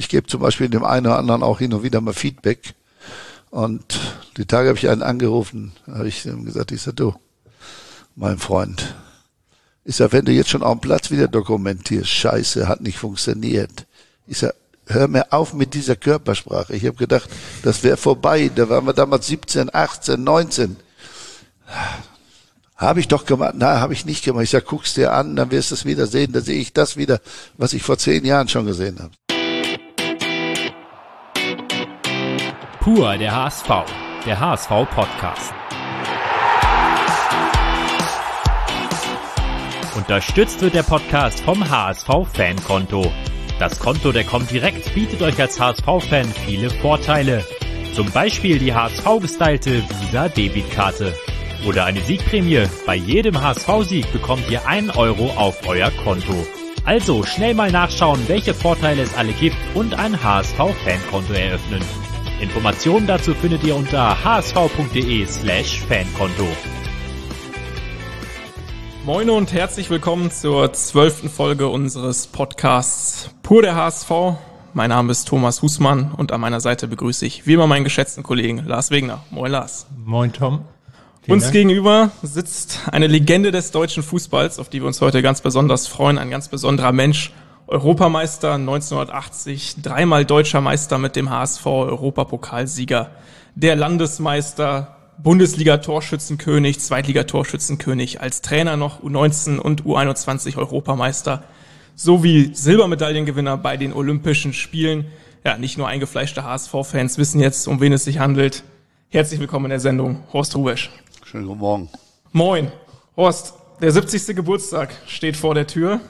gebe zum Beispiel dem einen oder anderen auch hin und wieder mal Feedback. Und die Tage habe ich einen angerufen, habe ich ihm gesagt, ich sage, du, mein Freund, ich sage, wenn du jetzt schon auf dem Platz wieder dokumentierst, scheiße, hat nicht funktioniert. Ich sage, hör mir auf mit dieser Körpersprache. Ich habe gedacht, das wäre vorbei. Da waren wir damals 17, 18, 19. Habe ich doch gemacht. Nein, habe ich nicht gemacht. Ich sage, guck's dir an, dann wirst du es wieder sehen. Da sehe ich das wieder, was ich vor 10 Jahren schon gesehen habe. Pur der HSV, der HSV-Podcast. Unterstützt wird der Podcast vom HSV-Fankonto. Das Konto der Kommt direkt bietet euch als HSV-Fan viele Vorteile. Zum Beispiel die HSV-gestylte Visa-Debitkarte. Oder eine Siegprämie. Bei jedem HSV-Sieg bekommt ihr 1 Euro auf euer Konto. Also schnell mal nachschauen, welche Vorteile es alle gibt und ein HSV-Fankonto eröffnen. Informationen dazu findet ihr unter hsv.de/Fankonto. Moin und herzlich willkommen zur 12. Folge unseres Podcasts Pur der HSV. Mein Name ist Thomas Husmann und an meiner Seite begrüße ich wie immer meinen geschätzten Kollegen Lars Wegner. Moin Lars. Moin Tom. Uns gegenüber sitzt eine Legende des deutschen Fußballs, auf die wir uns heute ganz besonders freuen, ein ganz besonderer Mensch. Europameister 1980, 3-mal deutscher Meister mit dem HSV, Europapokalsieger, der Landesmeister, Bundesliga-Torschützenkönig, Zweitliga-Torschützenkönig, als Trainer noch U19 und U21 Europameister, sowie Silbermedaillengewinner bei den Olympischen Spielen. Ja, nicht nur eingefleischte HSV-Fans wissen jetzt, um wen es sich handelt. Herzlich willkommen in der Sendung, Horst Rubesch. Schönen guten Morgen. Moin. Horst, der 70. Geburtstag steht vor der Tür.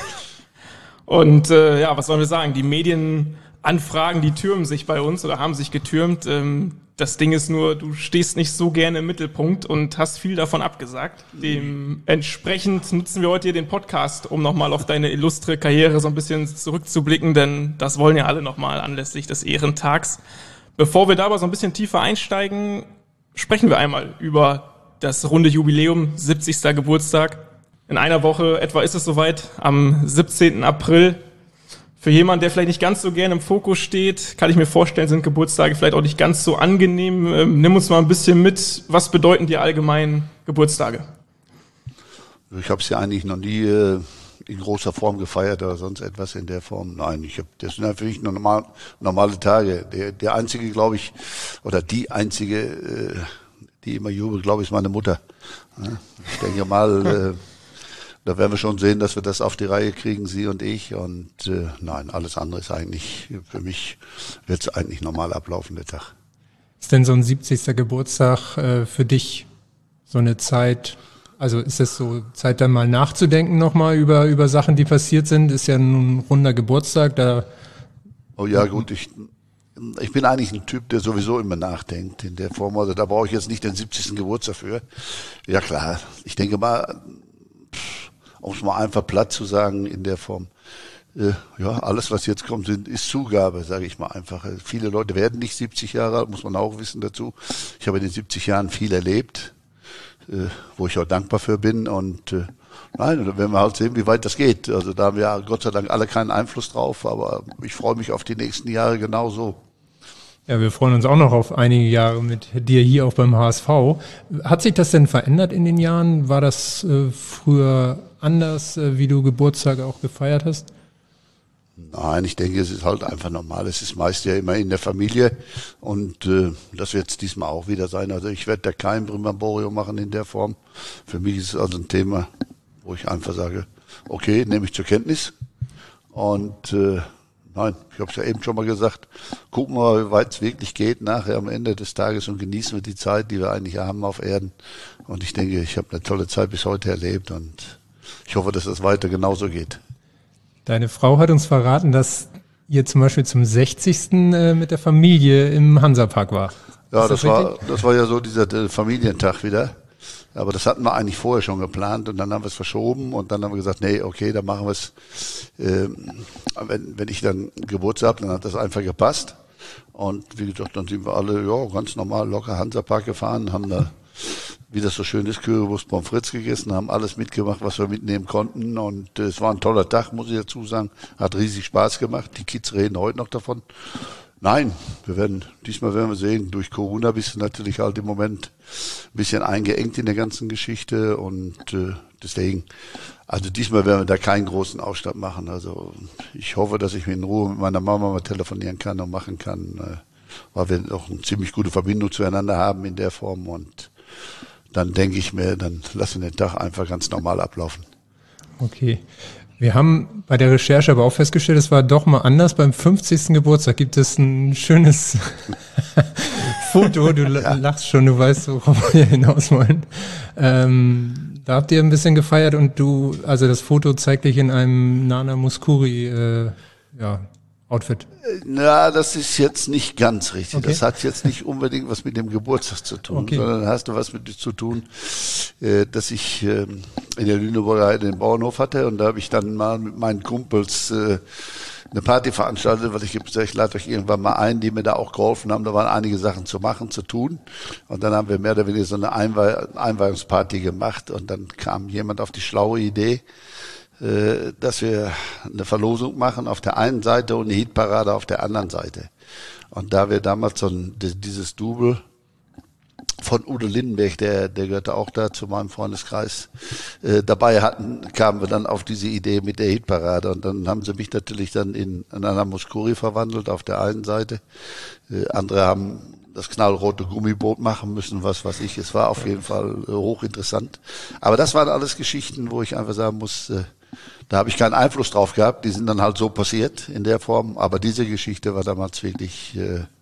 Und was sollen wir sagen? Die Medienanfragen, die türmen sich bei uns oder haben sich getürmt. Das Ding ist nur, du stehst nicht so gerne im Mittelpunkt und hast viel davon abgesagt. Dementsprechend nutzen wir heute hier den Podcast, um nochmal auf deine illustre Karriere so ein bisschen zurückzublicken, denn das wollen ja alle nochmal anlässlich des Ehrentags. Bevor wir da aber so ein bisschen tiefer einsteigen, sprechen wir einmal über das runde Jubiläum, 70. Geburtstag. In einer Woche etwa ist es soweit, am 17. April. Für jemanden, der vielleicht nicht ganz so gerne im Fokus steht, kann ich mir vorstellen, sind Geburtstage vielleicht auch nicht ganz so angenehm. Nimm uns mal ein bisschen mit. Was bedeuten dir allgemein Geburtstage? Ich habe es ja eigentlich noch nie in großer Form gefeiert oder sonst etwas in der Form. Nein, das sind ja für mich nur normale Tage. Der einzige, glaube ich, oder die einzige, die immer jubelt, glaube ich, ist meine Mutter. Ich denke mal, da werden wir schon sehen, dass wir das auf die Reihe kriegen, sie und ich. Und nein, alles andere ist eigentlich, für mich wird es eigentlich normal ablaufen, der Tag. Ist denn so ein 70. Geburtstag für dich so eine Zeit, also ist es so Zeit dann mal nachzudenken nochmal über Sachen, die passiert sind? Ist ja ein runder Geburtstag, da... Oh ja, gut, ich bin eigentlich ein Typ, der sowieso immer nachdenkt in der Form. Also da brauche ich jetzt nicht den 70. Geburtstag für. Ja klar, ich denke mal, um es mal einfach platt zu sagen in der Form, alles was jetzt kommt, ist Zugabe, sage ich mal einfach. Viele Leute werden nicht 70 Jahre alt, muss man auch wissen dazu. Ich habe in den 70 Jahren viel erlebt, wo ich auch dankbar für bin. Und nein, da werden wir halt sehen, wie weit das geht. Also da haben wir Gott sei Dank alle keinen Einfluss drauf, aber ich freue mich auf die nächsten Jahre genauso. Ja, wir freuen uns auch noch auf einige Jahre mit dir hier auch beim HSV. Hat sich das denn verändert in den Jahren? War das früher anders, wie du Geburtstage auch gefeiert hast? Nein, ich denke, es ist halt einfach normal. Es ist meist ja immer in der Familie und das wird es diesmal auch wieder sein. Also ich werde da kein Brimborium machen in der Form. Für mich ist es also ein Thema, wo ich einfach sage, okay, nehme ich zur Kenntnis und nein, ich habe es ja eben schon mal gesagt, gucken wir mal, wie weit es wirklich geht nachher am Ende des Tages und genießen wir die Zeit, die wir eigentlich haben auf Erden. Und ich denke, ich habe eine tolle Zeit bis heute erlebt und ich hoffe, dass es weiter genauso geht. Deine Frau hat uns verraten, dass ihr zum Beispiel zum 60. mit der Familie im Hansapark war. Ja, das war ja so dieser Familientag wieder. Aber das hatten wir eigentlich vorher schon geplant und dann haben wir es verschoben und dann haben wir gesagt, nee, okay, dann machen wir es, wenn ich dann Geburtstag habe, dann hat das einfach gepasst. Und wie gesagt, dann sind wir alle ganz normal locker Hansapark gefahren, haben da wie das so schön ist, Currywurst, Pommes frites gegessen, haben alles mitgemacht, was wir mitnehmen konnten. Und es war ein toller Tag, muss ich dazu sagen. Hat riesig Spaß gemacht. Die Kids reden heute noch davon. Nein, diesmal werden wir sehen, durch Corona bist du natürlich halt im Moment ein bisschen eingeengt in der ganzen Geschichte und deswegen, also diesmal werden wir da keinen großen Aufstand machen. Also ich hoffe, dass ich in Ruhe mit meiner Mama mal telefonieren kann und machen kann, weil wir auch eine ziemlich gute Verbindung zueinander haben in der Form und dann denke ich mir, dann lassen wir den Tag einfach ganz normal ablaufen. Okay. Wir haben bei der Recherche aber auch festgestellt, es war doch mal anders. Beim 50. Geburtstag gibt es ein schönes Foto. Du lachst schon, du weißt, worauf wir hinaus wollen. Da habt ihr ein bisschen gefeiert und also das Foto zeigt dich in einem Nana Mouskouri Outfit. Na, das ist jetzt nicht ganz richtig. Okay. Das hat jetzt nicht unbedingt was mit dem Geburtstag zu tun, Okay. sondern hast du was mit zu tun, dass ich in der Lüneburger Heide den Bauernhof hatte und da habe ich dann mal mit meinen Kumpels eine Party veranstaltet, weil ich gesagt, ich lade euch irgendwann mal ein, die mir da auch geholfen haben. Da waren einige Sachen zu machen, zu tun. Und dann haben wir mehr oder weniger so eine Einweihungsparty gemacht und dann kam jemand auf die schlaue Idee, dass wir eine Verlosung machen auf der einen Seite und eine Hitparade auf der anderen Seite. Und da wir damals dieses Double von Udo Lindenberg, der gehörte auch da zu meinem Freundeskreis, dabei hatten, kamen wir dann auf diese Idee mit der Hitparade. Und dann haben sie mich natürlich dann in Nana Mouskouri verwandelt auf der einen Seite. Andere haben das knallrote Gummiboot machen müssen, was weiß ich. Es war auf jeden Fall hochinteressant. Aber das waren alles Geschichten, wo ich einfach sagen muss, da habe ich keinen Einfluss drauf gehabt. Die sind dann halt so passiert in der Form. Aber diese Geschichte war damals wirklich,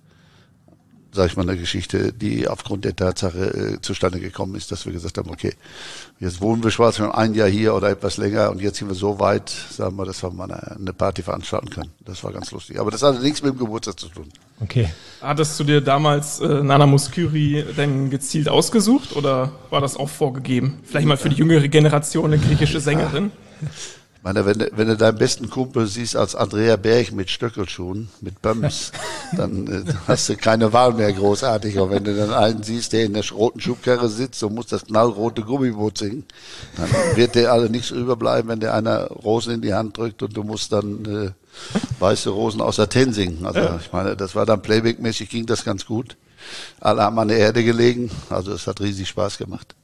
sag ich mal, eine Geschichte, die aufgrund der Tatsache zustande gekommen ist, dass wir gesagt haben, okay, jetzt wohnen wir schwarz schon ein Jahr hier oder etwas länger und jetzt sind wir so weit, sagen wir, dass wir mal eine Party veranstalten können. Das war ganz lustig. Aber das hatte nichts mit dem Geburtstag zu tun. Okay. Hattest du dir damals Nana Mouskouri denn gezielt ausgesucht oder war das auch vorgegeben? Vielleicht mal für die jüngere Generation eine griechische Sängerin? Ich meine, wenn du deinen besten Kumpel siehst als Andrea Berg mit Stöckelschuhen, mit Böms, dann hast du keine Wahl mehr großartig. Aber wenn du dann einen siehst, der in der roten Schubkarre sitzt und muss das knallrote Gummiboot singen, dann wird der alle nichts überbleiben, wenn der einer Rosen in die Hand drückt und du musst dann weiße Rosen aus Athen singen. Also ich meine, das war dann Playback-mäßig, ging das ganz gut. Alle haben an der Erde gelegen, also es hat riesig Spaß gemacht.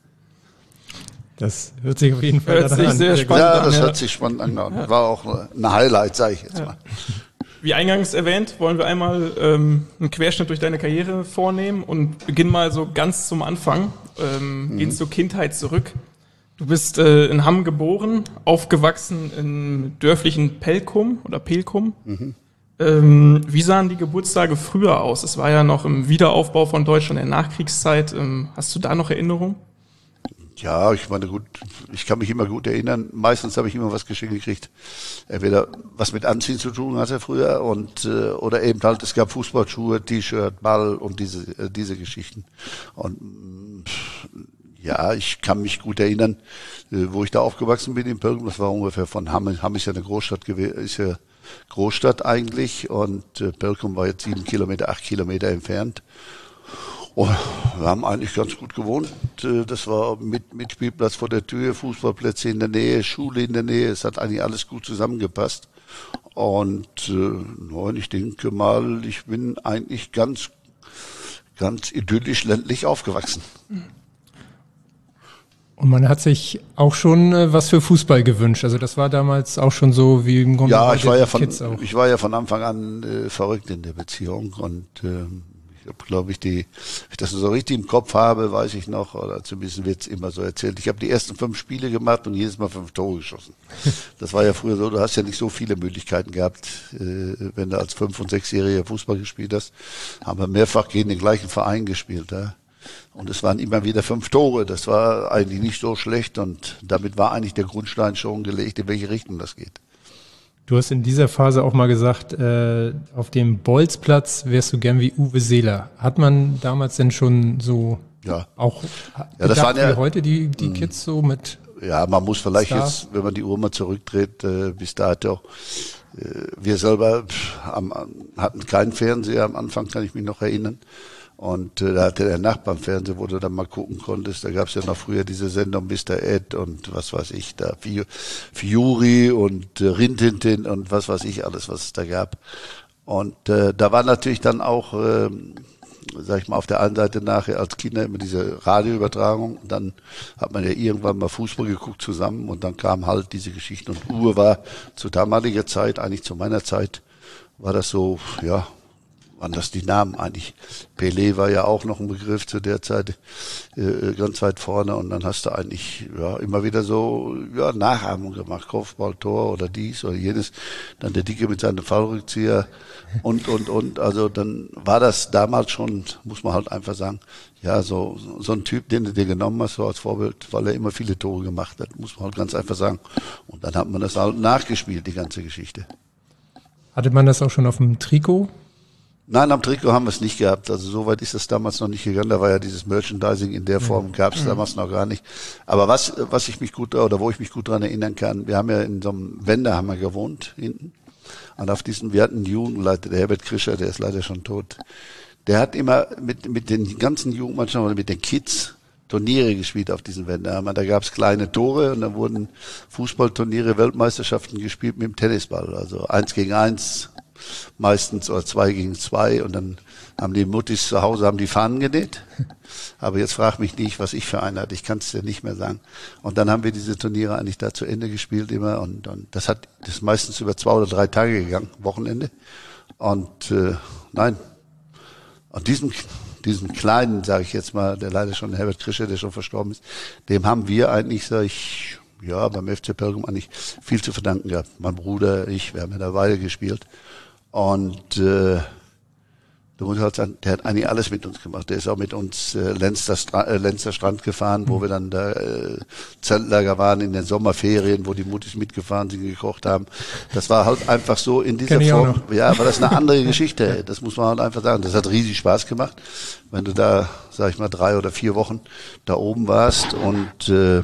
Das hört sich auf jeden Fall Hört sich an. sehr spannend Ja, an, das ja. hört sich spannend an. War auch ein Highlight, sage ich jetzt mal. Wie eingangs erwähnt, wollen wir einmal einen Querschnitt durch deine Karriere vornehmen und beginnen mal so ganz zum Anfang, gehen zur Kindheit zurück. Du bist in Hamm geboren, aufgewachsen im dörflichen Pelkum oder Pelkum. Wie sahen die Geburtstage früher aus? Es war ja noch im Wiederaufbau von Deutschland in der Nachkriegszeit. Hast du da noch Erinnerungen? Ja, ich meine, gut, ich kann mich immer gut erinnern. Meistens habe ich immer was geschenkt gekriegt. Entweder was mit Anziehen zu tun hatte früher und oder eben halt, es gab Fußballschuhe, T-Shirt, Ball und diese Geschichten. Und ja, ich kann mich gut erinnern, wo ich da aufgewachsen bin in Pelkum. Das war ungefähr von Hamm. Hamm ist ja eine Großstadt gewesen, ist ja Großstadt eigentlich und Pelkum war jetzt 7 Kilometer, 8 Kilometer entfernt. Oh, wir haben eigentlich ganz gut gewohnt. Das war mit Spielplatz vor der Tür, Fußballplätze in der Nähe, Schule in der Nähe. Es hat eigentlich alles gut zusammengepasst. Und ich denke mal, ich bin eigentlich ganz idyllisch ländlich aufgewachsen. Und man hat sich auch schon was für Fußball gewünscht. Also das war damals auch schon so wie im Grunde. Ja, ich war ja von Anfang an verrückt in der Beziehung und ich habe, glaube ich, wenn ich das so richtig im Kopf habe, weiß ich noch, oder zumindest wird's immer so erzählt. Ich habe die ersten 5 Spiele gemacht und jedes Mal 5 Tore geschossen. Das war ja früher so, du hast ja nicht so viele Möglichkeiten gehabt, wenn du als 5- und 6-Jähriger Fußball gespielt hast. Haben wir mehrfach gegen den gleichen Verein gespielt. Ja? Und es waren immer wieder 5 Tore. Das war eigentlich nicht so schlecht und damit war eigentlich der Grundstein schon gelegt, in welche Richtung das geht. Du hast in dieser Phase auch mal gesagt, auf dem Bolzplatz wärst du gern wie Uwe Seeler. Hat man damals denn schon so auch das waren wie heute die Kids so mit? Ja, man muss vielleicht Star. jetzt, wenn man die Uhr mal zurückdreht, bis dato, wir selber hatten keinen Fernseher am Anfang, kann ich mich noch erinnern. Und da hatte der Nachbar im Fernsehen, wo du dann mal gucken konntest, da gab es ja noch früher diese Sendung Mr. Ed und was weiß ich, da Fiori und Rintintin und was weiß ich alles, was es da gab. Und da war natürlich dann auch, sag ich mal, auf der einen Seite nachher als Kinder immer diese Radioübertragung. Dann hat man ja irgendwann mal Fußball geguckt zusammen und dann kamen halt diese Geschichten. Und Uhr war zu damaliger Zeit, eigentlich zu meiner Zeit, war das so, ja, waren das die Namen eigentlich. Pelé war ja auch noch ein Begriff zu der Zeit, ganz weit vorne. Und dann hast du eigentlich ja immer wieder so ja Nachahmung gemacht, Kopfball, Tor oder dies oder jenes. Dann der Dicke mit seinem Fallrückzieher und. Also dann war das damals schon, muss man halt einfach sagen, ja so ein Typ, den du dir genommen hast, so als Vorbild, weil er immer viele Tore gemacht hat, muss man halt ganz einfach sagen. Und dann hat man das halt nachgespielt, die ganze Geschichte. Hatte man das auch schon auf dem Trikot? Nein, am Trikot haben wir es nicht gehabt. Also so weit ist das damals noch nicht gegangen. Da war ja dieses Merchandising in der Form, gab es damals noch gar nicht. Aber was ich mich gut, oder wo ich mich gut dran erinnern kann, wir haben ja in so einem Wendehammer gewohnt hinten. Und auf diesem, wir hatten einen Jugendleiter, der Herbert Krischer, der ist leider schon tot. Der hat immer mit den ganzen Jugendmannschaften oder mit den Kids Turniere gespielt auf diesen Wendehammer. Da gab es kleine Tore und dann wurden Fußballturniere, Weltmeisterschaften gespielt mit dem Tennisball. Also 1 gegen 1 meistens oder 2 gegen 2 und dann haben die Muttis zu Hause haben die Fahnen genäht. Aber jetzt frag mich nicht, was ich für einen hatte. Ich kann es dir nicht mehr sagen. Und dann haben wir diese Turniere eigentlich da zu Ende gespielt immer und das ist meistens über 2 oder 3 Tage gegangen, Wochenende. Und nein, an diesem kleinen, sage ich jetzt mal, der leider schon Herbert Krischer, der schon verstorben ist, dem haben wir eigentlich, sag ich, ja, beim FC Pelgrim eigentlich viel zu verdanken gehabt. Mein Bruder, ich, wir haben ja da Weile gespielt. Und du musst halt sagen, der hat eigentlich alles mit uns gemacht. Der ist auch mit uns Lenzer Strand gefahren, wo wir dann da Zeltlager waren in den Sommerferien, wo die Muttis mitgefahren sind, gekocht haben. Das war halt einfach so in dieser Form. Ja, aber das ist eine andere Geschichte. Das muss man halt einfach sagen. Das hat riesig Spaß gemacht, wenn du da, sag ich mal, 3 oder 4 Wochen da oben warst und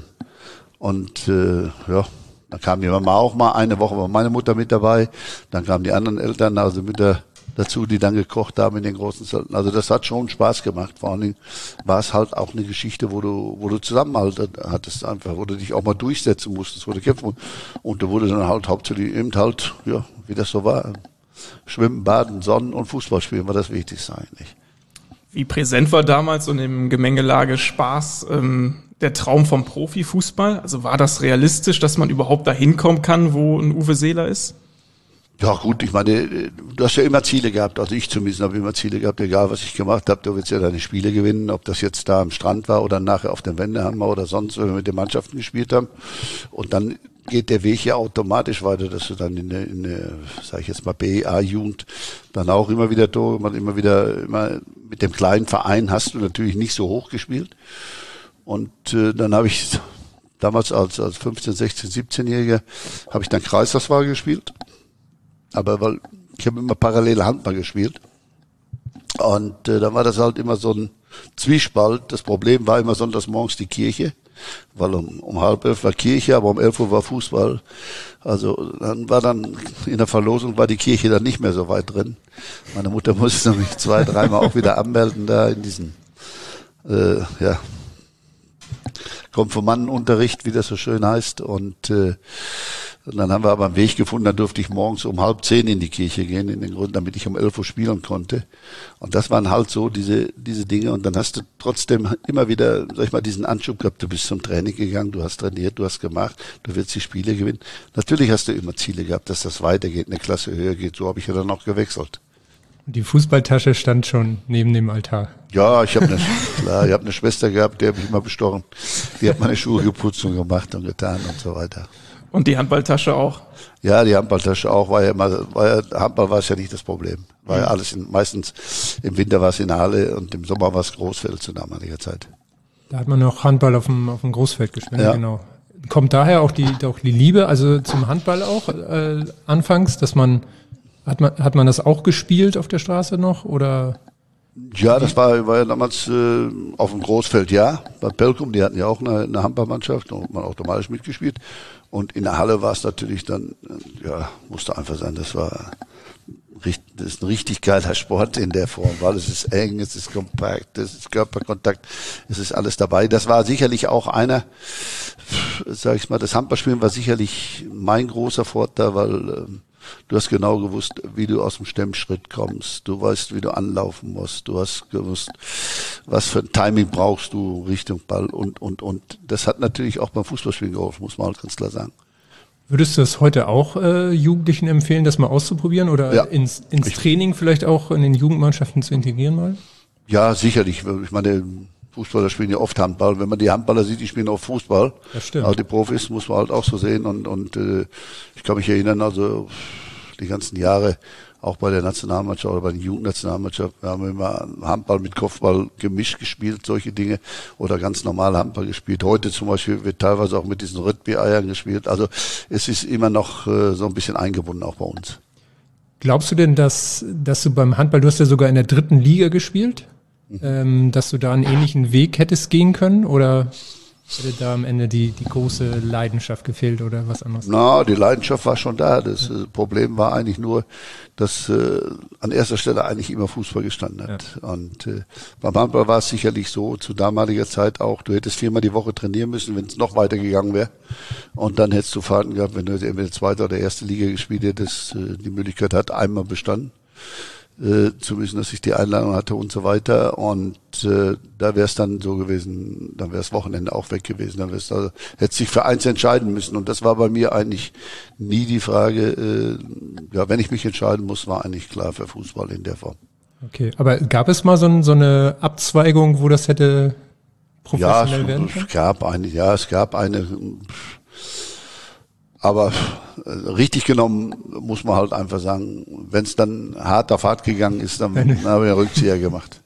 ja, dann kam die Mama auch mal, eine Woche war meine Mutter mit dabei, dann kamen die anderen Eltern, also Mütter dazu, die dann gekocht haben in den großen Zelten. Also das hat schon Spaß gemacht. Vor allen Dingen war es halt auch eine Geschichte, wo du Zusammenhalt hattest einfach, wo du dich auch mal durchsetzen musstest, wo du kämpfen musst. Und da wurde dann halt hauptsächlich eben halt, ja, wie das so war, Schwimmen, Baden, Sonnen und Fußball spielen war das Wichtigste eigentlich. Wie präsent war damals und im Gemengelage Spaß der Traum vom Profifußball? Also war das realistisch, dass man überhaupt dahin kommen kann, wo ein Uwe Seeler ist? Ja gut, ich meine, du hast ja immer Ziele gehabt, also ich zumindest habe immer Ziele gehabt, egal was ich gemacht habe, du willst ja deine Spiele gewinnen, ob das jetzt da am Strand war oder nachher auf dem Wendehammer oder sonst, wenn wir mit den Mannschaften gespielt haben. Und dann geht der Weg ja automatisch weiter, dass du dann in der sag ich jetzt mal, B-A-Jugend dann auch immer wieder Tore, immer mit dem kleinen Verein hast du natürlich nicht so hoch gespielt. Und dann habe ich damals als 15, 16, 17-Jähriger habe ich dann Kreisauswahl gespielt. Aber weil ich habe immer parallel Handball gespielt. Und dann war das halt immer so ein Zwiespalt. Das Problem war immer sonntags morgens die Kirche, weil um 10:30 war Kirche, aber um 11 Uhr war Fußball. Also dann in der Verlosung war die Kirche dann nicht mehr so weit drin. Meine Mutter musste mich 2-, 3 Mal auch wieder anmelden da in diesen Konfirmandenunterricht, wie das so schön heißt. Und dann haben wir aber einen Weg gefunden, dann durfte ich morgens um 9:30 in die Kirche gehen, in den Grund, damit ich um 11 Uhr spielen konnte. Und das waren halt so diese Dinge. Und dann hast du trotzdem immer wieder, sag ich mal, diesen Anschub gehabt. Du bist zum Training gegangen, du hast trainiert, du hast gemacht, du willst die Spiele gewinnen. Natürlich hast du immer Ziele gehabt, dass das weitergeht, eine Klasse höher geht. So habe ich ja dann auch gewechselt. Die Fußballtasche stand schon neben dem Altar. Ja, ich habe eine Schwester gehabt, die habe ich immer bestochen. Die hat meine Schuhe geputzt und gemacht und getan und so weiter. Und die Handballtasche auch? Ja, die Handballtasche auch, Handball war es ja nicht das Problem. War ja alles meistens im Winter war es in der Halle und im Sommer war es Großfeld zu damaliger Zeit. Da hat man noch Handball auf dem Großfeld gespielt, ja. Genau. Kommt daher auch die Liebe, also zum Handball auch anfangs, dass hat man das auch gespielt auf der Straße noch oder? Ja, das war ja damals auf dem Großfeld, ja. Bei Pelgrim, die hatten ja auch eine Handballmannschaft und man automatisch mitgespielt. Und in der Halle war es natürlich dann, ja, musste einfach sein, das war ist ein richtig geiler Sport in der Form, weil es ist eng, es ist kompakt, es ist Körperkontakt, es ist alles dabei. Das war sicherlich auch sag ich mal, das Handballspielen war sicherlich mein großer Vorteil, weil du hast genau gewusst, wie du aus dem Stemmschritt kommst. Du weißt, wie du anlaufen musst. Du hast gewusst, was für ein Timing brauchst du Richtung Ball und. Das hat natürlich auch beim Fußballspielen geholfen, muss man halt ganz klar sagen. Würdest du das heute auch Jugendlichen empfehlen, das mal auszuprobieren oder Ja. ins Training vielleicht auch in den Jugendmannschaften zu integrieren mal? Ja, sicherlich. Ich meine, Fußballer spielen ja oft Handball. Wenn man die Handballer sieht, die spielen auch Fußball. Das stimmt. Aber die Profis muss man halt auch so sehen. Und ich kann mich erinnern, also die ganzen Jahre, auch bei der Nationalmannschaft oder bei der Jugendnationalmannschaft, wir haben immer Handball mit Kopfball gemischt gespielt, solche Dinge, oder ganz normal Handball gespielt. Heute zum Beispiel wird teilweise auch mit diesen Rugby-Eiern gespielt. Also es ist immer noch so ein bisschen eingebunden auch bei uns. Glaubst du denn, dass du beim Handball, du hast ja sogar in der 3. Liga gespielt, dass du da einen ähnlichen Weg hättest gehen können oder hätte da am Ende die große Leidenschaft gefehlt oder was anderes? Na, die Leidenschaft war schon da. Das Problem war eigentlich nur, dass an erster Stelle eigentlich immer Fußball gestanden hat. Ja. Und beim Handball war es sicherlich so, zu damaliger Zeit auch, du hättest 4-mal die Woche trainieren müssen, wenn es noch weiter gegangen wäre. Und dann hättest du Fahrten gehabt, wenn du entweder 2. oder 1. Liga gespielt hättest, die Möglichkeit hat, einmal bestanden zu müssen, dass ich die Einladung hatte und so weiter. Und da wäre es dann so gewesen, dann wäre das Wochenende auch weg gewesen. Dann hätte sich für eins entscheiden müssen. Und das war bei mir eigentlich nie die Frage. Wenn ich mich entscheiden muss, war eigentlich klar für Fußball in der Form. Okay, aber gab es mal so eine Abzweigung, wo das hätte professionell werden können? Es gab eine. Aber richtig genommen muss man halt einfach sagen, wenn es dann hart auf hart gegangen ist, dann habe ich einen Rückzieher gemacht.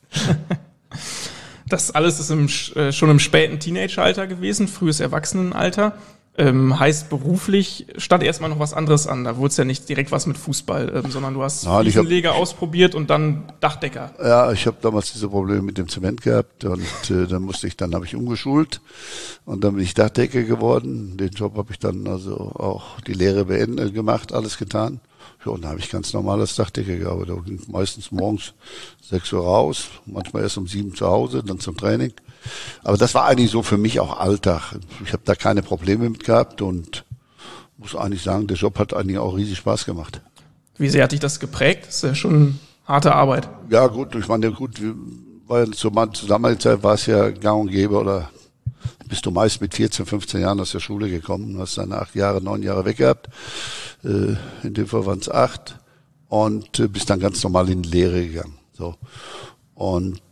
Das alles ist schon im späten Teenageralter gewesen, frühes Erwachsenenalter. Heißt beruflich stand erstmal noch was anderes an. Da wurde es ja nicht direkt was mit Fußball, sondern du hast Fliesenleger ausprobiert und dann Dachdecker. Ja, ich habe damals diese Probleme mit dem Zement gehabt und dann habe ich umgeschult und dann bin ich Dachdecker geworden. Den Job habe ich dann also auch die Lehre beendet gemacht, alles getan. Ja, und dann habe ich ganz normal als Dachdecker gearbeitet. Da ging meistens morgens 6 Uhr raus, manchmal erst um 7 zu Hause, dann zum Training. Aber das war eigentlich so für mich auch Alltag. Ich habe da keine Probleme mit gehabt und muss eigentlich sagen, der Job hat eigentlich auch riesig Spaß gemacht. Wie sehr hat dich das geprägt? Das ist ja schon harte Arbeit. Ja gut, ich meine, weil zur damaligen Zeit war es ja gang und gäbe, oder bist du meist mit 14, 15 Jahren aus der Schule gekommen, hast dann 9 Jahre weg gehabt. In dem Fall waren es 8 und bist dann ganz normal in die Lehre gegangen. So. Und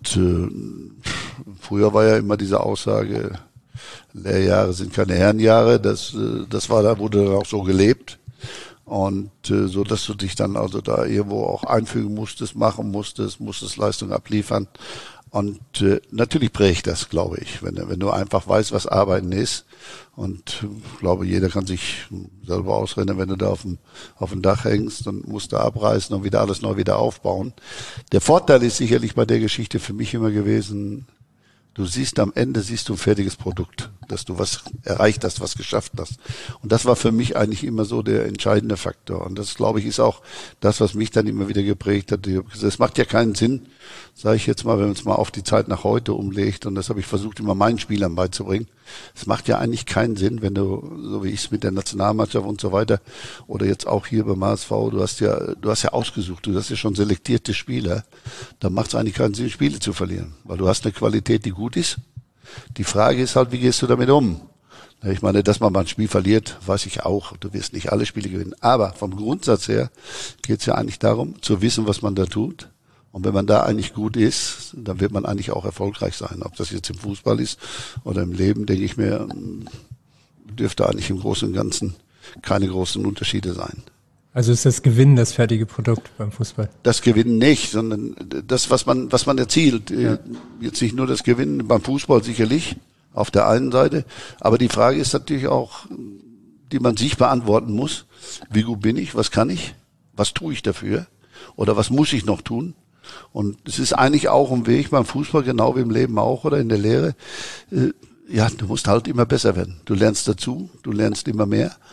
früher war ja immer diese Aussage, Lehrjahre sind keine Herrenjahre, das wurde dann auch so gelebt. Und so, dass du dich dann also da irgendwo auch einfügen musstest, machen musstest Leistung abliefern. Und natürlich prägt das, glaube ich, wenn du einfach weißt, was Arbeiten ist. Und ich glaube, jeder kann sich selber ausrennen, wenn du da auf dem Dach hängst und musst da abreißen und wieder alles neu wieder aufbauen. Der Vorteil ist sicherlich bei der Geschichte für mich immer gewesen, am Ende siehst du ein fertiges Produkt, dass du was erreicht hast, was geschafft hast. Und das war für mich eigentlich immer so der entscheidende Faktor. Und das, glaube ich, ist auch das, was mich dann immer wieder geprägt hat. Es macht ja keinen Sinn, sage ich jetzt mal, wenn man es mal auf die Zeit nach heute umlegt. Und das habe ich versucht, immer meinen Spielern beizubringen. Es macht ja eigentlich keinen Sinn, wenn du, so wie ich es mit der Nationalmannschaft und so weiter, oder jetzt auch hier beim HSV, du hast ja ausgesucht, du hast ja schon selektierte Spieler. Da macht es eigentlich keinen Sinn, Spiele zu verlieren. Weil du hast eine Qualität, die gut ist. Die Frage ist halt, wie gehst du damit um? Ich meine, dass man mal ein Spiel verliert, weiß ich auch. Du wirst nicht alle Spiele gewinnen. Aber vom Grundsatz her geht es ja eigentlich darum, zu wissen, was man da tut. Und wenn man da eigentlich gut ist, dann wird man eigentlich auch erfolgreich sein. Ob das jetzt im Fußball ist oder im Leben, denke ich mir, dürfte eigentlich im Großen und Ganzen keine großen Unterschiede sein. Also ist das Gewinnen das fertige Produkt beim Fußball? Das Gewinnen nicht, sondern das, was man erzielt. Ja. Jetzt nicht nur das Gewinnen, beim Fußball sicherlich, auf der einen Seite. Aber die Frage ist natürlich auch, die man sich beantworten muss. Wie gut bin ich? Was kann ich? Was tue ich dafür? Oder was muss ich noch tun? Und es ist eigentlich auch ein Weg beim Fußball, genau wie im Leben auch oder in der Lehre. Du musst halt immer besser werden. Du lernst dazu, du lernst immer mehr.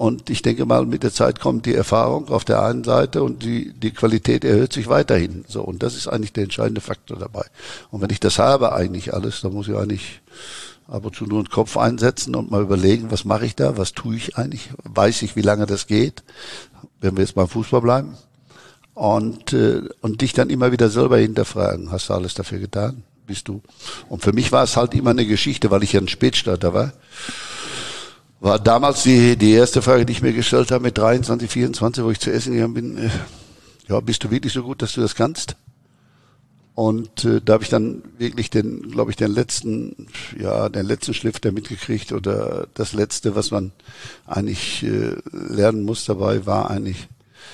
Und ich denke mal, mit der Zeit kommt die Erfahrung auf der einen Seite und die Qualität erhöht sich weiterhin. So, und das ist eigentlich der entscheidende Faktor dabei. Und wenn ich das habe eigentlich alles, dann muss ich eigentlich ab und zu nur den Kopf einsetzen und mal überlegen, was mache ich da, was tue ich eigentlich, weiß ich, wie lange das geht, wenn wir jetzt beim Fußball bleiben. Und dich dann immer wieder selber hinterfragen, hast du alles dafür getan, bist du? Und für mich war es halt immer eine Geschichte, weil ich ja ein Spätstarter war damals die erste Frage, die ich mir gestellt habe mit 23, 24, wo ich zu essen gegangen bin, ja, bist du wirklich so gut, dass du das kannst? Und da habe ich dann wirklich den letzten Schliff da mitgekriegt oder das Letzte, was man eigentlich lernen muss dabei, war eigentlich,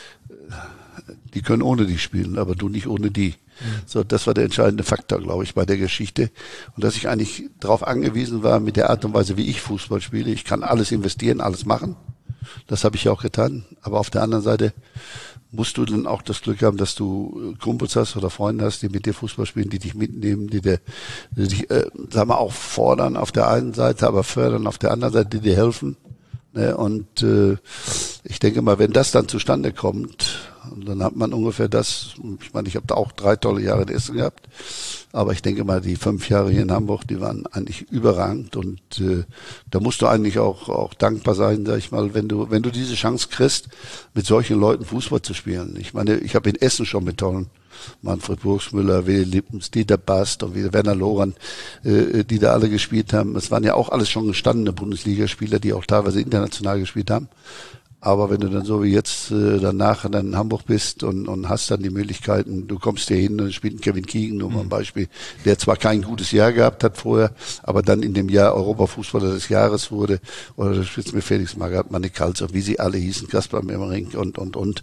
die können ohne dich spielen, aber du nicht ohne die. So, das war der entscheidende Faktor, glaube ich, bei der Geschichte. Und dass ich eigentlich darauf angewiesen war, mit der Art und Weise, wie ich Fußball spiele. Ich kann alles investieren, alles machen. Das habe ich ja auch getan. Aber auf der anderen Seite musst du dann auch das Glück haben, dass du Kumpels hast oder Freunde hast, die mit dir Fußball spielen, die dich mitnehmen, die dich, sagen wir, auch fordern auf der einen Seite, aber fördern auf der anderen Seite, die dir helfen. Ne? Und ich denke mal, wenn das dann zustande kommt, dann hat man ungefähr das, ich meine, ich habe da auch 3 tolle Jahre in Essen gehabt, aber ich denke mal, die 5 Jahre hier in Hamburg, die waren eigentlich überragend und da musst du eigentlich auch dankbar sein, sag ich mal, wenn du diese Chance kriegst, mit solchen Leuten Fußball zu spielen. Ich meine, ich habe in Essen schon mit tollen Manfred Burgsmüller, Willi Lippens, Dieter Bast und Werner Lorand, die da alle gespielt haben. Es waren ja auch alles schon gestandene Bundesligaspieler, die auch teilweise international gespielt haben. Aber wenn du dann so wie jetzt danach in Hamburg bist und hast dann die Möglichkeiten, du kommst hier hin und spielt Kevin Keegan, nur mal ein Beispiel, der zwar kein gutes Jahr gehabt hat vorher, aber dann in dem Jahr Europafußballer des Jahres wurde, oder das spielt mir Felix Magath, Manni Kalzow, wie sie alle hießen, Kaspar Memmering und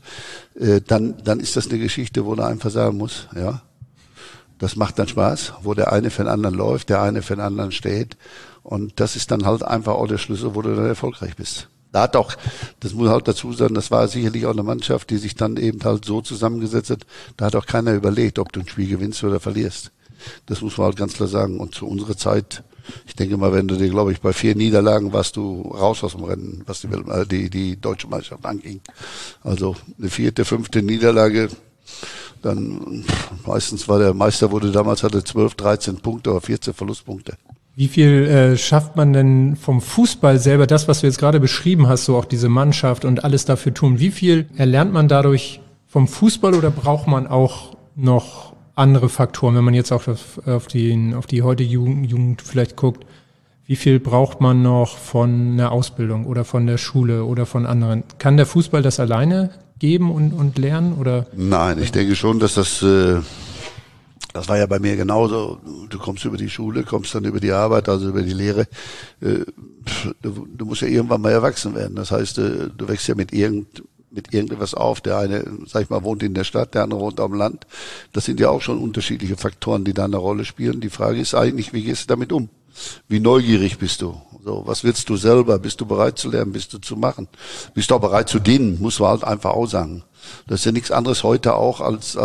dann ist das eine Geschichte, wo du einfach sagen musst, ja, das macht dann Spaß, wo der eine für den anderen läuft, der eine für den anderen steht und das ist dann halt einfach auch der Schlüssel, wo du dann erfolgreich bist. Das muss halt dazu sein, das war sicherlich auch eine Mannschaft, die sich dann eben halt so zusammengesetzt hat, da hat auch keiner überlegt, ob du ein Spiel gewinnst oder verlierst. Das muss man halt ganz klar sagen. Und zu unserer Zeit, ich denke mal, wenn du dir, glaube ich, bei 4 Niederlagen warst du raus aus dem Rennen, was die deutsche Meisterschaft anging. Also eine 4., 5. Niederlage, dann meistens war der Meister, hatte 12, 13 Punkte oder 14 Verlustpunkte. Wie viel schafft man denn vom Fußball selber, das, was du jetzt gerade beschrieben hast, so auch diese Mannschaft und alles dafür tun, wie viel erlernt man dadurch vom Fußball oder braucht man auch noch andere Faktoren, wenn man jetzt auch auf die heutige Jugend vielleicht guckt, wie viel braucht man noch von der Ausbildung oder von der Schule oder von anderen? Kann der Fußball das alleine geben und lernen? Oder? Nein, ich denke schon, dass das war ja bei mir genauso. Du kommst über die Schule, kommst dann über die Arbeit, also über die Lehre. Du musst ja irgendwann mal erwachsen werden. Das heißt, du wächst ja mit irgendetwas auf. Der eine, sag ich mal, wohnt in der Stadt, der andere wohnt am Land. Das sind ja auch schon unterschiedliche Faktoren, die da eine Rolle spielen. Die Frage ist eigentlich, wie gehst du damit um? Wie neugierig bist du? So, was willst du selber? Bist du bereit zu lernen? Bist du zu machen? Bist du auch bereit zu dienen? Muss man halt einfach auch sagen. Das ist ja nichts anderes heute auch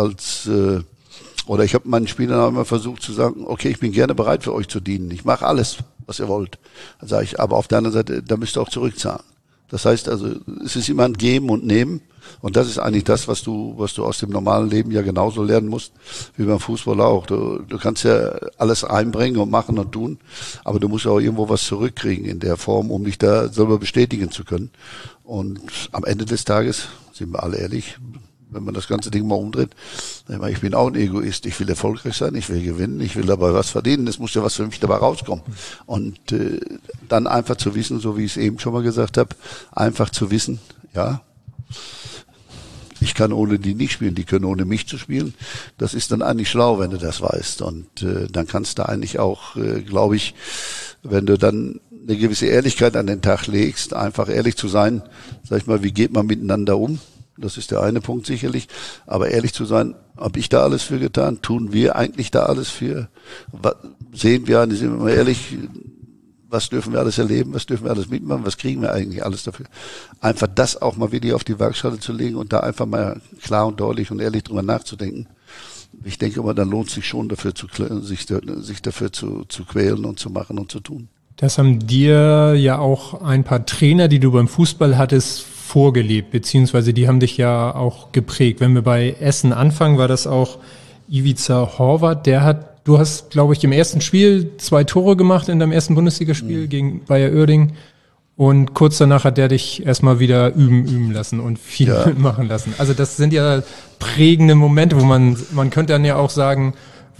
oder ich habe meinen Spielern auch immer versucht zu sagen, okay, ich bin gerne bereit für euch zu dienen. Ich mache alles, was ihr wollt. Dann sage ich, aber auf der anderen Seite, da müsst ihr auch zurückzahlen. Das heißt also, es ist immer ein Geben und Nehmen. Und das ist eigentlich das, was du aus dem normalen Leben ja genauso lernen musst, wie beim Fußball auch. Du kannst ja alles einbringen und machen und tun, aber du musst auch irgendwo was zurückkriegen in der Form, um dich da selber bestätigen zu können. Und am Ende des Tages, sind wir alle ehrlich, wenn man das ganze Ding mal umdreht, ich bin auch ein Egoist, ich will erfolgreich sein, ich will gewinnen, ich will dabei was verdienen, es muss ja was für mich dabei rauskommen. Und dann einfach zu wissen, so wie ich es eben schon mal gesagt habe, einfach zu wissen, ja, ich kann ohne die nicht spielen, die können ohne mich zu spielen. Das ist dann eigentlich schlau, wenn du das weißt. Und dann kannst du eigentlich auch, glaube ich, wenn du dann eine gewisse Ehrlichkeit an den Tag legst, einfach ehrlich zu sein, sag ich mal, wie geht man miteinander um? Das ist der eine Punkt sicherlich. Aber ehrlich zu sein, habe ich da alles für getan? Tun wir eigentlich da alles für? Sehen wir, sind wir mal ehrlich, was dürfen wir alles erleben? Was dürfen wir alles mitmachen? Was kriegen wir eigentlich alles dafür? Einfach das auch mal wieder auf die Waagschale zu legen und da einfach mal klar und deutlich und ehrlich drüber nachzudenken. Ich denke mal, dann lohnt es sich schon dafür sich dafür zu quälen und zu machen und zu tun. Das haben dir ja auch ein paar Trainer, die du beim Fußball hattest, vorgelebt, beziehungsweise die haben dich ja auch geprägt. Wenn wir bei Essen anfangen, war das auch Ivica Horvath, du hast, glaube ich, im ersten Spiel 2 Tore gemacht in deinem ersten Bundesligaspiel gegen Bayer Uerdingen und kurz danach hat der dich erstmal wieder üben lassen und viel machen lassen. Also das sind ja prägende Momente, wo man könnte dann ja auch sagen,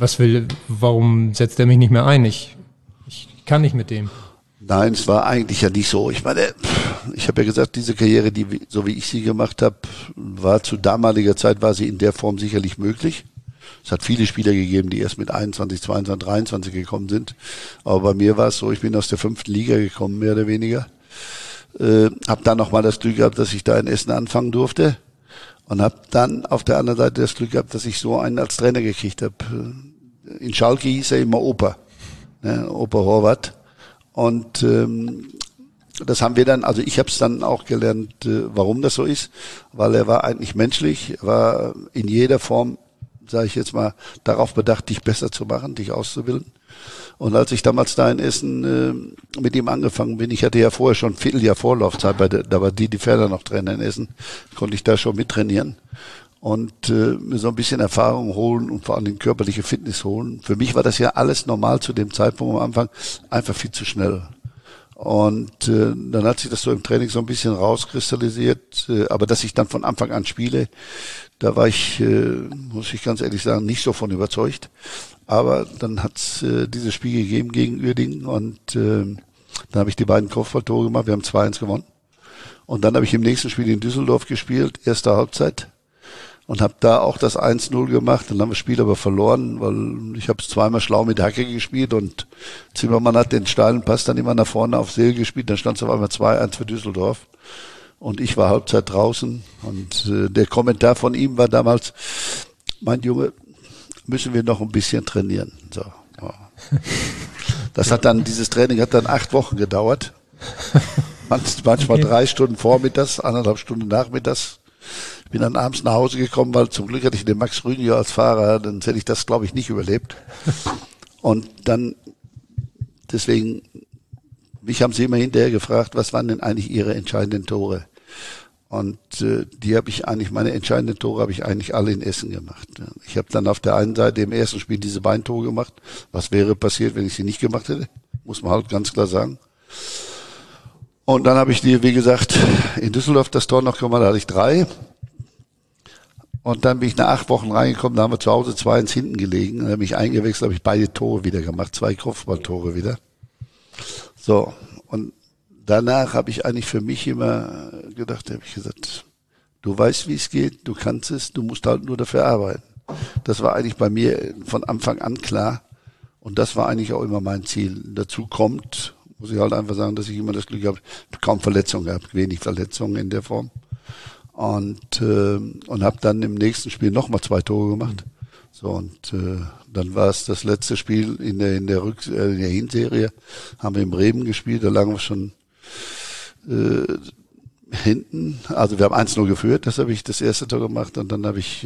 warum setzt er mich nicht mehr ein? Ich kann nicht mit dem. Nein, es war eigentlich ja nicht so. Ich meine, ich habe ja gesagt, diese Karriere, so wie ich sie gemacht habe, war zu damaliger Zeit, war sie in der Form sicherlich möglich. Es hat viele Spieler gegeben, die erst mit 21, 22, 23 gekommen sind. Aber bei mir war es so, ich bin aus der 5. Liga gekommen, mehr oder weniger. Habe dann nochmal das Glück gehabt, dass ich da in Essen anfangen durfte. Und habe dann auf der anderen Seite das Glück gehabt, dass ich so einen als Trainer gekriegt habe. In Schalke hieß er immer Opa, ne, Opa Horvath. Und das haben wir dann, also ich habe es dann auch gelernt, warum das so ist, weil er war eigentlich menschlich, war in jeder Form, sage ich jetzt mal, darauf bedacht, dich besser zu machen, dich auszubilden. Und als ich damals da in Essen mit ihm angefangen bin, ich hatte ja vorher schon ein Vierteljahr Vorlaufzeit, da war die Ferner noch Trainer in Essen, konnte ich da schon mittrainieren und mir so ein bisschen Erfahrung holen und vor allem körperliche Fitness holen. Für mich war das ja alles normal zu dem Zeitpunkt am Anfang, einfach viel zu schnell. Und dann hat sich das so im Training so ein bisschen rauskristallisiert, aber dass ich dann von Anfang an spiele, da war ich, muss ich ganz ehrlich sagen, nicht so von überzeugt. Aber dann hat's dieses Spiel gegeben gegen Uerdingen und dann habe ich die beiden Kopfballtore gemacht, wir haben 2-1 gewonnen. Und dann habe ich im nächsten Spiel in Düsseldorf gespielt, erste Halbzeit. Und habe da auch das 1-0 gemacht. Dann haben wir das Spiel aber verloren, weil ich habe es zweimal schlau mit Hacke gespielt und Zimmermann hat den steilen Pass dann immer nach vorne auf Seel gespielt. Dann stand es auf einmal 2-1 für Düsseldorf. Und ich war Halbzeit draußen. Und der Kommentar von ihm war damals, mein Junge, müssen wir noch ein bisschen trainieren. So. Ja. Dieses Training hat dann 8 Wochen gedauert. Manchmal 3 Stunden vormittags, 1,5 Stunden nachmittags. Ich bin dann abends nach Hause gekommen, weil zum Glück hatte ich den Max Rüniger als Fahrer, dann hätte ich das, glaube ich, nicht überlebt. Und dann, deswegen, mich haben sie immer hinterher gefragt, was waren denn eigentlich ihre entscheidenden Tore? Und meine entscheidenden Tore habe ich eigentlich alle in Essen gemacht. Ich habe dann auf der einen Seite im ersten Spiel diese beiden Tore gemacht. Was wäre passiert, wenn ich sie nicht gemacht hätte? Muss man halt ganz klar sagen. Und dann habe ich wie gesagt, in Düsseldorf das Tor noch gemacht, da hatte ich 3. Und dann bin ich nach 8 Wochen reingekommen, da haben wir zu Hause 2-1 hinten gelegen. Dann habe ich eingewechselt, habe ich beide Tore wieder gemacht, 2 Kopfballtore wieder. So, und danach habe ich eigentlich für mich immer gedacht, habe ich gesagt, du weißt, wie es geht, du kannst es, du musst halt nur dafür arbeiten. Das war eigentlich bei mir von Anfang an klar. Und das war eigentlich auch immer mein Ziel. Dazu kommt, muss ich halt einfach sagen, dass ich immer das Glück habe, kaum Verletzungen gehabt, wenig Verletzungen in der Form. Und habe dann im nächsten Spiel nochmal 2 Tore gemacht. So, und dann war es das letzte Spiel in der Hinserie, haben wir in Bremen gespielt, da lagen wir schon hinten. Also wir haben 1-0 geführt, das habe ich das erste Tor gemacht und dann habe ich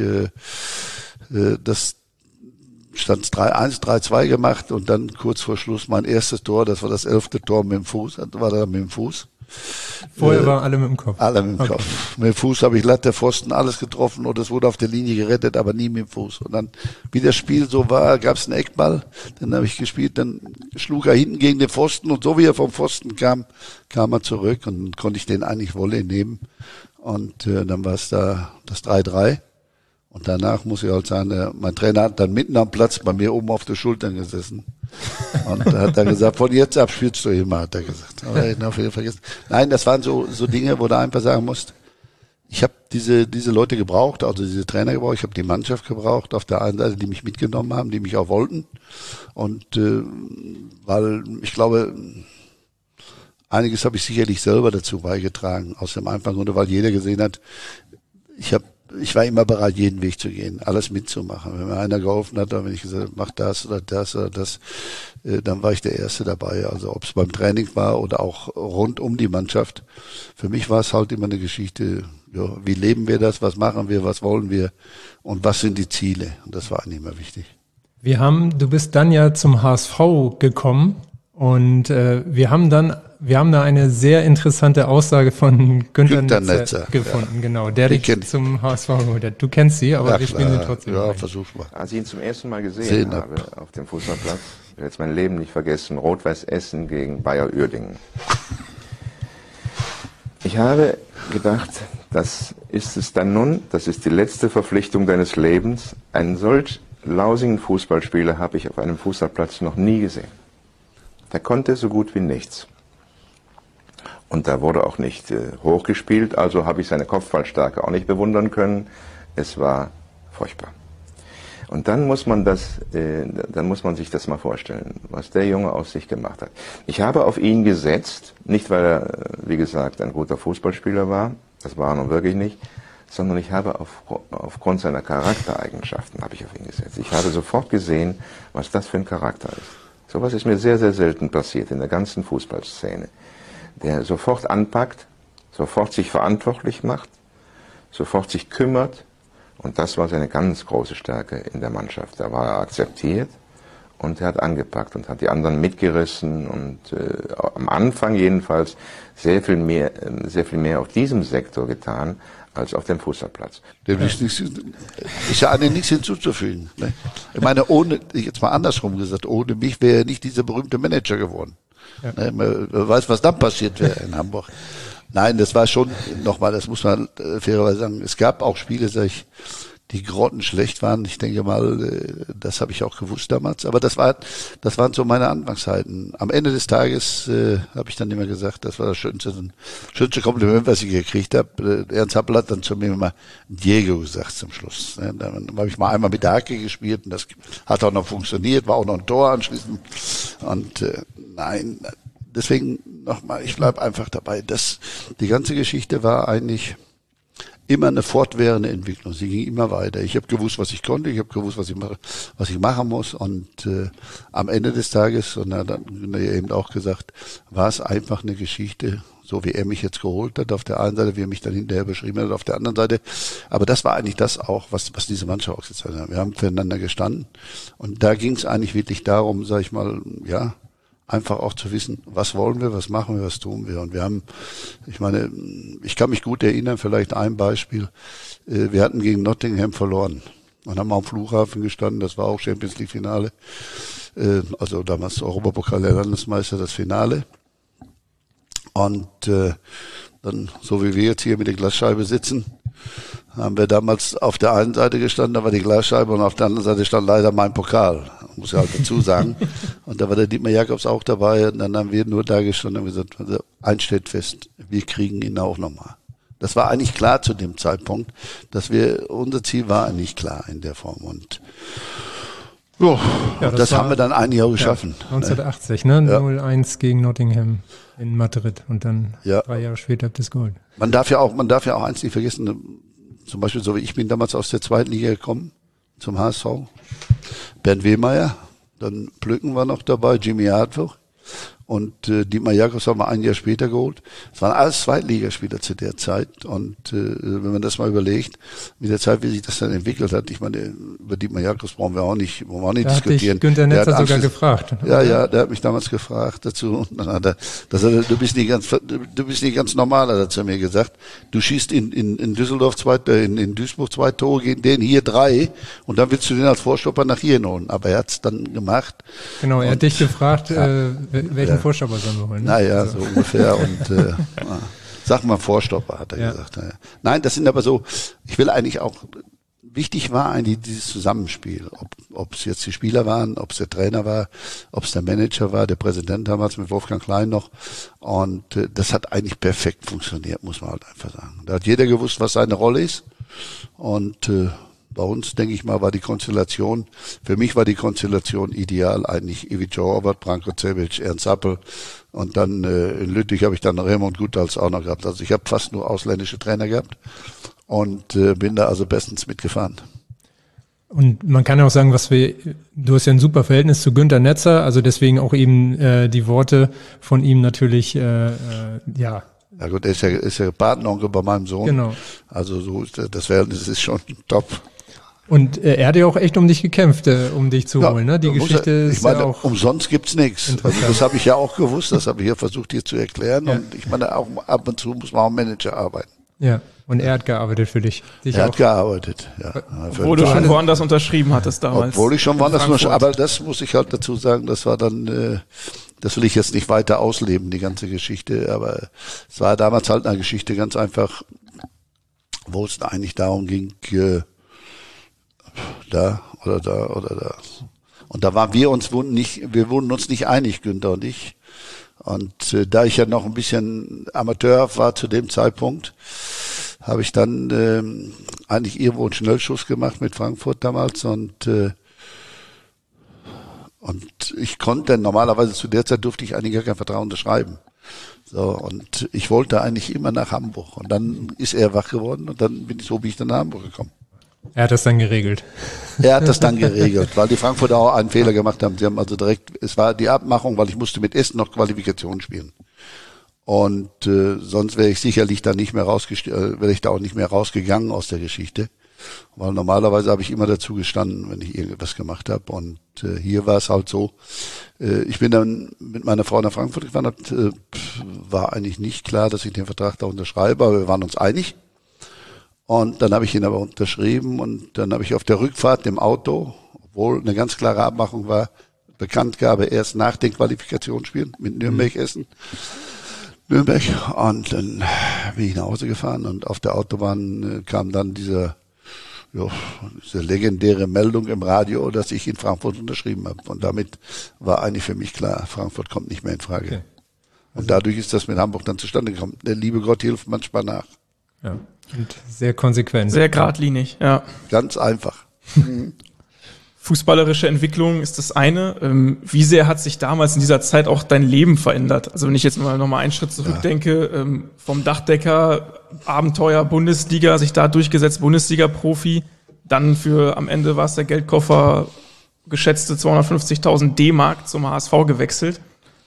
stand 3-1, 3-2 gemacht und dann kurz vor Schluss mein erstes Tor, das war das 11. Tor mit dem Fuß, war da mit dem Fuß. Vorher waren alle mit dem Kopf. Alle mit dem Kopf. Mit dem Fuß habe ich Latte, Pfosten, alles getroffen und es wurde auf der Linie gerettet, aber nie mit dem Fuß. Und dann, wie das Spiel so war, gab es einen Eckball, dann habe ich gespielt, dann schlug er hinten gegen den Pfosten und so wie er vom Pfosten kam er zurück und dann konnte ich den eigentlich Volley nehmen. Und dann war es da das 3-3. Und danach muss ich halt sagen, mein Trainer hat dann mitten am Platz bei mir oben auf der Schultern gesessen. Und da hat er gesagt, von jetzt ab spielst du immer, hat er gesagt. Aber ich auf jeden Fall vergessen. Nein, das waren so Dinge, wo du einfach sagen musst, ich habe diese Leute gebraucht, also diese Trainer gebraucht, ich habe die Mannschaft gebraucht, auf der einen Seite, die mich mitgenommen haben, die mich auch wollten. Und weil ich glaube, einiges habe ich sicherlich selber dazu beigetragen, aus dem einfachen Grunde, weil jeder gesehen hat, ich war immer bereit, jeden Weg zu gehen, alles mitzumachen. Wenn mir einer geholfen hat, wenn ich gesagt habe, mach das oder das oder das, dann war ich der Erste dabei. Also ob es beim Training war oder auch rund um die Mannschaft. Für mich war es halt immer eine Geschichte, ja, wie leben wir das, was machen wir, was wollen wir und was sind die Ziele. Und das war eigentlich immer wichtig. Du bist dann ja zum HSV gekommen Und wir haben da eine sehr interessante Aussage von Günter Netzer gefunden, genau, der dich zum HSV geholt hat. Du kennst sie, aber wir spielen sie trotzdem. Ja, versuch mal. Als ich ihn zum ersten Mal gesehen habe auf dem Fußballplatz, ich werde jetzt mein Leben nicht vergessen, Rot-Weiß Essen gegen Bayer Uerdingen. Ich habe gedacht, das ist es dann nun, das ist die letzte Verpflichtung deines Lebens. Einen solch lausigen Fußballspieler habe ich auf einem Fußballplatz noch nie gesehen. Der konnte so gut wie nichts. Und da wurde auch nicht hochgespielt, also habe ich seine Kopfballstärke auch nicht bewundern können. Es war furchtbar. Und dann muss man sich das mal vorstellen, was der Junge aus sich gemacht hat. Ich habe auf ihn gesetzt, nicht weil er, wie gesagt, ein guter Fußballspieler war, das war er nun wirklich nicht, sondern ich habe aufgrund seiner Charaktereigenschaften habe ich auf ihn gesetzt. Ich habe sofort gesehen, was das für ein Charakter ist. Sowas ist mir sehr, sehr selten passiert in der ganzen Fußballszene. Der sofort anpackt, sofort sich verantwortlich macht, sofort sich kümmert. Und das war seine ganz große Stärke in der Mannschaft. Da war er akzeptiert und er hat angepackt und hat die anderen mitgerissen und am Anfang jedenfalls sehr viel mehr auf diesem Sektor getan als auf dem Fußballplatz. Dem ist ja an nichts hinzuzufügen. Ne? Ich meine, jetzt mal andersrum gesagt, ohne mich wäre er nicht dieser berühmte Manager geworden. Ja. Ne? Man weiß, was dann passiert wäre in Hamburg. Nein, das war schon, nochmal, das muss man fairerweise sagen, es gab auch Spiele, die grottenschlecht waren. Ich denke mal, das habe ich auch gewusst damals. Aber das waren so meine Anfangszeiten. Am Ende des Tages habe ich dann immer gesagt, das war das schönste Kompliment, was ich gekriegt habe. Ernst Happel hat dann zu mir immer Diego gesagt zum Schluss. Dann habe ich mal einmal mit der Hacke gespielt und das hat auch noch funktioniert, war auch noch ein Tor anschließend. Und nein, deswegen nochmal, ich bleibe einfach dabei. Die ganze Geschichte war eigentlich immer eine fortwährende Entwicklung. Sie ging immer weiter. Ich habe gewusst, was ich konnte. Ich habe gewusst, was ich machen muss. Und am Ende des Tages, und dann eben auch gesagt, war es einfach eine Geschichte, so wie er mich jetzt geholt hat. Auf der einen Seite, wie er mich dann hinterher beschrieben hat, auf der anderen Seite. Aber das war eigentlich das auch, was diese Mannschaft ausgezeichnet hat. Wir haben füreinander gestanden. Und da ging es eigentlich wirklich darum, sag ich mal, ja, einfach auch zu wissen, was wollen wir, was machen wir, was tun wir. Und wir haben, ich meine, ich kann mich gut erinnern, vielleicht ein Beispiel, wir hatten gegen Nottingham verloren und haben am Flughafen gestanden, das war auch Champions League Finale, also damals Europapokal der Landesmeister, das Finale. Und dann, so wie wir jetzt hier mit der Glasscheibe sitzen, haben wir damals auf der einen Seite gestanden, da war die Glasscheibe und auf der anderen Seite stand leider mein Pokal, muss ich halt dazu sagen. Und da war der Dietmar Jacobs auch dabei und dann haben wir nur da gestanden und gesagt, also eins steht fest, wir kriegen ihn auch nochmal. Das war eigentlich klar zu dem Zeitpunkt, unser Ziel war eigentlich klar in der Form und das haben wir dann ein Jahr geschaffen. Ja, 1980, ne? 0-1 gegen Nottingham in Madrid und dann 3 Jahre später das Gold. Man darf ja auch eins nicht vergessen, zum Beispiel so wie ich bin damals aus der zweiten Liga gekommen zum HSV. Bernd Wehmeier, dann Plücken war noch dabei, Jimmy Hartwig und Dietmar Jacobs haben wir ein Jahr später geholt. Es waren alles Zweitligaspieler zu der Zeit und wenn man das mal überlegt, mit der Zeit, wie sich das dann entwickelt hat, ich meine, über Dietmar Jacobs brauchen wir auch nicht diskutieren. Hat dich Günter Netzer sogar gefragt. Ja, der hat mich damals gefragt dazu. Und dann hat er, du bist nicht ganz normal, hat er zu mir gesagt. Du schießt in Düsseldorf in Duisburg 2 Tore, gegen den hier 3 und dann willst du den als Vorstopper nach hier holen. Aber er hat's dann gemacht. Genau, er hat dich gefragt, welchen Vorstopper sollen wir holen? Ne? Naja, so ungefähr. Und sag mal Vorstopper, hat er gesagt. Ja. Nein, das sind aber so, ich will eigentlich auch, wichtig war eigentlich dieses Zusammenspiel. Ob es jetzt die Spieler waren, ob es der Trainer war, ob es der Manager war, der Präsident damals mit Wolfgang Klein noch. Und das hat eigentlich perfekt funktioniert, muss man halt einfach sagen. Da hat jeder gewusst, was seine Rolle ist. Und bei uns, denke ich mal, für mich war die Konstellation ideal eigentlich Ivica Horvath, Branko Cevic, Ernst Happel und dann in Lüttich habe ich dann Raymond Gutals auch noch gehabt. Also ich habe fast nur ausländische Trainer gehabt und bin da also bestens mitgefahren. Und man kann ja auch sagen, du hast ja ein super Verhältnis zu Günter Netzer, also deswegen auch eben die Worte von ihm natürlich, Ja gut, er ist ja Patenonkel bei meinem Sohn. Genau. Also so ist das Verhältnis ist schon top. Und er hat ja auch echt um dich gekämpft, um dich zu holen. Ne? Die Geschichte ist ja auch... Umsonst gibt's nichts. Also das habe ich ja auch gewusst, das habe ich ja versucht hier zu erklären. Ja. Und ich meine, auch ab und zu muss man auch Manager arbeiten. Ja, und er hat gearbeitet für dich. Er hat gearbeitet, ja. Obwohl du schon woanders unterschrieben hattest damals. Obwohl ich schon woanders unterschrieben, aber das muss ich halt dazu sagen, das war dann, das will ich jetzt nicht weiter ausleben, die ganze Geschichte, aber es war damals halt eine Geschichte ganz einfach, wo es eigentlich darum ging, da oder da oder da. Und da waren wir wurden uns nicht einig, Günther und ich. Und da ich ja noch ein bisschen Amateur war zu dem Zeitpunkt, habe ich dann eigentlich irgendwo einen Schnellschuss gemacht mit Frankfurt damals und ich konnte normalerweise zu der Zeit durfte ich eigentlich gar kein Vertrag unterschreiben. So, und ich wollte eigentlich immer nach Hamburg. Und dann ist er wach geworden und dann bin ich dann nach Hamburg gekommen. Er hat das dann geregelt. Er hat das dann geregelt, weil die Frankfurter auch einen Fehler gemacht haben. Sie haben also direkt, es war die Abmachung, weil ich musste mit Essen noch Qualifikation spielen. Und sonst wäre ich sicherlich da nicht mehr wäre ich da auch nicht mehr rausgegangen aus der Geschichte. Weil normalerweise habe ich immer dazu gestanden, wenn ich irgendwas gemacht habe. Und hier war es halt so, ich bin dann mit meiner Frau nach Frankfurt gefahren, war eigentlich nicht klar, dass ich den Vertrag da unterschreibe, aber wir waren uns einig. Und dann habe ich ihn aber unterschrieben und dann habe ich auf der Rückfahrt im Auto, obwohl eine ganz klare Abmachung war, Bekanntgabe erst nach den Qualifikationsspielen mit Nürnberg-Essen. Nürnberg. Und dann bin ich nach Hause gefahren und auf der Autobahn kam dann diese legendäre Meldung im Radio, dass ich in Frankfurt unterschrieben habe. Und damit war eigentlich für mich klar, Frankfurt kommt nicht mehr in Frage. Okay. Und dadurch ist das mit Hamburg dann zustande gekommen. Der liebe Gott hilft manchmal nach. Ja. Und sehr konsequent. Sehr geradlinig, ja. Ganz einfach. Fußballerische Entwicklung ist das eine. Wie sehr hat sich damals in dieser Zeit auch dein Leben verändert? Also wenn ich jetzt mal nochmal einen Schritt zurückdenke, vom Dachdecker, Abenteuer, Bundesliga, sich da durchgesetzt, Bundesliga-Profi, dann am Ende war es der Geldkoffer, geschätzte 250.000 D-Mark zum HSV gewechselt.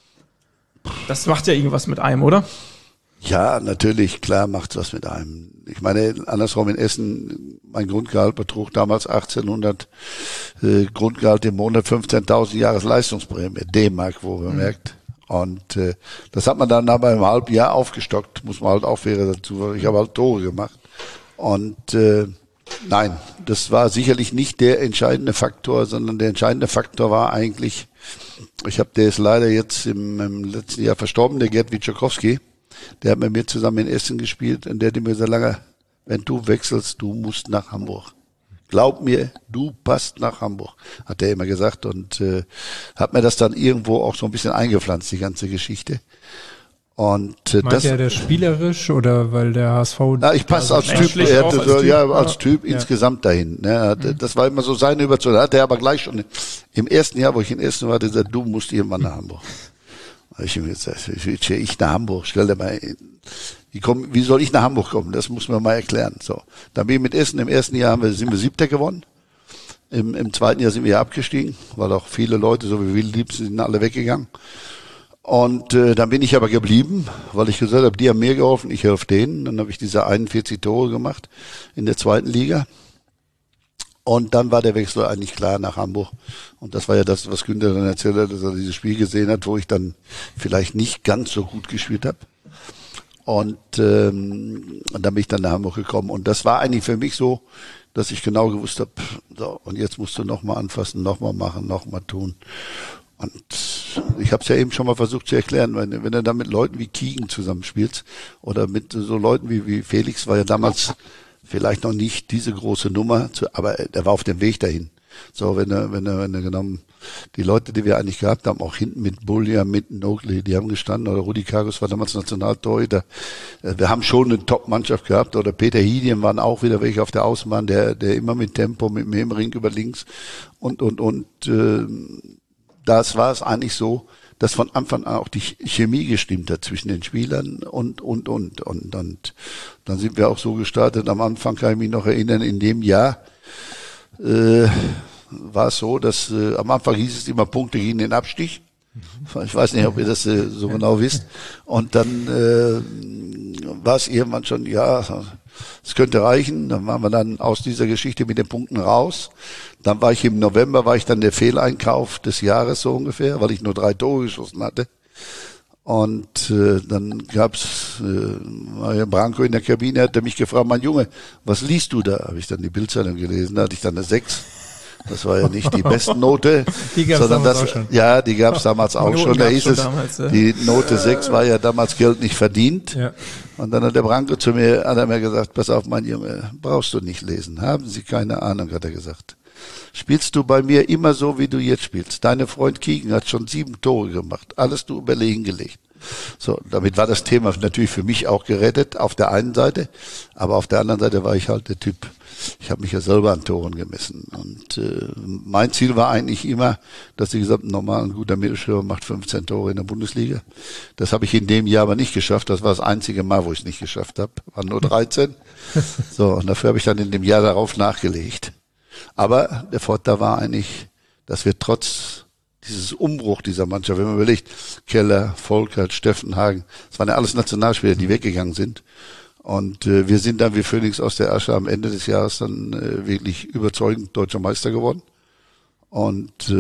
Das macht ja irgendwas mit einem, oder? Ja, natürlich, klar macht's was mit einem. Ich meine, andersrum in Essen, mein Grundgehalt betrug damals 1800, Grundgehalt im Monat 15.000 Jahresleistungsprämie, D-Mark, wo bemerkt. Und das hat man dann aber im Halbjahr aufgestockt, muss man halt auch fair dazu, ich habe halt Tore gemacht. Und nein, das war sicherlich nicht der entscheidende Faktor, sondern der entscheidende Faktor war eigentlich, der ist leider jetzt im letzten Jahr verstorben, der Gerd Witschakowski. Der hat mit mir zusammen in Essen gespielt und der hat mir gesagt, Langer, wenn du wechselst, du musst nach Hamburg. Glaub mir, du passt nach Hamburg, hat er immer gesagt und hat mir das dann irgendwo auch so ein bisschen eingepflanzt, die ganze Geschichte. Und meint er das spielerisch oder weil der HSV... Na, ich passe als Typ, als Typ insgesamt dahin. Ne? Das war immer so seine Überzeugung. Hat er aber gleich schon im ersten Jahr, wo ich in Essen war, hat er gesagt, du musst irgendwann nach Hamburg. Ich habe gesagt, ich nach Hamburg, stell dir mal, wie soll ich nach Hamburg kommen? Das muss man mal erklären. So, dann bin ich mit Essen, im ersten Jahr sind wir 7. gewonnen. Im zweiten Jahr sind wir abgestiegen, weil auch viele Leute, so wie Wildliebsten, sind alle weggegangen. Und dann bin ich aber geblieben, weil ich gesagt habe, die haben mir geholfen, ich helfe denen. Dann habe ich diese 41 Tore gemacht in der 2. Liga. Und dann war der Wechsel eigentlich klar nach Hamburg. Und das war ja das, was Günther dann erzählt hat, dass er dieses Spiel gesehen hat, wo ich dann vielleicht nicht ganz so gut gespielt habe. Und dann bin ich dann nach Hamburg gekommen. Und das war eigentlich für mich so, dass ich genau gewusst habe, so, und jetzt musst du nochmal anfassen, nochmal machen, nochmal tun. Und ich habe es ja eben schon mal versucht zu erklären, wenn du da mit Leuten wie Kiegen zusammenspielst oder mit so Leuten wie Felix, war ja damals vielleicht noch nicht diese große Nummer, aber er war auf dem Weg dahin. So, wenn er genommen, die Leute, die wir eigentlich gehabt haben, auch hinten mit Bullia, mit Nogley, die haben gestanden, oder Rudi Karius war damals Nationaltorhüter. Wir haben schon eine Top-Mannschaft gehabt, oder Peter Hidien waren auch wieder welche auf der Außenbahn, der immer mit Tempo, mit Memering über links und das war es eigentlich so, dass von Anfang an auch die Chemie gestimmt hat zwischen den Spielern und dann sind wir auch so gestartet. Am Anfang kann ich mich noch erinnern, in dem Jahr war es so, dass am Anfang hieß es immer Punkte gegen den Abstieg. Ich weiß nicht, ob ihr das so genau wisst. Und dann war es irgendwann schon, ja, es könnte reichen. Dann waren wir dann aus dieser Geschichte mit den Punkten raus. Dann war ich im November, war ich dann der Fehleinkauf des Jahres so ungefähr, weil ich nur 3 Tore geschossen hatte. Und dann gab's Mario Branco in der Kabine, hat er mich gefragt, mein Junge, was liest du da? Habe ich dann die Bildzeitung gelesen, da hatte ich dann eine 6. Das war ja nicht die Bestnote, Die gab's sondern damals das, auch schon. ja, die gab's damals auch Noten schon. Da gab's hieß schon es, damals, ja. die Note 6 war ja damals Geld nicht verdient. Ja. Und dann hat der Branco zu mir, hat er mir gesagt, pass auf, mein Junge, brauchst du nicht lesen. Haben Sie keine Ahnung, hat er gesagt. Spielst du bei mir immer so, wie du jetzt spielst. Deine Freund Kieken hat schon 7 Tore gemacht. Alles du überlegen gelegt. So, damit war das Thema natürlich für mich auch gerettet, auf der einen Seite. Aber auf der anderen Seite war ich halt der Typ, ich habe mich ja selber an Toren gemessen. Und mein Ziel war eigentlich immer, dass ich gesagt habe, normal ein guter Mittelstürmer macht 15 Tore in der Bundesliga. Das habe ich in dem Jahr aber nicht geschafft. Das war das einzige Mal, wo ich es nicht geschafft habe. Waren nur 13. So, und dafür habe ich dann in dem Jahr darauf nachgelegt. Aber der Vorteil war eigentlich, dass wir trotz dieses Umbruch dieser Mannschaft, wenn man überlegt, Keller, Volkert, Steffenhagen, das waren ja alles Nationalspieler, die weggegangen sind. Und wir sind dann wie Phönix aus der Asche am Ende des Jahres dann wirklich überzeugend deutscher Meister geworden. Und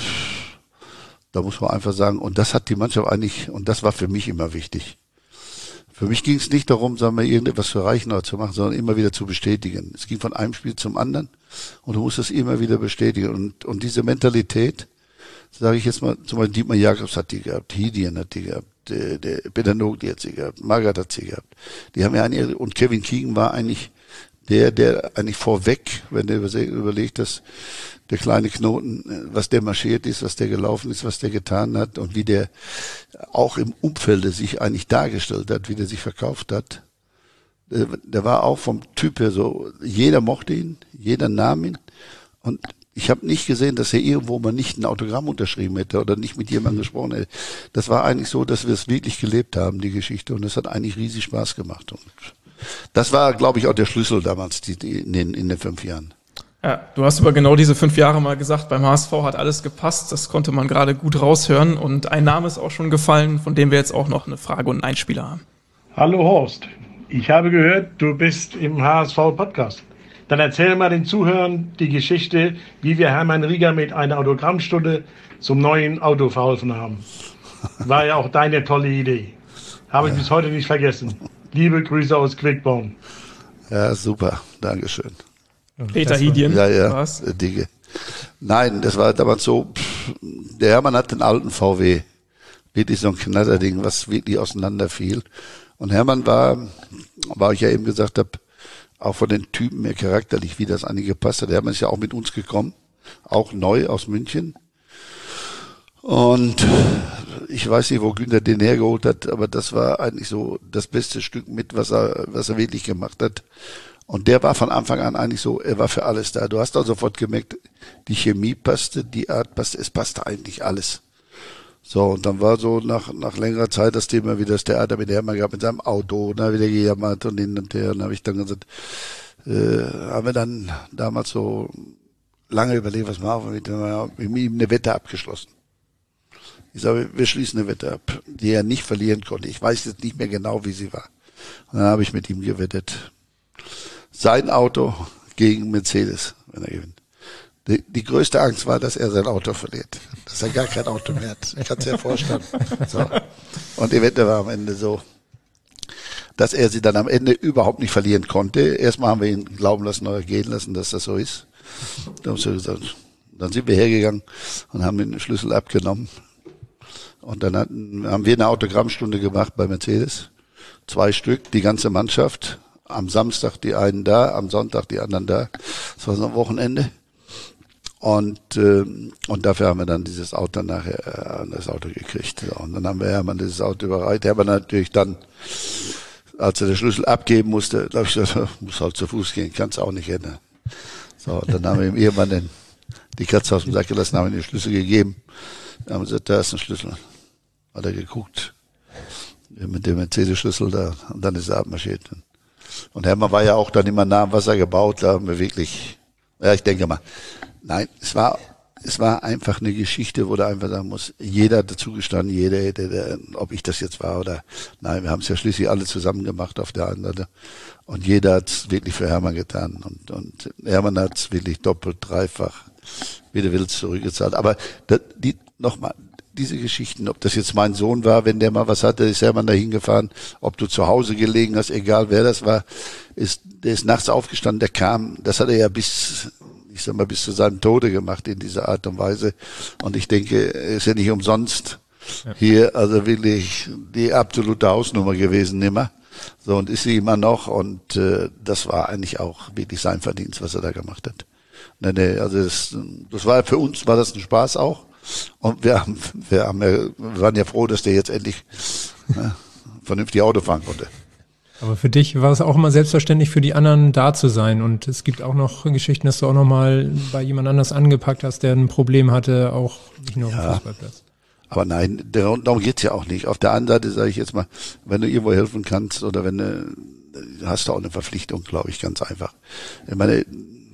da muss man einfach sagen, und das hat die Mannschaft eigentlich, und das war für mich immer wichtig. Für mich ging es nicht darum, sagen wir, irgendetwas zu erreichen oder zu machen, sondern immer wieder zu bestätigen. Es ging von einem Spiel zum anderen und du musst es immer wieder bestätigen. Und diese Mentalität, sage ich jetzt mal, zum Beispiel Dietmar Jacobs hat die gehabt, Hidien hat die gehabt, der Peter Nogli hat sie gehabt, Magath hat sie gehabt. Die haben ja eigentlich, und Kevin Keegan war eigentlich der eigentlich vorweg, wenn du überlegt, dass der kleine Knoten, was der marschiert ist, was der gelaufen ist, was der getan hat und wie der auch im Umfelde sich eigentlich dargestellt hat, wie der sich verkauft hat. Der war auch vom Typ her so, jeder mochte ihn, jeder nahm ihn und ich habe nicht gesehen, dass er irgendwo mal nicht ein Autogramm unterschrieben hätte oder nicht mit jemandem gesprochen hätte. Das war eigentlich so, dass wir es wirklich gelebt haben, die Geschichte. Und es hat eigentlich riesig Spaß gemacht. Und das war, glaube ich, auch der Schlüssel damals in den 5 Jahren. Ja, du hast über genau diese 5 Jahre mal gesagt, beim HSV hat alles gepasst. Das konnte man gerade gut raushören. Und ein Name ist auch schon gefallen, von dem wir jetzt auch noch eine Frage und einen Einspieler haben. Hallo Horst, ich habe gehört, du bist im HSV-Podcast. Dann erzähl mal den Zuhörern die Geschichte, wie wir Hermann Rieger mit einer Autogrammstunde zum neuen Auto verholfen haben. War ja auch deine tolle Idee. Habe ich bis heute nicht vergessen. Liebe Grüße aus Quickborn. Ja, super. Dankeschön. Peter Hidien. Ja, war's. Dinge. Nein, das war damals so, der Hermann hat den alten VW. Wirklich so ein Knatterding, was wirklich auseinanderfiel. Und Hermann war ich ja eben gesagt habe, auch von den Typen her charakterlich, wie das eigentlich gepasst hat. Hermann ist ja auch mit uns gekommen, auch neu aus München. Und ich weiß nicht, wo Günther den hergeholt hat, aber das war eigentlich so das beste Stück mit, was er wirklich gemacht hat. Und der war von Anfang an eigentlich so, er war für alles da. Du hast auch sofort gemerkt, die Chemie passte, die Art passte, es passte eigentlich alles. So, und dann war so nach längerer Zeit das Thema, wie das Theater mit Hermann gab, mit seinem Auto, und da wieder gejammert und hin und her. Und da habe ich dann gesagt, haben wir dann damals so lange überlegt, was machen wir mit ihm eine Wette abgeschlossen. Ich sage, wir schließen eine Wette ab, die er nicht verlieren konnte. Ich weiß jetzt nicht mehr genau, wie sie war. Und dann habe ich mit ihm gewettet. Sein Auto gegen Mercedes, wenn er gewinnt. Die größte Angst war, dass er sein Auto verliert. Dass er gar kein Auto mehr hat. Ich kann es ja vorstellen. So. Und die Wette war am Ende so, dass er sie dann am Ende überhaupt nicht verlieren konnte. Erstmal haben wir ihn glauben lassen oder gehen lassen, dass das so ist. Dann sind wir hergegangen und haben den Schlüssel abgenommen. Und dann haben wir eine Autogrammstunde gemacht bei Mercedes. 2 Stück, die ganze Mannschaft. Am Samstag die einen da, am Sonntag die anderen da. Das war so ein Wochenende. Und dafür haben wir dann dieses Auto nachher, das Auto gekriegt. So, und dann haben wir Hermann dieses Auto überreicht. Hermann natürlich dann, als er den Schlüssel abgeben musste, glaube ich, gesagt, muss halt zu Fuß gehen, kannst auch nicht ändern. So, und dann haben wir ihm irgendwann die Katze aus dem Sack gelassen, haben ihm den Schlüssel gegeben. Dann haben wir gesagt, da ist ein Schlüssel. Hat er geguckt. Mit dem Mercedes-Schlüssel da. Und dann ist er abmarschiert. Und Hermann war ja auch dann immer nah am Wasser gebaut. Da haben wir wirklich, ja, ich denke mal, nein, es war einfach eine Geschichte, wo du einfach sagen musst, jeder hat dazugestanden, jeder, ob ich das jetzt war oder nein, wir haben es ja schließlich alle zusammen gemacht auf der anderen Seite. Und jeder hat es wirklich für Hermann getan. Und Hermann hat es wirklich doppelt, dreifach, wie du willst, zurückgezahlt. Aber nochmal, diese Geschichten, ob das jetzt mein Sohn war, wenn der mal was hatte, ist Hermann da hingefahren, ob du zu Hause gelegen hast, egal wer das war, der ist nachts aufgestanden, der kam, das hat er ja bis zu seinem Tode gemacht in dieser Art und Weise. Und ich denke, er ist ja nicht umsonst hier, also wirklich die absolute Hausnummer gewesen, immer. So, und ist sie immer noch. Und das war eigentlich auch wirklich sein Verdienst, was er da gemacht hat. Nee, also das war für uns, war das ein Spaß auch. Und wir waren ja froh, dass der jetzt endlich vernünftig Auto fahren konnte. Aber für dich war es auch immer selbstverständlich, für die anderen da zu sein. Und es gibt auch noch Geschichten, dass du auch noch mal bei jemand anders angepackt hast, der ein Problem hatte, auch nicht nur auf dem Fußballplatz. Aber nein, darum geht's ja auch nicht. Auf der anderen Seite sage ich jetzt mal, wenn du irgendwo helfen kannst oder hast du auch eine Verpflichtung, glaube ich, ganz einfach. Ich meine,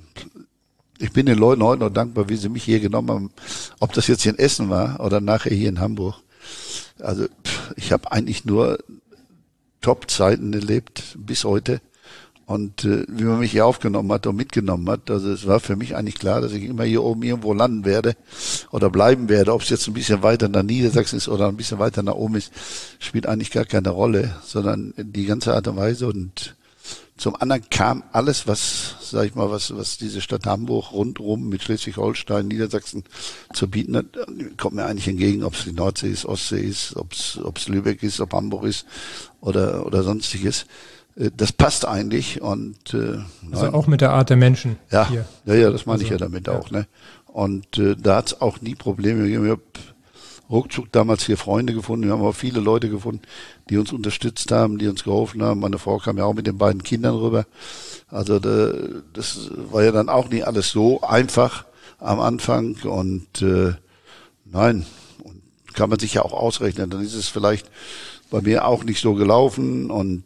ich bin den Leuten heute noch dankbar, wie sie mich hier genommen haben. Ob das jetzt hier in Essen war oder nachher hier in Hamburg. Also ich habe eigentlich nur Top-Zeiten erlebt bis heute. Und wie man mich hier aufgenommen hat und mitgenommen hat, also es war für mich eigentlich klar, dass ich immer hier oben irgendwo landen werde oder bleiben werde. Ob es jetzt ein bisschen weiter nach Niedersachsen ist oder ein bisschen weiter nach oben ist, spielt eigentlich gar keine Rolle, sondern die ganze Art und Weise. Und zum anderen kam alles, was diese Stadt Hamburg rundherum mit Schleswig-Holstein, Niedersachsen zu bieten hat, kommt mir eigentlich entgegen, ob es die Nordsee ist, Ostsee ist, ob es Lübeck ist, ob Hamburg ist oder sonstiges. Das passt eigentlich und also auch mit der Art der Menschen. Ja, hier. ja, das meine ich ja damit auch, ne? Und da hat's auch nie Probleme gegeben. Ich habe ruckzuck damals hier Freunde gefunden. Wir haben auch viele Leute gefunden, die uns unterstützt haben, die uns geholfen haben. Meine Frau kam ja auch mit den beiden Kindern rüber. Also das war ja dann auch nicht alles so einfach am Anfang und nein, kann man sich ja auch ausrechnen. Dann ist es vielleicht bei mir auch nicht so gelaufen und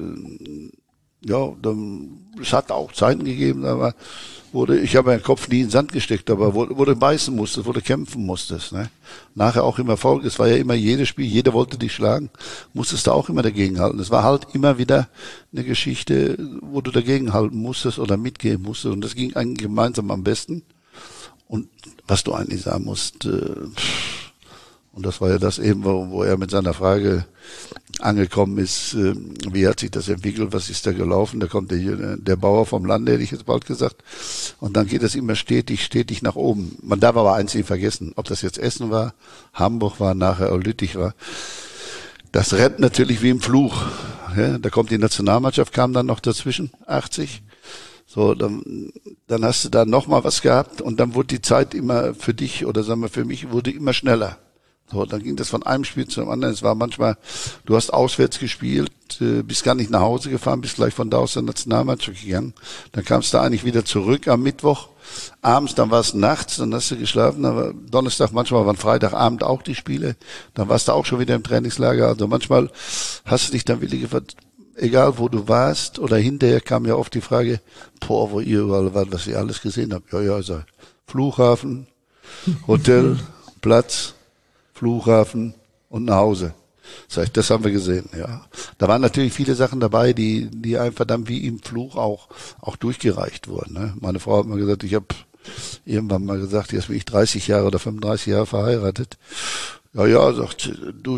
es hat auch Zeiten gegeben, aber ich habe meinen Kopf nie in den Sand gesteckt, aber wo du beißen musstest, wo du kämpfen musstest, ne? Nachher auch im Erfolg, es war ja immer jedes Spiel, jeder wollte dich schlagen, musstest du auch immer dagegenhalten. Es war halt immer wieder eine Geschichte, wo du dagegenhalten musstest oder mitgehen musstest und das ging eigentlich gemeinsam am besten. Und was du eigentlich sagen musst, und das war ja das eben, wo er mit seiner Frage angekommen ist, wie hat sich das entwickelt, was ist da gelaufen, da kommt der Bauer vom Lande, hätte ich jetzt bald gesagt, und dann geht es immer stetig nach oben. Man darf aber eins nicht vergessen, ob das jetzt Essen war, Hamburg war, nachher Lüttich war, das rennt natürlich wie im Fluch. Ja, da kommt die Nationalmannschaft, kam dann noch dazwischen, 80. So, dann hast du da nochmal was gehabt und dann wurde die Zeit immer für dich oder sagen wir für mich, wurde immer schneller. So, dann ging das von einem Spiel zum anderen. Es war manchmal, du hast auswärts gespielt, bist gar nicht nach Hause gefahren, bist gleich von da aus der Nationalmannschaft gegangen. Dann kamst du eigentlich wieder zurück am Mittwoch, abends, dann war es nachts, dann hast du geschlafen, aber Donnerstag, manchmal waren Freitagabend auch die Spiele, dann warst du auch schon wieder im Trainingslager. Also manchmal hast du dich dann wirklich gefragt, egal wo du warst oder hinterher kam ja oft die Frage, wo ihr überall wart, was ihr alles gesehen habt. Ja, also Flughafen, Hotel, Platz, Flughafen und nach Hause. Das haben wir gesehen, ja. Da waren natürlich viele Sachen dabei, die einfach dann wie im Fluch auch durchgereicht wurden. Ne? Meine Frau hat mal gesagt, ich habe irgendwann mal gesagt, jetzt bin ich 30 Jahre oder 35 Jahre verheiratet. Ja, sagt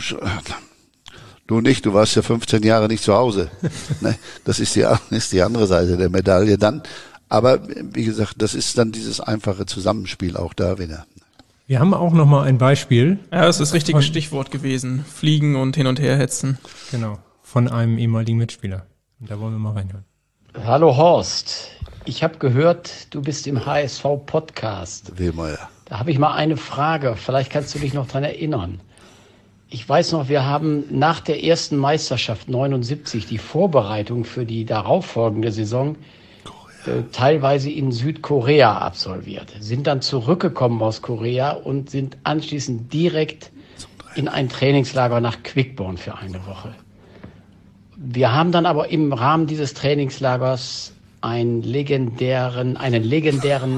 du nicht, du warst ja 15 Jahre nicht zu Hause. Ne? Das ist die andere Seite der Medaille dann. Aber wie gesagt, das ist dann dieses einfache Zusammenspiel auch da wieder. Wir haben auch noch mal ein Beispiel. Ja, das ist das richtige Stichwort gewesen. Fliegen und hin und her hetzen. Genau, von einem ehemaligen Mitspieler. Und da wollen wir mal reinhören. Hallo Horst, ich habe gehört, du bist im HSV-Podcast. Wehmeier. Da habe ich mal eine Frage, vielleicht kannst du dich noch dran erinnern. Ich weiß noch, wir haben nach der ersten Meisterschaft 79 die Vorbereitung für die darauffolgende Saison teilweise in Südkorea absolviert, sind dann zurückgekommen aus Korea und sind anschließend direkt in ein Trainingslager nach Quickborn für eine Woche. Wir haben dann aber im Rahmen dieses Trainingslagers einen legendären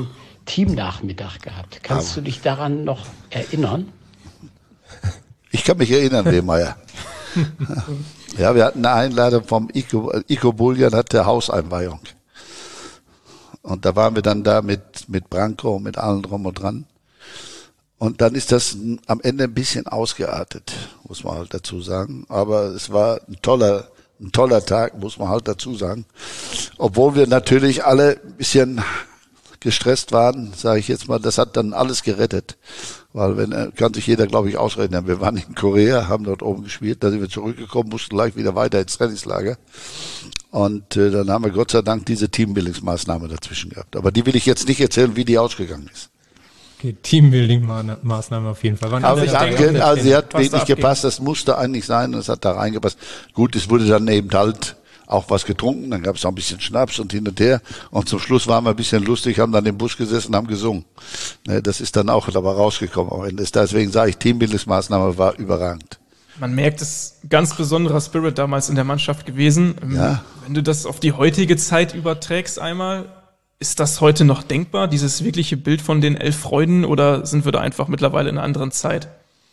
Teamnachmittag gehabt. Kannst du dich daran noch erinnern? Ich kann mich erinnern, Wehmeier. Ja, wir hatten eine Einladung vom Iko Buljan, hatte Hauseinweihung. Und da waren wir dann da mit Branko und mit allen drum und dran. Und dann ist das am Ende ein bisschen ausgeartet, muss man halt dazu sagen. Aber es war ein toller Tag, muss man halt dazu sagen. Obwohl wir natürlich alle ein bisschen gestresst waren, sage ich jetzt mal, das hat dann alles gerettet. Weil kann sich jeder, glaube ich, ausrechnen. Wir waren in Korea, haben dort oben gespielt, da sind wir zurückgekommen, mussten gleich wieder weiter ins Trainingslager. Und dann haben wir Gott sei Dank diese Teambuilding-Maßnahme dazwischen gehabt. Aber die will ich jetzt nicht erzählen, wie die ausgegangen ist. Okay, Teambuilding-Maßnahme auf jeden Fall. Also sie hat wirklich gepasst, das musste eigentlich sein und es hat da reingepasst. Gut, es wurde dann eben halt auch was getrunken, dann gab es auch ein bisschen Schnaps und hin und her und zum Schluss waren wir ein bisschen lustig, haben dann im Bus gesessen und haben gesungen. Das ist dann auch dabei rausgekommen. Deswegen sage ich, Teambuilding-Maßnahme war überragend. Man merkt, es ist ein ganz besonderer Spirit damals in der Mannschaft gewesen. Ja. Wenn du das auf die heutige Zeit überträgst einmal, ist das heute noch denkbar, dieses wirkliche Bild von den 11 Freuden, oder sind wir da einfach mittlerweile in einer anderen Zeit?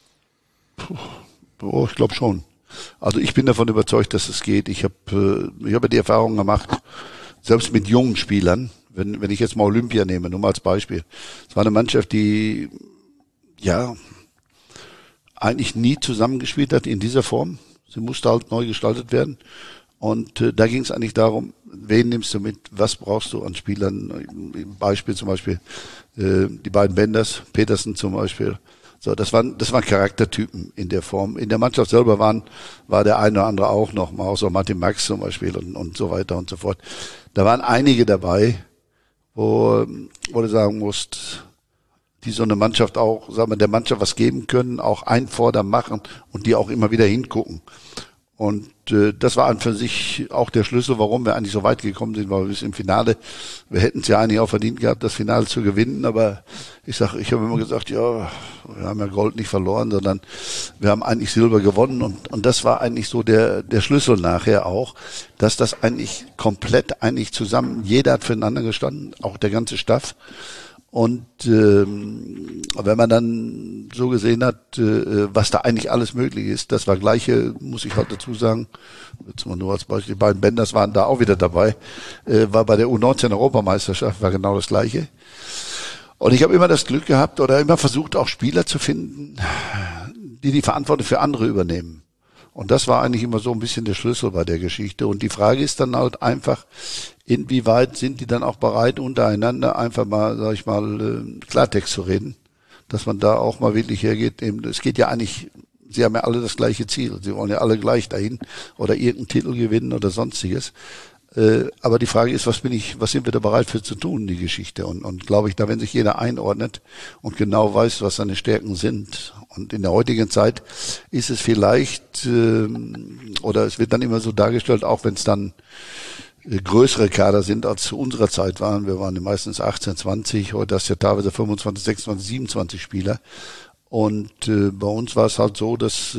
Ich glaube schon. Also ich bin davon überzeugt, dass es geht. Ich habe die Erfahrung gemacht, selbst mit jungen Spielern, wenn ich jetzt mal Olympia nehme, nur mal als Beispiel. Es war eine Mannschaft, die ja eigentlich nie zusammengespielt hat in dieser Form. Sie musste halt neu gestaltet werden. Und da ging es eigentlich darum, wen nimmst du mit, was brauchst du an Spielern? Beispiel zum Beispiel die beiden Benders, Petersen zum Beispiel. So, das waren Charaktertypen in der Form. In der Mannschaft selber war der eine oder andere auch noch, mal außer Martin Max zum Beispiel und so weiter und so fort. Da waren einige dabei, wo du sagen musst, die so eine Mannschaft auch, sagen wir, der Mannschaft was geben können, auch einfordern, machen und die auch immer wieder hingucken. Und das war an für sich auch der Schlüssel, warum wir eigentlich so weit gekommen sind, weil wir bis im Finale, wir hätten es ja eigentlich auch verdient gehabt, das Finale zu gewinnen, aber ich habe immer gesagt, ja, wir haben ja Gold nicht verloren, sondern wir haben eigentlich Silber gewonnen und das war eigentlich so der Schlüssel nachher auch, dass das eigentlich komplett eigentlich zusammen, jeder hat füreinander gestanden, auch der ganze Staff. Und wenn man dann so gesehen hat, was da eigentlich alles möglich ist, das war Gleiche, muss ich halt dazu sagen, jetzt mal nur als Beispiel, die beiden Benders waren da auch wieder dabei, war bei der U19-Europameisterschaft, war genau das Gleiche. Und ich habe immer das Glück gehabt oder immer versucht, auch Spieler zu finden, die Verantwortung für andere übernehmen. Und das war eigentlich immer so ein bisschen der Schlüssel bei der Geschichte. Und die Frage ist dann halt einfach, inwieweit sind die dann auch bereit, untereinander einfach mal, sag ich mal, Klartext zu reden, dass man da auch mal wirklich hergeht. Es geht ja eigentlich, sie haben ja alle das gleiche Ziel. Sie wollen ja alle gleich dahin oder irgendeinen Titel gewinnen oder sonstiges. Aber die Frage ist, was sind wir da bereit für zu tun, die Geschichte? Und glaube ich, da wenn sich jeder einordnet und genau weiß, was seine Stärken sind. Und in der heutigen Zeit ist es vielleicht, oder es wird dann immer so dargestellt, auch wenn es dann größere Kader sind, als zu unserer Zeit waren. Wir waren meistens 18, 20, heute hast du ja teilweise 25, 26, 27 Spieler. Und bei uns war es halt so, dass,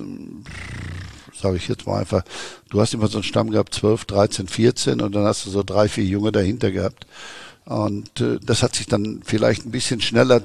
sage ich jetzt mal einfach, du hast immer so einen Stamm gehabt, 12, 13, 14 und dann hast du so 3, 4 Junge dahinter gehabt. Und das hat sich dann vielleicht ein bisschen schneller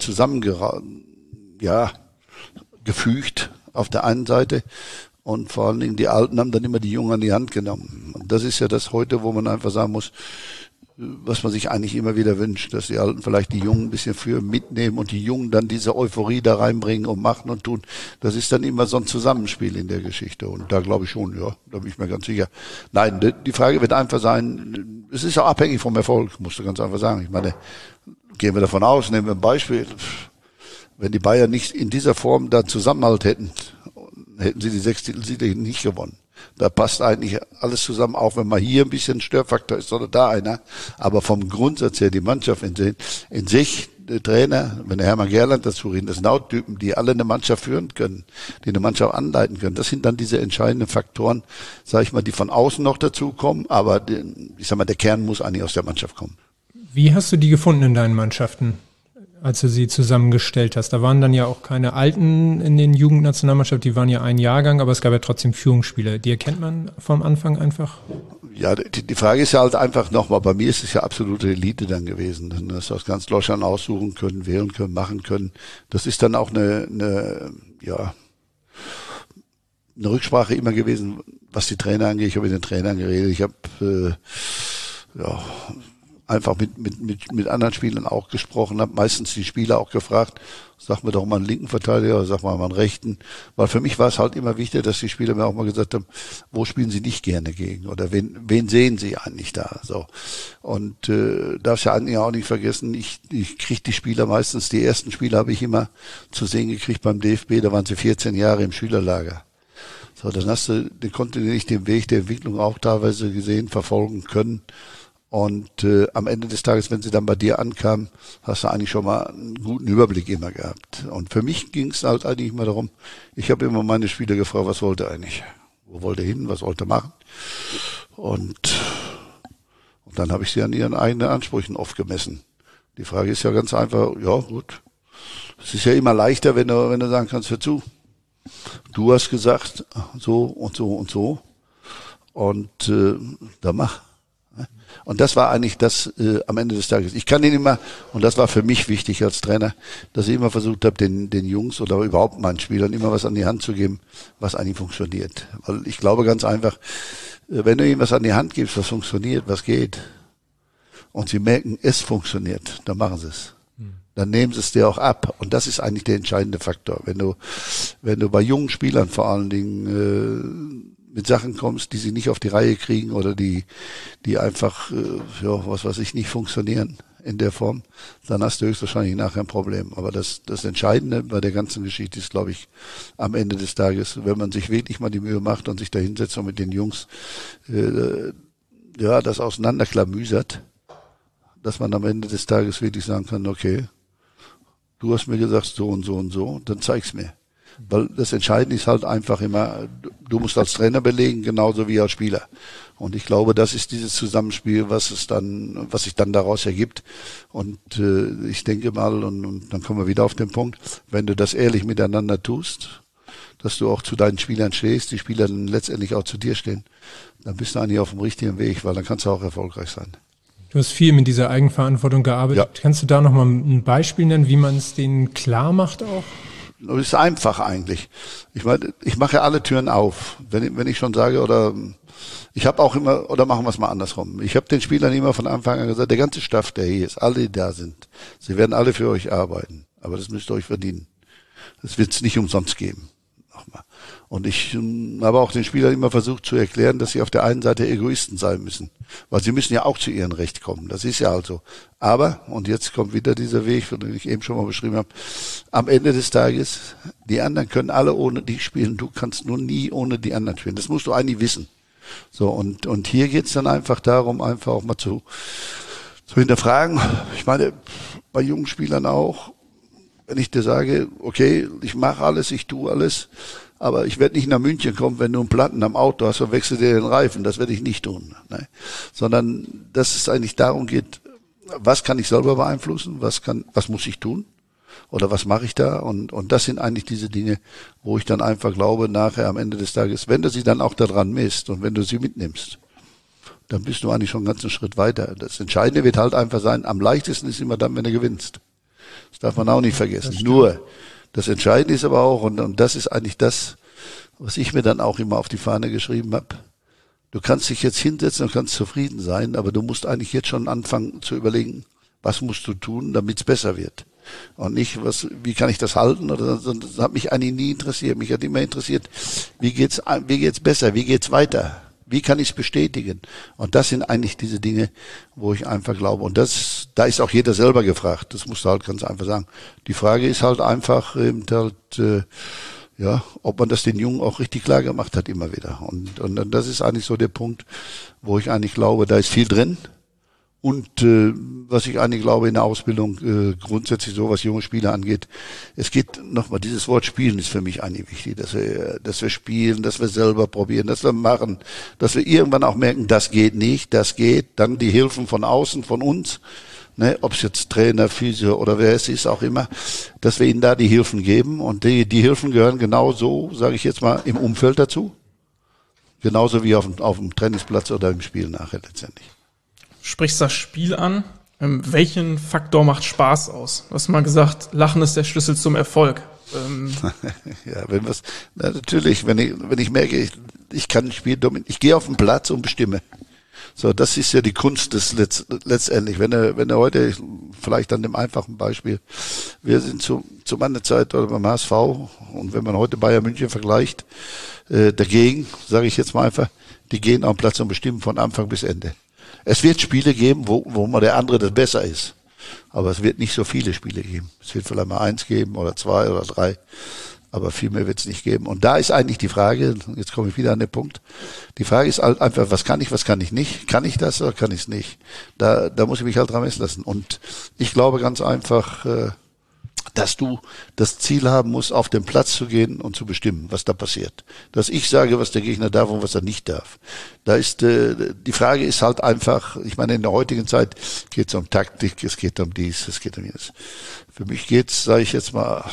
gefügt auf der einen Seite. Und vor allen Dingen die Alten haben dann immer die Jungen an die Hand genommen. Und das ist ja das heute, wo man einfach sagen muss, was man sich eigentlich immer wieder wünscht, dass die Alten vielleicht die Jungen ein bisschen für mitnehmen und die Jungen dann diese Euphorie da reinbringen und machen und tun. Das ist dann immer so ein Zusammenspiel in der Geschichte. Und da glaube ich schon, ja, da bin ich mir ganz sicher. Nein, die Frage wird einfach sein, es ist auch abhängig vom Erfolg, musst du ganz einfach sagen. Ich meine, gehen wir davon aus, nehmen wir ein Beispiel, wenn die Bayern nicht in dieser Form da Zusammenhalt hätten sie die 6 Titelsiege nicht gewonnen. Da passt eigentlich alles zusammen, auch wenn mal hier ein bisschen Störfaktor ist oder da einer. Aber vom Grundsatz her, die Mannschaft in sich, der Trainer, wenn der Hermann Gerland dazu redet, das sind auch Typen, die alle eine Mannschaft führen können, die eine Mannschaft anleiten können. Das sind dann diese entscheidenden Faktoren, sag ich mal, die von außen noch dazukommen. Aber ich sag mal, der Kern muss eigentlich aus der Mannschaft kommen. Wie hast du die gefunden in deinen Mannschaften? als du sie zusammengestellt hast. Da waren dann ja auch keine Alten in den Jugendnationalmannschaften, die waren ja ein Jahrgang, aber es gab ja trotzdem Führungsspieler. Die erkennt man vom Anfang einfach? Ja, die Frage ist ja halt einfach nochmal, bei mir ist es ja absolute Elite dann gewesen. Dann hast du aus ganz Deutschland aussuchen können, wählen können, machen können. Das ist dann auch eine Rücksprache immer gewesen, was die Trainer angeht. Ich habe mit den Trainern geredet. Ich habe einfach mit anderen Spielern auch gesprochen, habe meistens die Spieler auch gefragt, sag mir doch mal einen linken Verteidiger oder sag mal einen rechten. Weil für mich war es halt immer wichtig, dass die Spieler mir auch mal gesagt haben, wo spielen sie nicht gerne gegen oder wen sehen sie eigentlich da. So. Und darfst ja eigentlich auch nicht vergessen, ich kriege die Spieler meistens, die ersten Spiele habe ich immer zu sehen gekriegt beim DFB, da waren sie 14 Jahre im Schülerlager. So, dann hast du den kontinuierlich den Weg der Entwicklung auch teilweise gesehen, verfolgen können. Und am Ende des Tages, wenn sie dann bei dir ankamen, hast du eigentlich schon mal einen guten Überblick immer gehabt. Und für mich ging es halt eigentlich immer darum, ich habe immer meine Spieler gefragt, was wollte er eigentlich? Wo wollte er hin? Was wollte er machen? Und dann habe ich sie an ihren eigenen Ansprüchen oft gemessen. Die Frage ist ja ganz einfach, ja gut, es ist ja immer leichter, wenn du sagen kannst, hör zu, du hast gesagt, so und so und so. Und da mach. Und das war eigentlich das am Ende des Tages. Ich kann ihn immer, und das war für mich wichtig als Trainer, dass ich immer versucht habe, den Jungs oder überhaupt meinen Spielern immer was an die Hand zu geben, was eigentlich funktioniert. Weil ich glaube ganz einfach, wenn du ihnen was an die Hand gibst, was funktioniert, was geht, und sie merken, es funktioniert, dann machen sie es. Dann nehmen sie es dir auch ab. Und das ist eigentlich der entscheidende Faktor. Wenn du bei jungen Spielern vor allen Dingen mit Sachen kommst, die sie nicht auf die Reihe kriegen oder die einfach, nicht funktionieren in der Form, dann hast du höchstwahrscheinlich nachher ein Problem. Aber das Entscheidende bei der ganzen Geschichte ist, glaube ich, am Ende des Tages, wenn man sich wirklich mal die Mühe macht und sich da hinsetzt und mit den Jungs das auseinanderklamüsert, dass man am Ende des Tages wirklich sagen kann, okay, du hast mir gesagt so und so und so, dann zeig's mir. Weil das Entscheidende ist halt einfach immer, du musst als Trainer belegen, genauso wie als Spieler. Und ich glaube, das ist dieses Zusammenspiel, was sich dann daraus ergibt. Und ich denke mal, und dann kommen wir wieder auf den Punkt, wenn du das ehrlich miteinander tust, dass du auch zu deinen Spielern stehst, die Spieler dann letztendlich auch zu dir stehen, dann bist du eigentlich auf dem richtigen Weg, weil dann kannst du auch erfolgreich sein. Du hast viel mit dieser Eigenverantwortung gearbeitet. Ja. Kannst du da nochmal ein Beispiel nennen, wie man es denen klar macht auch? Das ist einfach eigentlich. Ich meine, ich mache ja alle Türen auf. Wenn ich schon sage, oder ich habe auch immer, oder machen wir es mal andersrum. Ich habe den Spielern immer von Anfang an gesagt, der ganze Staff, der hier ist, alle, die da sind, sie werden alle für euch arbeiten. Aber das müsst ihr euch verdienen. Das wird es nicht umsonst geben. Nochmal. Und ich habe auch den Spielern immer versucht zu erklären, dass sie auf der einen Seite Egoisten sein müssen. Weil sie müssen ja auch zu ihrem Recht kommen. Das ist ja halt so. Aber, und jetzt kommt wieder dieser Weg, den ich eben schon mal beschrieben habe, am Ende des Tages, die anderen können alle ohne dich spielen. Du kannst nur nie ohne die anderen spielen. Das musst du eigentlich wissen. So, und hier geht's dann einfach darum, einfach auch mal zu hinterfragen. Ich meine, bei jungen Spielern auch, wenn ich dir sage, okay, ich mache alles, ich tue alles, aber ich werde nicht nach München kommen, wenn du einen Platten am Auto hast und wechselst dir den Reifen. Das werde ich nicht tun. Ne? Sondern dass es eigentlich darum geht, was kann ich selber beeinflussen, was muss ich tun oder was mache ich da? Und das sind eigentlich diese Dinge, wo ich dann einfach glaube, nachher am Ende des Tages, wenn du sie dann auch daran misst und wenn du sie mitnimmst, dann bist du eigentlich schon einen ganzen Schritt weiter. Das Entscheidende wird halt einfach sein, am leichtesten ist immer dann, wenn du gewinnst. Das darf man auch nicht vergessen. Nur, das Entscheidende ist aber auch, und das ist eigentlich das, was ich mir dann auch immer auf die Fahne geschrieben habe, du kannst dich jetzt hinsetzen und kannst zufrieden sein, aber du musst eigentlich jetzt schon anfangen zu überlegen, was musst du tun, damit es besser wird. Und nicht, wie kann ich das halten? Das hat mich eigentlich nie interessiert. Mich hat immer interessiert, wie geht's besser, wie geht's weiter? Wie kann ich es bestätigen? Und das sind eigentlich diese Dinge, wo ich einfach glaube. Und da ist auch jeder selber gefragt. Das musst du halt ganz einfach sagen. Die Frage ist halt einfach, ob man das den Jungen auch richtig klar gemacht hat immer wieder. Und das ist eigentlich so der Punkt, wo ich eigentlich glaube, da ist viel drin. Und was ich eigentlich glaube in der Ausbildung grundsätzlich so, was junge Spieler angeht, es geht nochmal, dieses Wort Spielen ist für mich eigentlich wichtig, dass wir spielen, dass wir selber probieren, dass wir machen, dass wir irgendwann auch merken, das geht nicht, das geht, dann die Hilfen von außen, von uns, ne, ob es jetzt Trainer, Physio oder wer es ist, auch immer, dass wir ihnen da die Hilfen geben. Und die Hilfen gehören genauso, sage ich jetzt mal, im Umfeld dazu. Genauso wie auf dem Trainingsplatz oder im Spiel nachher letztendlich. Sprichst das Spiel an? Welchen Faktor macht Spaß aus? Du hast mal gesagt, Lachen ist der Schlüssel zum Erfolg. Ja, natürlich, wenn ich merke, ich kann ein Spiel dominieren, ich gehe auf den Platz und bestimme. So, das ist ja die Kunst des letztendlich. Wenn er heute, vielleicht an dem einfachen Beispiel, wir sind zu meiner Zeit oder beim HSV, und wenn man heute Bayern München vergleicht, dagegen, sage ich jetzt mal einfach, die gehen auf den Platz und bestimmen von Anfang bis Ende. Es wird Spiele geben, wo mal der andere das besser ist. Aber es wird nicht so viele Spiele geben. Es wird vielleicht mal 1 geben oder 2 oder 3. Aber viel mehr wird es nicht geben. Und da ist eigentlich die Frage, jetzt komme ich wieder an den Punkt, die Frage ist halt einfach, was kann ich nicht? Kann ich das oder kann ich es nicht? Da muss ich mich halt dran messen lassen. Und ich glaube ganz einfach, dass du das Ziel haben musst, auf den Platz zu gehen und zu bestimmen, was da passiert. Dass ich sage, was der Gegner darf und was er nicht darf. Da ist die Frage ist halt einfach, ich meine, in der heutigen Zeit geht es um Taktik, es geht um dies, es geht um jenes. Für mich geht's, sage ich jetzt mal,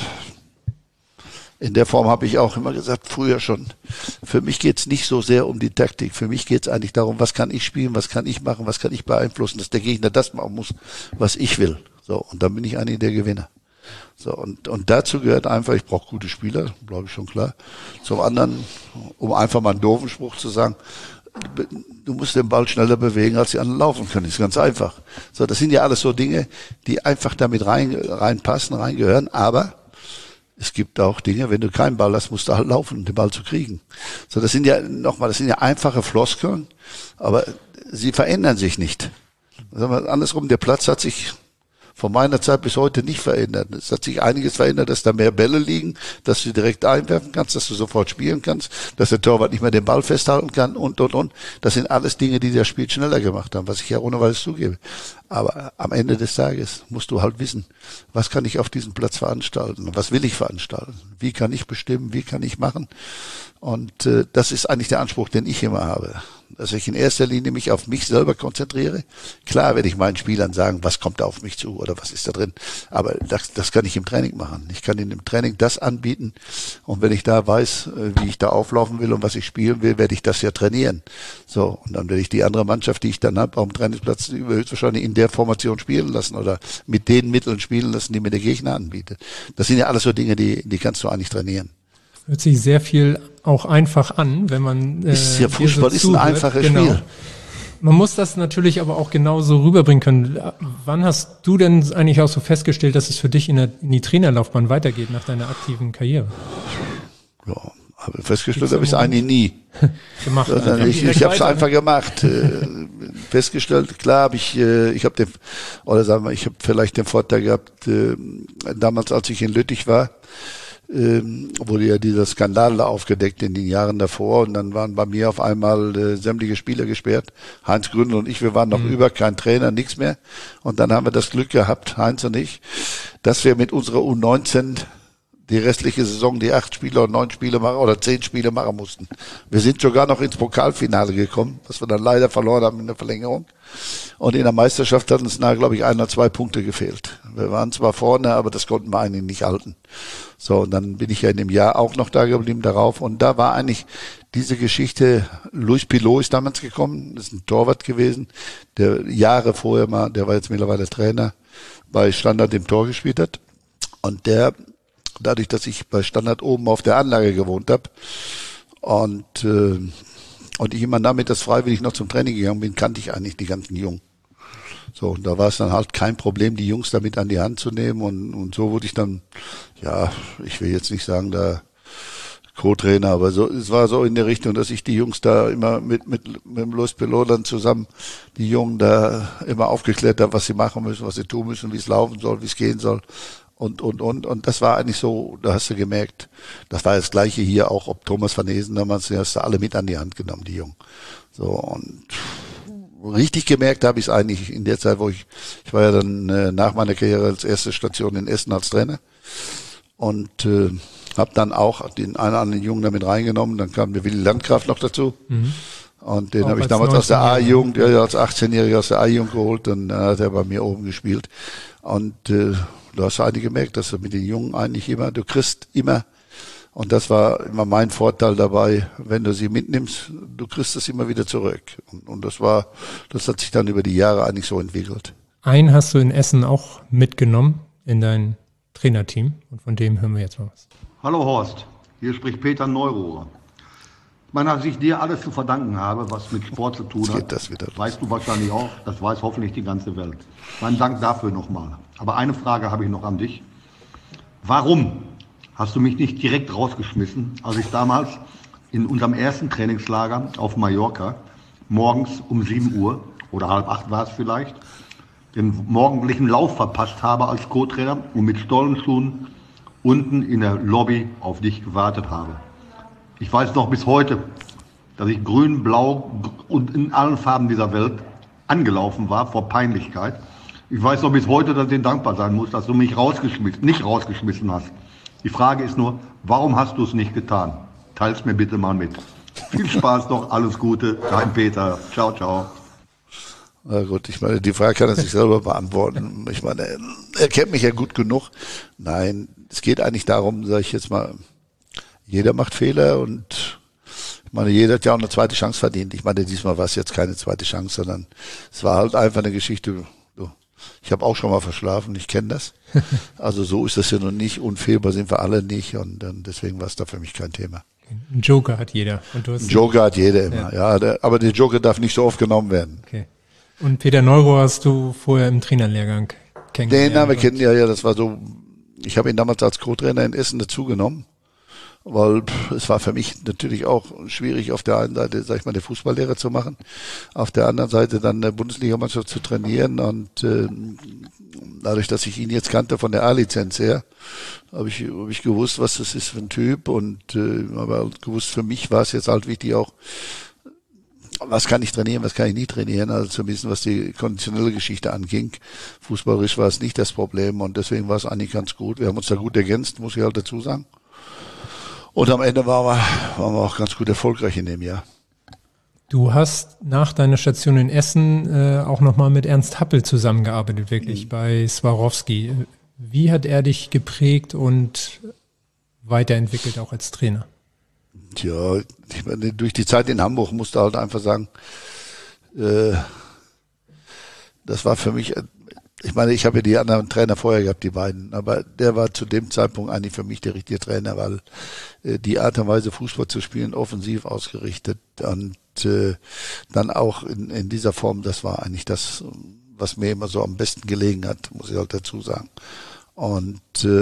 in der Form habe ich auch immer gesagt, früher schon, für mich geht's nicht so sehr um die Taktik. Für mich geht's eigentlich darum, was kann ich spielen, was kann ich machen, was kann ich beeinflussen, dass der Gegner das machen muss, was ich will. So, und dann bin ich eigentlich der Gewinner. So, und dazu gehört einfach, ich brauche gute Spieler, glaube ich schon klar. Zum anderen, um einfach mal einen doofen Spruch zu sagen, du musst den Ball schneller bewegen, als die anderen laufen können. Das ist ganz einfach. So, das sind ja alles so Dinge, die einfach damit reinpassen, reingehören, aber es gibt auch Dinge, wenn du keinen Ball hast, musst du halt laufen, um den Ball zu kriegen. So, das sind ja einfache Floskeln, aber sie verändern sich nicht. Sagen wir andersrum, der Platz hat sich von meiner Zeit bis heute nicht verändert. Es hat sich einiges verändert, dass da mehr Bälle liegen, dass du direkt einwerfen kannst, dass du sofort spielen kannst, dass der Torwart nicht mehr den Ball festhalten kann und. Das sind alles Dinge, die das Spiel schneller gemacht haben, was ich ja ohne weiteres zugebe. Aber am Ende des Tages musst du halt wissen, was kann ich auf diesem Platz veranstalten? Was will ich veranstalten? Wie kann ich bestimmen? Wie kann ich machen? Und das ist eigentlich der Anspruch, den ich immer habe. Dass ich in erster Linie mich auf mich selber konzentriere. Klar werde ich meinen Spielern sagen, was kommt da auf mich zu oder was ist da drin. Aber das kann ich im Training machen. Ich kann ihnen im Training das anbieten. Und wenn ich da weiß, wie ich da auflaufen will und was ich spielen will, werde ich das ja trainieren. So, und dann werde ich die andere Mannschaft, die ich dann habe, auf dem Trainingsplatz höchstwahrscheinlich in der Formation spielen lassen oder mit den Mitteln spielen lassen, die mir der Gegner anbietet. Das sind ja alles so Dinge, die kannst du eigentlich trainieren. Hört sich sehr viel auch einfach an, wenn man ist ja Fußball ist ein einfaches Spiel. Man muss das natürlich aber auch genauso rüberbringen können. Wann hast du denn eigentlich auch so festgestellt, dass es für dich in die Trainerlaufbahn weitergeht nach deiner aktiven Karriere? Ja, aber festgestellt habe ich es eigentlich nie. Gemacht. Ich habe es einfach gemacht. Festgestellt, klar ich habe vielleicht den Vorteil gehabt, damals als ich in Lüttich war, wurde ja dieser Skandal da aufgedeckt in den Jahren davor und dann waren bei mir auf einmal sämtliche Spieler gesperrt. Heinz Gründel und ich, wir waren noch über, kein Trainer, nichts mehr. Und dann haben wir das Glück gehabt, Heinz und ich, dass wir mit unserer U19 die restliche Saison die 8 Spiele oder 9 Spiele machen oder 10 Spiele machen mussten. Wir sind sogar noch ins Pokalfinale gekommen, was wir dann leider verloren haben in der Verlängerung. Und in der Meisterschaft hat uns glaube ich, 1 oder 2 Punkte gefehlt. Wir waren zwar vorne, aber das konnten wir eigentlich nicht halten. So, und dann bin ich ja in dem Jahr auch noch da geblieben darauf. Und da war eigentlich diese Geschichte, Luis Pilot ist damals gekommen, das ist ein Torwart gewesen, der Jahre vorher mal, der war jetzt mittlerweile Trainer, bei Standard im Tor gespielt hat. Und der, dadurch, dass ich bei Standard oben auf der Anlage gewohnt habe und ich immer damit das freiwillig noch zum Training gegangen bin, kannte ich eigentlich die ganzen Jungen. So, und da war es dann halt kein Problem, die Jungs damit an die Hand zu nehmen und so wurde ich dann, ja, ich will jetzt nicht sagen, da Co-Trainer, aber so, es war so in der Richtung, dass ich die Jungs da immer mit dem Luis Pilot dann zusammen, die Jungen da immer aufgeklärt habe, was sie machen müssen, was sie tun müssen, wie es laufen soll, wie es gehen soll. Und das war eigentlich so, da hast du gemerkt, das war das Gleiche hier auch, ob Thomas van Eesen damals, die hast du alle mit an die Hand genommen, die Jungen. So, und richtig gemerkt habe ich es eigentlich in der Zeit, wo ich war ja dann nach meiner Karriere als erste Station in Essen als Trainer und habe dann auch den einen oder anderen Jungen damit reingenommen, dann kam der Willi Landgraf noch dazu. Und den Auch habe ich als damals aus der 19-Jähriger. A-Jugend, ja, als 18-Jähriger aus der A-Jugend geholt, dann hat er bei mir oben gespielt. Und du hast eigentlich gemerkt, dass du mit den Jungen eigentlich immer, du kriegst immer, und das war immer mein Vorteil dabei, wenn du sie mitnimmst, du kriegst es immer wieder zurück. Und das hat sich dann über die Jahre eigentlich so entwickelt. Einen hast du in Essen auch mitgenommen in dein Trainerteam und von dem hören wir jetzt mal was. Hallo Horst, hier spricht Peter Neurohrer. Ich meine, dass ich dir alles zu verdanken habe, was mit Sport zu tun hat, das wieder los. weißt du wahrscheinlich auch, das weiß hoffentlich die ganze Welt. Mein Dank dafür nochmal. Aber eine Frage habe ich noch an dich. Warum hast du mich nicht direkt rausgeschmissen, als ich damals in unserem ersten Trainingslager auf Mallorca morgens um 7 Uhr oder 7:30 war es vielleicht, den morgendlichen Lauf verpasst habe als Co-Trainer und mit Stollenschuhen unten in der Lobby auf dich gewartet habe? Ich weiß noch bis heute, dass ich grün, blau und in allen Farben dieser Welt angelaufen war vor Peinlichkeit. Ich weiß noch bis heute, dass ich dir dankbar sein muss, dass du mich nicht rausgeschmissen hast. Die Frage ist nur, warum hast du es nicht getan? Teil's mir bitte mal mit. Viel Spaß noch, alles Gute, dein Peter. Ciao, ciao. Na gut, ich meine, die Frage kann er sich selber beantworten. Ich meine, er kennt mich ja gut genug. Nein, es geht eigentlich darum, sage ich jetzt mal, jeder macht Fehler und ich meine, jeder hat ja auch eine zweite Chance verdient. Ich meine, diesmal war es jetzt keine zweite Chance, sondern es war halt einfach eine Geschichte. Ich habe auch schon mal verschlafen, ich kenne das. Also so ist das ja noch nicht. Unfehlbar sind wir alle nicht und deswegen war es da für mich kein Thema. Einen Joker hat jeder. Und du hast Einen Joker hat jeder immer, ja. Aber der Joker darf nicht so oft genommen werden. Okay. Und Peter Neuro hast du vorher im Trainerlehrgang kennengelernt? Den haben wir kennen, ja, das war so, ich habe ihn damals als Co-Trainer in Essen dazugenommen, weil es war für mich natürlich auch schwierig, auf der einen Seite, sag ich mal, der Fußballlehrer zu machen, auf der anderen Seite dann eine Bundesligamannschaft zu trainieren und dadurch, dass ich ihn jetzt kannte von der A-Lizenz her, habe ich gewusst, was das ist für ein Typ und habe halt gewusst, für mich war es jetzt halt wichtig auch, was kann ich trainieren, was kann ich nicht trainieren, also zumindest was die konditionelle Geschichte anging. Fußballerisch war es nicht das Problem und deswegen war es eigentlich ganz gut. Wir haben uns da gut ergänzt, muss ich halt dazu sagen. Und am Ende waren wir auch ganz gut erfolgreich in dem Jahr. Du hast nach deiner Station in Essen auch nochmal mit Ernst Happel zusammengearbeitet, wirklich bei Swarovski. Wie hat er dich geprägt und weiterentwickelt auch als Trainer? Tja, ich meine, durch die Zeit in Hamburg musste halt einfach sagen, das war für mich, ich meine, ich habe ja die anderen Trainer vorher gehabt, die beiden, aber der war zu dem Zeitpunkt eigentlich für mich der richtige Trainer, weil die Art und Weise Fußball zu spielen, offensiv ausgerichtet und dann auch in dieser Form, das war eigentlich das, was mir immer so am besten gelegen hat, muss ich halt dazu sagen. Und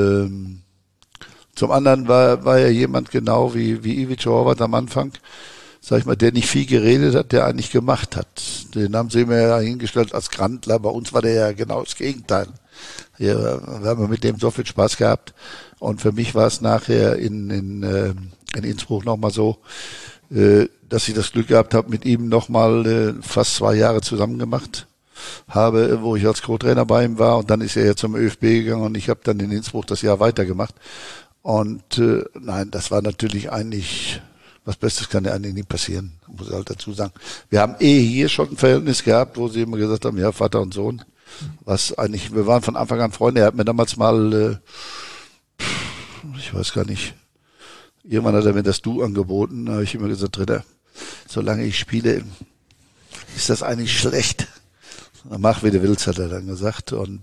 zum anderen war er jemand genau wie Ivica Horvath am Anfang, sag ich mal, der nicht viel geredet hat, der eigentlich gemacht hat. Den haben sie immer ja hingestellt als Grandler. Bei uns war der ja genau das Gegenteil. Ja, wir haben mit dem so viel Spaß gehabt. Und für mich war es nachher in Innsbruck nochmal so, dass ich das Glück gehabt habe, mit ihm nochmal fast 2 Jahre zusammen gemacht habe, wo ich als Co-Trainer bei ihm war. Und dann ist er ja zum ÖFB gegangen und ich habe dann in Innsbruck das Jahr weitergemacht. Und nein, das war natürlich eigentlich, was Bestes kann ja eigentlich nie passieren, muss ich halt dazu sagen. Wir haben hier schon ein Verhältnis gehabt, wo sie immer gesagt haben, ja, Vater und Sohn. Was eigentlich, wir waren von Anfang an Freunde. Er hat mir damals mal, ich weiß gar nicht, irgendwann hat er mir das Du angeboten. Da habe ich immer gesagt, Ritter, solange ich spiele, ist das eigentlich schlecht. Mach, wie du willst, hat er dann gesagt. Und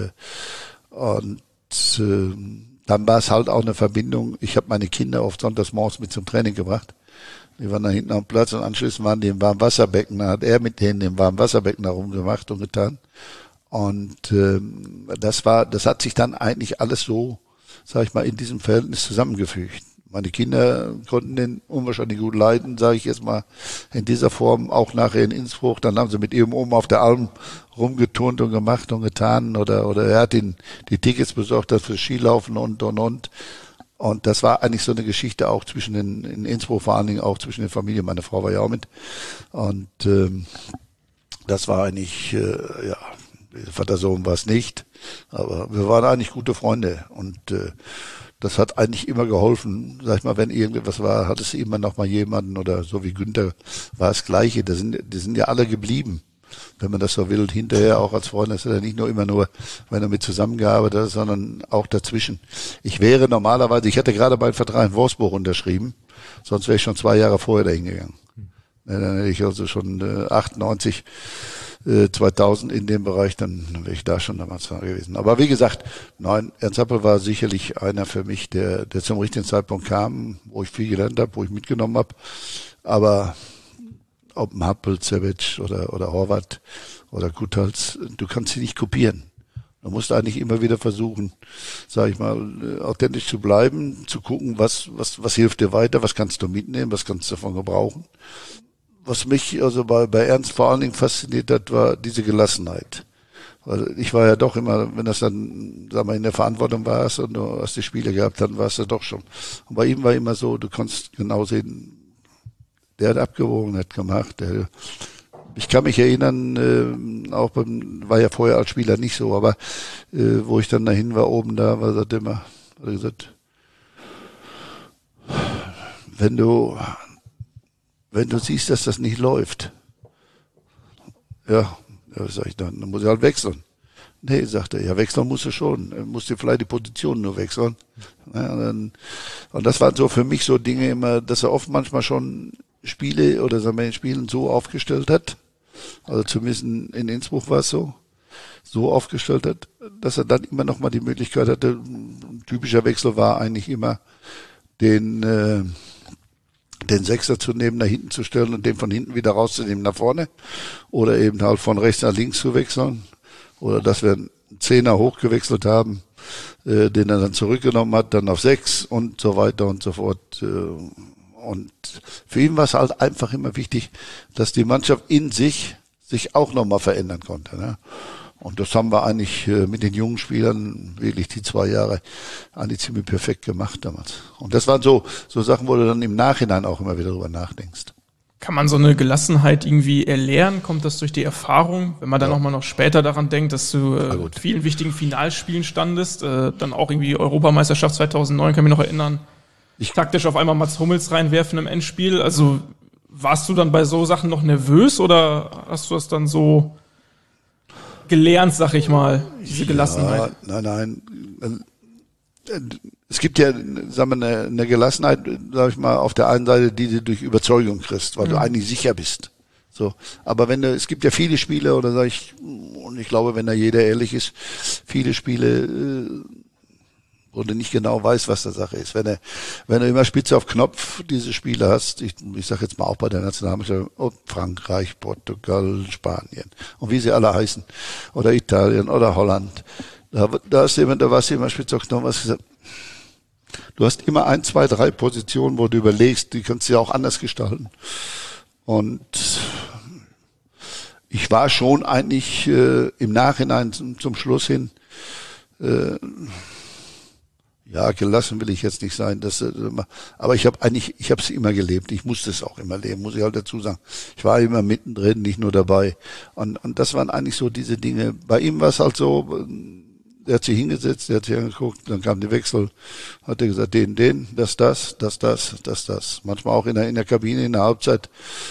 dann war es halt auch eine Verbindung. Ich habe meine Kinder oft sonntags morgens mit zum Training gebracht. Die waren da hinten am Platz und anschließend waren die im Warmwasserbecken. Da hat er mit denen im Warmwasserbecken herumgemacht und getan. Und das hat sich dann eigentlich alles so, sag ich mal, in diesem Verhältnis zusammengefügt. Meine Kinder konnten den unwahrscheinlich gut leiden, sage ich jetzt mal, in dieser Form, auch nachher in Innsbruck. Dann haben sie mit ihm oben auf der Alm rumgeturnt und gemacht und getan. Oder er hat ihnen die Tickets besorgt, das für Skilaufen und. Und das war eigentlich so eine Geschichte auch in Innsbruck, vor allen Dingen auch zwischen den Familien. Meine Frau war ja auch mit. Und das war eigentlich, ja, Vater-Sohn war es nicht. Aber wir waren eigentlich gute Freunde. Und das hat eigentlich immer geholfen. Sag ich mal, wenn irgendwas war, hat es immer noch mal jemanden oder so wie Günther war das Gleiche. Die sind ja alle geblieben. Wenn man das so will, hinterher auch als Freund, das ist ja nicht nur, wenn er mit zusammengearbeitet hat, sondern auch dazwischen. Ich hätte gerade meinen Vertrag in Wolfsburg unterschrieben, sonst wäre ich schon 2 Jahre vorher dahin gegangen. Dann hätte ich also schon 98, 2000 in dem Bereich, dann wäre ich da schon damals gewesen. Aber wie gesagt, nein, Ernst Happel war sicherlich einer für mich, der zum richtigen Zeitpunkt kam, wo ich viel gelernt habe, wo ich mitgenommen habe. Aber ob ein Happel, Cevic oder Horvath oder Guthals, du kannst sie nicht kopieren. Du musst eigentlich immer wieder versuchen, sag ich mal, authentisch zu bleiben, zu gucken, was hilft dir weiter, was kannst du mitnehmen, was kannst du davon gebrauchen. Was mich also bei Ernst vor allen Dingen fasziniert hat, war diese Gelassenheit. Weil ich war ja doch immer, wenn das dann, sag mal, in der Verantwortung warst und du hast die Spiele gehabt, dann warst du doch schon. Und bei ihm war immer so, du konntest genau sehen, der hat abgewogen, hat gemacht. Ich kann mich erinnern, war ja vorher als Spieler nicht so, aber wo ich dann dahin war, oben da, war das immer, hat er gesagt, wenn du siehst, dass das nicht läuft, ja, sag ich dann muss ich halt wechseln. Nee, sagt er, ja, wechseln musst du schon. Musst du vielleicht die Position nur wechseln. Ja, und das waren so für mich so Dinge immer, dass er oft manchmal schon Spiele oder sagen wir in Spielen so aufgestellt hat, also zumindest in Innsbruck war es so aufgestellt hat, dass er dann immer noch mal die Möglichkeit hatte, ein typischer Wechsel war eigentlich immer den Sechser zu nehmen, nach hinten zu stellen und den von hinten wieder rauszunehmen nach vorne oder eben halt von rechts nach links zu wechseln oder dass wir einen Zehner hochgewechselt haben, den er dann zurückgenommen hat, dann auf 6 und so weiter und so fort. Und für ihn war es halt einfach immer wichtig, dass die Mannschaft in sich auch nochmal verändern konnte. Ne? Und das haben wir eigentlich mit den jungen Spielern wirklich die 2 Jahre eigentlich ziemlich perfekt gemacht damals. Und das waren so Sachen, wo du dann im Nachhinein auch immer wieder drüber nachdenkst. Kann man so eine Gelassenheit irgendwie erlernen? Kommt das durch die Erfahrung? Wenn man dann auch mal noch später daran denkt, dass du in vielen wichtigen Finalspielen standest, dann auch irgendwie Europameisterschaft 2009, kann ich mich noch erinnern, taktisch auf einmal Mats Hummels reinwerfen im Endspiel. Also warst du dann bei so Sachen noch nervös oder hast du das dann so gelernt, sag ich mal, diese Gelassenheit? Ja, nein. Es gibt ja, sagen wir, eine Gelassenheit, sag ich mal, auf der einen Seite, die du durch Überzeugung kriegst, weil du eigentlich sicher bist. So, aber es gibt ja viele Spiele, oder sag ich, und ich glaube, wenn da jeder ehrlich ist, viele Spiele, wo du nicht genau weißt, was der Sache ist. Wenn du immer Spitze auf Knopf diese Spiele hast, ich sag jetzt mal auch bei der Nationalmannschaft, Frankreich, Portugal, Spanien und wie sie alle heißen, oder Italien oder Holland, da warst du immer Spitze auf Knopf, hast gesagt, du hast immer 1, 2, 3 Positionen, wo du überlegst, die kannst du ja auch anders gestalten. Und ich war schon eigentlich im Nachhinein zum Schluss hin, ja, gelassen will ich jetzt nicht sein, aber ich habe es immer gelebt. Ich musste es auch immer leben, muss ich halt dazu sagen. Ich war immer mittendrin, nicht nur dabei. Und das waren eigentlich so diese Dinge. Bei ihm war es halt so, der hat sich hingesetzt, der hat sich angeguckt, dann kam der Wechsel, hat er gesagt, das. Manchmal auch in der Kabine, in der Halbzeit.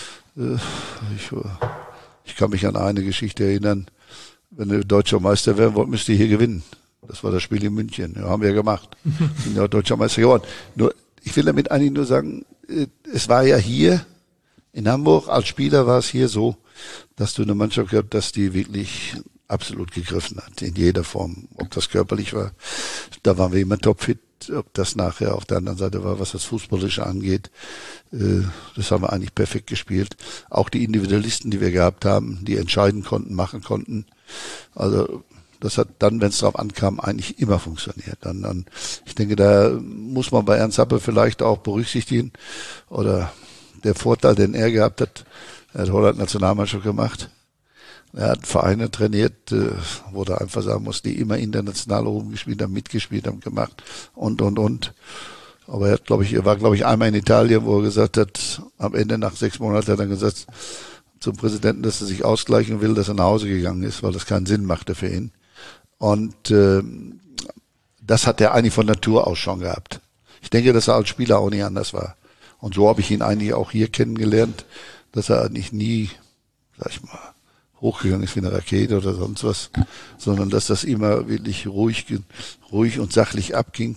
Ich kann mich an eine Geschichte erinnern, wenn wir deutscher Meister werden wollten, müsst ihr hier gewinnen. Das war das Spiel in München. Ja, haben wir gemacht. Sind ja deutscher Meister geworden. Nur, ich will damit eigentlich nur sagen, es war ja hier in Hamburg, als Spieler war es hier so, dass du eine Mannschaft gehabt hast, die wirklich absolut gegriffen hat, in jeder Form. Ob das körperlich war, da waren wir immer topfit. Ob das nachher auf der anderen Seite war, was das Fußballische angeht, das haben wir eigentlich perfekt gespielt. Auch die Individualisten, die wir gehabt haben, die entscheiden konnten, machen konnten. Also, das hat dann, wenn es darauf ankam, eigentlich immer funktioniert. Dann, ich denke, da muss man bei Ernst Happel vielleicht auch berücksichtigen, oder der Vorteil, den er gehabt hat, er hat Holland Nationalmannschaft gemacht. Er hat Vereine trainiert, wo er einfach sagen muss, die immer international oben gespielt haben, mitgespielt haben, gemacht und. Aber er war, glaube ich, einmal in Italien, wo er gesagt hat, am Ende nach 6 Monaten hat er gesagt zum Präsidenten, dass er sich ausgleichen will, dass er nach Hause gegangen ist, weil das keinen Sinn machte für ihn. Und das hat er eigentlich von Natur aus schon gehabt. Ich denke, dass er als Spieler auch nicht anders war. Und so habe ich ihn eigentlich auch hier kennengelernt, dass er eigentlich nie, sag ich mal, hochgegangen ist wie eine Rakete oder sonst was, sondern dass das immer wirklich ruhig und sachlich abging.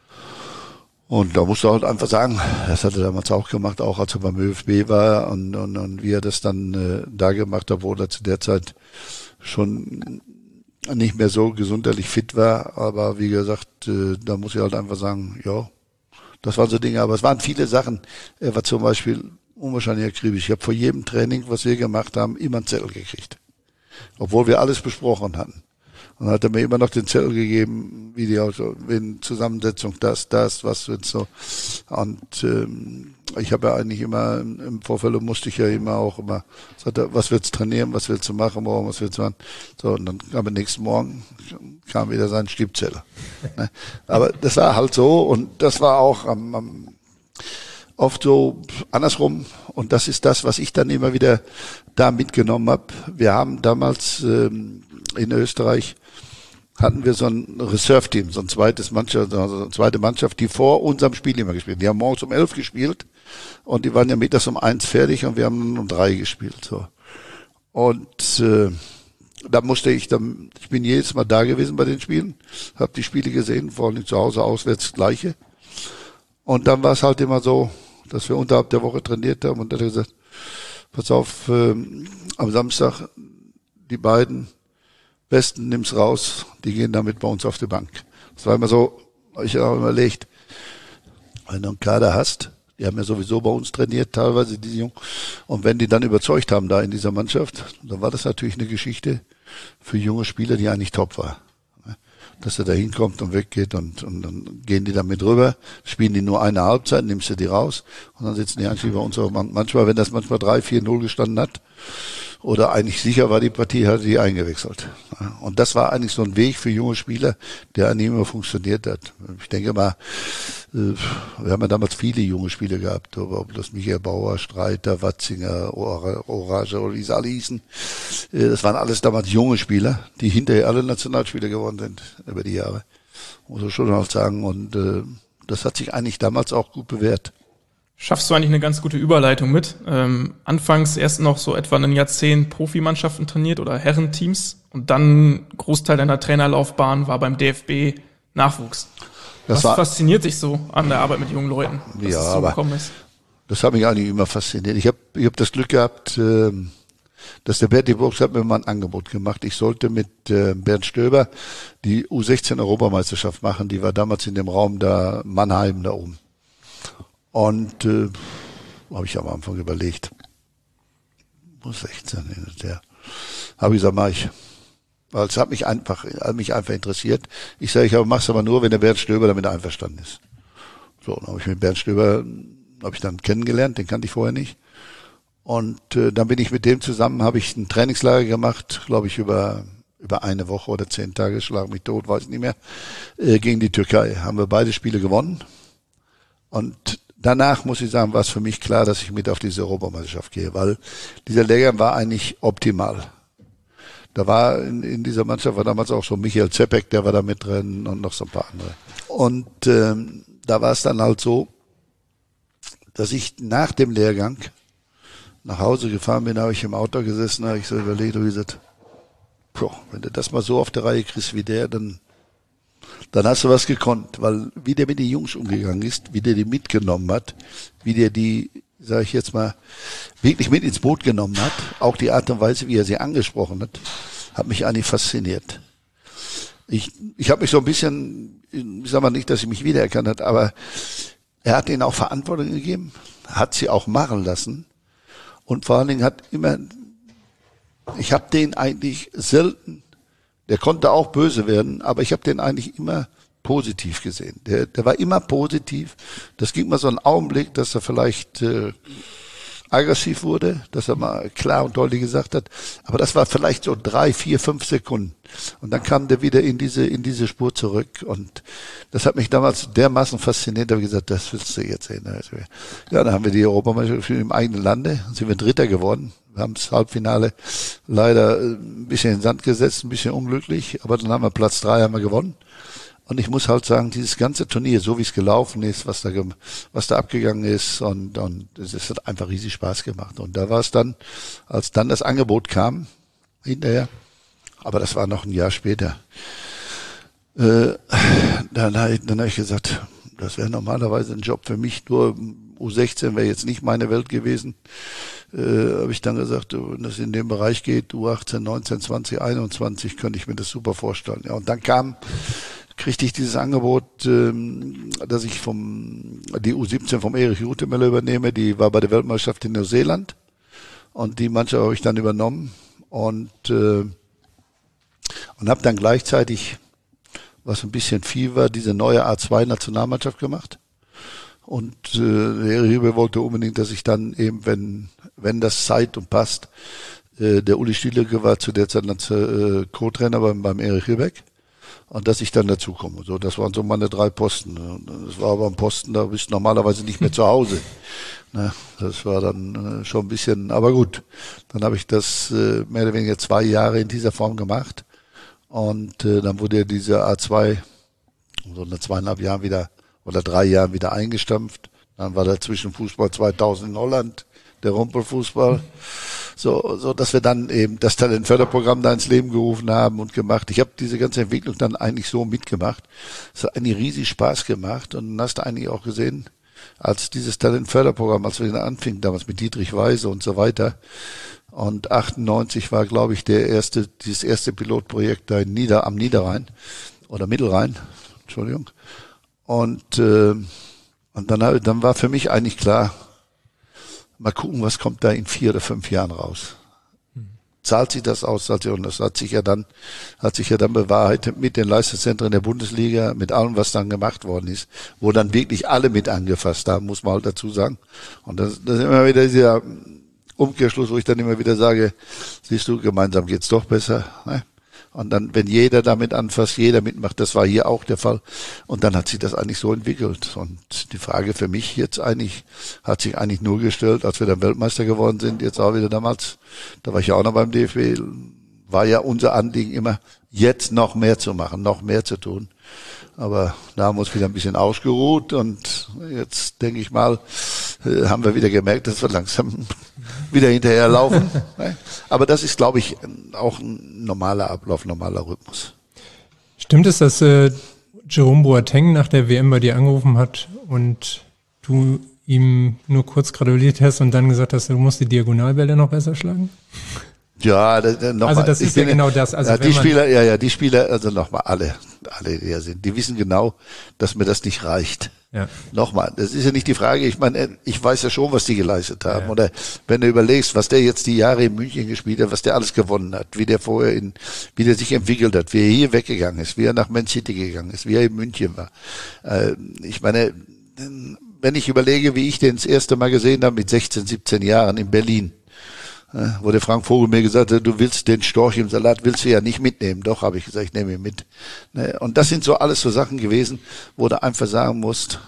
Und da musst du halt einfach sagen, das hat er damals auch gemacht, auch als er beim ÖFB war und wie er das dann da gemacht hat, obwohl er zu der Zeit schon nicht mehr so gesundheitlich fit war. Aber wie gesagt, da muss ich halt einfach sagen, ja, das waren so Dinge. Aber es waren viele Sachen. Er war zum Beispiel unwahrscheinlich akribisch. Ich habe vor jedem Training, was wir gemacht haben, immer einen Zettel gekriegt. Obwohl wir alles besprochen hatten. Und dann hat er mir immer noch den Zettel gegeben, wie die Auto, in Zusammensetzung das, was wird so. Und ich habe ja eigentlich immer im Vorfeld musste ich ja immer auch sagte, was willst du trainieren, was willst du machen morgen, was willst du machen. So, und dann kam am nächsten Morgen kam wieder sein Stiebzettel. Ne? Aber das war halt so und das war auch oft so andersrum. Und das ist das, was ich dann immer wieder da mitgenommen habe. Wir haben damals in Österreich hatten wir so ein Reserve-Team, so ein zweites Mannschaft, also eine zweite Mannschaft, die vor unserem Spiel immer gespielt. Die haben morgens um 11 gespielt und die waren ja mittags um 1 fertig und wir haben um 3 gespielt. So. Und da musste ich bin jedes Mal da gewesen bei den Spielen, habe die Spiele gesehen, vor allem zu Hause auswärts das Gleiche. Und dann war es halt immer so, dass wir unterhalb der Woche trainiert haben und dann hat er gesagt, pass auf, am Samstag die beiden Besten nimm's raus, die gehen damit bei uns auf die Bank. Das war immer so, ich habe überlegt, wenn du einen Kader hast, die haben ja sowieso bei uns trainiert, teilweise diese Jungen, und wenn die dann überzeugt haben da in dieser Mannschaft, dann war das natürlich eine Geschichte für junge Spieler, die eigentlich top war. Dass er da hinkommt und weggeht und dann gehen die damit rüber, spielen die nur eine Halbzeit, nimmst du die raus und dann sitzen die eigentlich bei uns auch manchmal, wenn das manchmal 3-4-0 gestanden hat, oder eigentlich sicher war die Partie, hat die eingewechselt. Und das war eigentlich so ein Weg für junge Spieler, der eigentlich immer funktioniert hat. Ich denke mal, wir haben ja damals viele junge Spieler gehabt, ob das Michael Bauer, Streiter, Watzinger, Orage oder wie sie alle hießen. Das waren alles damals junge Spieler, die hinterher alle Nationalspieler geworden sind über die Jahre. Muss ich schon halt sagen. Und das hat sich eigentlich damals auch gut bewährt. Schaffst du eigentlich eine ganz gute Überleitung mit? Anfangs erst noch so etwa ein Jahrzehnt Profimannschaften trainiert oder Herrenteams und dann Großteil deiner Trainerlaufbahn war beim DFB Nachwuchs. Was fasziniert dich so an der Arbeit mit jungen Leuten, dass ja, es so gekommen ist? Das hat mich eigentlich immer fasziniert. Ich hab das Glück gehabt, dass der Berti Burgs hat mir mal ein Angebot gemacht. Ich sollte mit Bernd Stöber die U16-Europameisterschaft machen. Die war damals in dem Raum da Mannheim da oben. Und habe ich am Anfang überlegt, muss 16 der, habe ich gesagt, mach ich. Weil es hat mich einfach interessiert. Ich sage, ich mach's aber nur, wenn der Bernd Stöber damit einverstanden ist. So, dann habe ich mit Bernd Stöber dann kennengelernt, den kannte ich vorher nicht. Und dann bin ich mit dem zusammen, habe ich ein Trainingslager gemacht, glaube ich, über eine Woche oder 10 Tage, schlag mich tot, weiß ich nicht mehr, gegen die Türkei. Haben wir beide Spiele gewonnen. Und danach, muss ich sagen, war es für mich klar, dass ich mit auf diese Europameisterschaft gehe, weil dieser Lehrgang war eigentlich optimal. Da war in dieser Mannschaft war damals auch so Michael Zepek, der war da mit drin und noch so ein paar andere. Und da war es dann halt so, dass ich nach dem Lehrgang nach Hause gefahren bin, habe ich im Auto gesessen, habe ich so überlegt und gesagt, wenn du das mal so auf der Reihe kriegst wie der, dann hast du was gekonnt, weil wie der mit den Jungs umgegangen ist, wie der die mitgenommen hat, wie der die, sage ich jetzt mal, wirklich mit ins Boot genommen hat, auch die Art und Weise, wie er sie angesprochen hat mich eigentlich fasziniert. Ich habe mich so ein bisschen, ich sag mal nicht, dass ich mich wiedererkannt hat, aber er hat ihnen auch Verantwortung gegeben, hat sie auch machen lassen und vor allen Dingen ich habe den eigentlich selten, der konnte auch böse werden, aber ich habe den eigentlich immer positiv gesehen. Der war immer positiv. Das ging mal so einen Augenblick, dass er vielleicht aggressiv wurde, dass er mal klar und deutlich gesagt hat. Aber das war vielleicht so 3, 4, 5 Sekunden. Und dann kam der wieder in diese Spur zurück. Und das hat mich damals dermaßen fasziniert, da habe ich gesagt, das willst du jetzt sehen. Ja, dann haben wir die Europameisterschaft im eigenen Lande, sind wir Dritter geworden. Wir haben das Halbfinale leider ein bisschen in den Sand gesetzt, ein bisschen unglücklich, aber dann haben wir Platz 3 gewonnen. Und ich muss halt sagen, dieses ganze Turnier, so wie es gelaufen ist, was da abgegangen ist, und es hat einfach riesig Spaß gemacht. Und da war es dann, als dann das Angebot kam, hinterher, aber das war noch ein Jahr später, dann habe ich gesagt, das wäre normalerweise ein Job für mich, nur U16 wäre jetzt nicht meine Welt gewesen. Habe ich dann gesagt, wenn das in den Bereich geht, U18, 19, 20, 21, könnte ich mir das super vorstellen. Ja, und dann kriegte ich dieses Angebot, dass ich die U17 vom Erich Rutemöller übernehme. Die war bei der Weltmeisterschaft in Neuseeland und die Mannschaft habe ich dann übernommen und habe dann gleichzeitig, was ein bisschen viel war, diese neue A2-Nationalmannschaft gemacht. Und der Erich Rübe wollte unbedingt, dass ich dann eben, wenn das Zeit und passt, der Uli Stielecke war zu der Zeit Co-Trainer beim Erich Rübeck, und dass ich dann dazukomme. So, das waren so meine 3 Posten. Das war aber ein Posten, da bist du normalerweise nicht mehr zu Hause. Das war dann schon ein bisschen, aber gut. Dann habe ich das mehr oder weniger 2 Jahre in dieser Form gemacht. Und dann wurde diese A2 so nach 2,5 Jahren wieder oder 3 Jahren wieder eingestampft. Dann war dazwischen Fußball 2000 in Holland, der Rumpelfußball. So, dass wir dann eben das Talentförderprogramm da ins Leben gerufen haben und gemacht. Ich habe diese ganze Entwicklung dann eigentlich so mitgemacht. Es hat eigentlich riesig Spaß gemacht, und dann hast du eigentlich auch gesehen, als dieses Talentförderprogramm, als wir anfingen, damals mit Dietrich Weise und so weiter. Und 98 war, glaube ich, dieses erste Pilotprojekt da am Niederrhein oder Mittelrhein, Entschuldigung. Und dann war für mich eigentlich klar, mal gucken, was kommt da in 4 oder 5 Jahren raus. Zahlt sich das aus? Und das hat sich ja dann bewahrheitet mit den Leistungszentren der Bundesliga, mit allem, was dann gemacht worden ist, wo dann wirklich alle mit angefasst haben, muss man halt dazu sagen. Und das ist immer wieder dieser Umkehrschluss, wo ich dann immer wieder sage, siehst du, gemeinsam geht's doch besser. Ne? Und dann, wenn jeder damit anfasst, jeder mitmacht, das war hier auch der Fall. Und dann hat sich das eigentlich so entwickelt. Und die Frage für mich jetzt hat sich eigentlich nur gestellt, als wir dann Weltmeister geworden sind, jetzt auch wieder damals, da war ich ja auch noch beim DFB, war ja unser Anliegen immer, jetzt noch mehr zu machen, noch mehr zu tun. Aber da haben wir uns wieder ein bisschen ausgeruht, und jetzt, denke ich mal, haben wir wieder gemerkt, dass wir langsam wieder hinterherlaufen. Aber das ist, glaube ich, auch ein normaler Ablauf, normaler Rhythmus. Stimmt es, dass Jerome Boateng nach der WM bei dir angerufen hat und du ihm nur kurz gratuliert hast und dann gesagt hast, du musst die Diagonalbälle noch besser schlagen? Ja, nochmal. Also das ist ja genau das. Also die Spieler, also nochmal alle, die hier sind, die wissen genau, dass mir das nicht reicht. Ja. Nochmal, das ist ja nicht die Frage. Ich meine, ich weiß ja schon, was die geleistet haben. Ja. Oder wenn du überlegst, was der jetzt die Jahre in München gespielt hat, was der alles gewonnen hat, wie der wie der sich entwickelt hat, wie er hier weggegangen ist, wie er nach Man City gegangen ist, wie er in München war. Ich meine, wenn ich überlege, wie ich den das erste Mal gesehen habe mit 16, 17 Jahren in Berlin, wo der Frank Vogel mir gesagt hat, du willst den Storch im Salat, willst du ja nicht mitnehmen. Doch, habe ich gesagt, ich nehme ihn mit. Und das sind so alles so Sachen gewesen, wo du einfach sagen musst,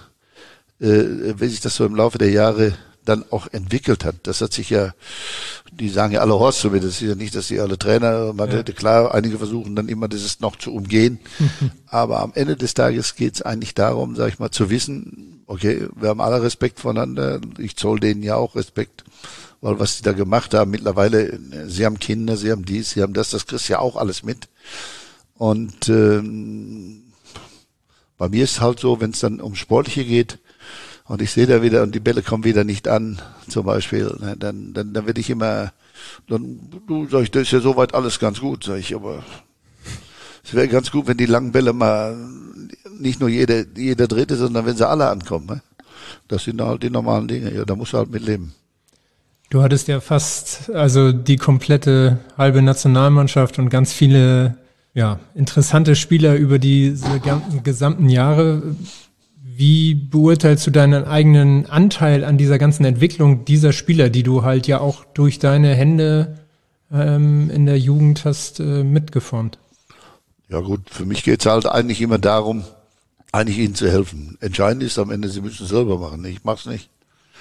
wie sich das so im Laufe der Jahre dann auch entwickelt hat. Das hat sich ja, die sagen ja alle Horst zu mir, das ist ja nicht, dass die alle Trainer, klar, einige versuchen dann immer dieses noch zu umgehen. Aber am Ende des Tages geht es eigentlich darum, sag ich mal, zu wissen, okay, wir haben alle Respekt voneinander, ich zoll denen ja auch Respekt. Weil was sie da gemacht haben, mittlerweile, sie haben Kinder, sie haben dies, sie haben das kriegst du ja auch alles mit. Und bei mir ist halt so, wenn es dann um Sportliche geht und ich sehe da wieder und die Bälle kommen wieder nicht an, zum Beispiel, dann werde ich immer, sag ich, das ist ja soweit alles ganz gut, sag ich, aber es wäre ganz gut, wenn die langen Bälle mal nicht nur jeder Dritte, sondern wenn sie alle ankommen. Ne? Das sind halt die normalen Dinge, ja, da musst du halt mit leben. Du hattest ja fast, also die komplette halbe Nationalmannschaft und ganz viele, interessante Spieler über diese gesamten Jahre. Wie beurteilst du deinen eigenen Anteil an dieser ganzen Entwicklung dieser Spieler, die du halt ja auch durch deine Hände in der Jugend hast mitgeformt? Ja gut, für mich geht's halt eigentlich immer darum, ihnen zu helfen. Entscheidend ist am Ende, sie müssen es selber machen. Ich mach's nicht.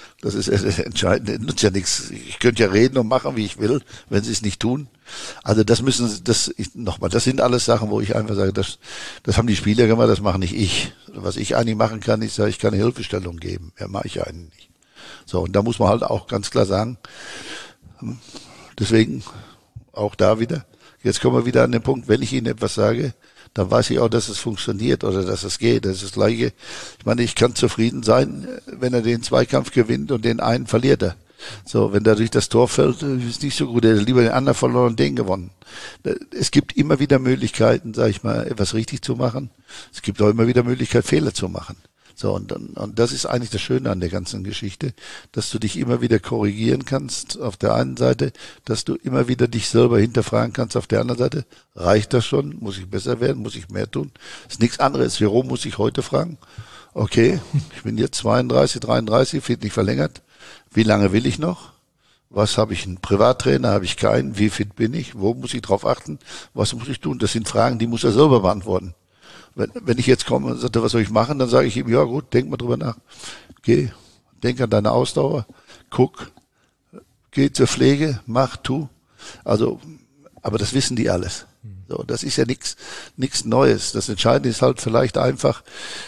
Das ist das Entscheidende. Nutzt ja nichts. Ich könnte ja reden und machen, wie ich will, wenn sie es nicht tun. Also das sind alles Sachen, wo ich einfach sage, das haben die Spieler gemacht, das mache nicht ich. Was ich eigentlich machen kann, ist, ich kann eine Hilfestellung geben. Ja, mache ich eigentlich nicht. So, und da muss man halt auch ganz klar sagen, deswegen auch da wieder, jetzt kommen wir wieder an den Punkt, wenn ich Ihnen etwas sage, dann weiß ich auch, dass es funktioniert oder dass es geht. Das ist das Gleiche. Ich meine, ich kann zufrieden sein, wenn er den Zweikampf gewinnt und den einen verliert er. So, wenn da durch das Tor fällt, ist nicht so gut. Er hat lieber den anderen verloren und den gewonnen. Es gibt immer wieder Möglichkeiten, sag ich mal, etwas richtig zu machen. Es gibt auch immer wieder Möglichkeiten, Fehler zu machen. So, und das ist eigentlich das Schöne an der ganzen Geschichte, dass du dich immer wieder korrigieren kannst auf der einen Seite, dass du immer wieder dich selber hinterfragen kannst auf der anderen Seite. Reicht das schon? Muss ich besser werden? Muss ich mehr tun? Das ist nichts anderes. Warum muss ich heute fragen? Okay, ich bin jetzt 32, 33, wird nicht verlängert. Wie lange will ich noch? Was habe ich? Einen Privattrainer? Habe ich keinen? Wie fit bin ich? Wo muss ich drauf achten? Was muss ich tun? Das sind Fragen, die muss er selber beantworten. Wenn ich jetzt komme und sage, was soll ich machen, dann sage ich ihm, ja gut, denk mal drüber nach. Geh, denk an deine Ausdauer, guck, geh zur Pflege, mach, tu. Also, aber das wissen die alles. So, das ist ja nichts Neues. Das Entscheidende ist halt vielleicht einfach,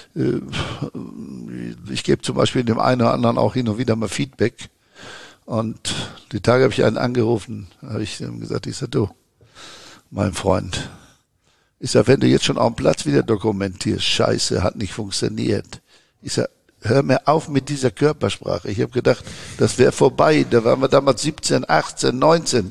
ich gebe zum Beispiel dem einen oder anderen auch hin und wieder mal Feedback. Und die Tage habe ich einen angerufen, habe ich ihm gesagt, ich sage, du, mein Freund, ich sag, wenn du jetzt schon auf dem Platz wieder dokumentierst, scheiße, hat nicht funktioniert. Ich sag, hör mir auf mit dieser Körpersprache. Ich habe gedacht, das wäre vorbei. Da waren wir damals 17, 18, 19.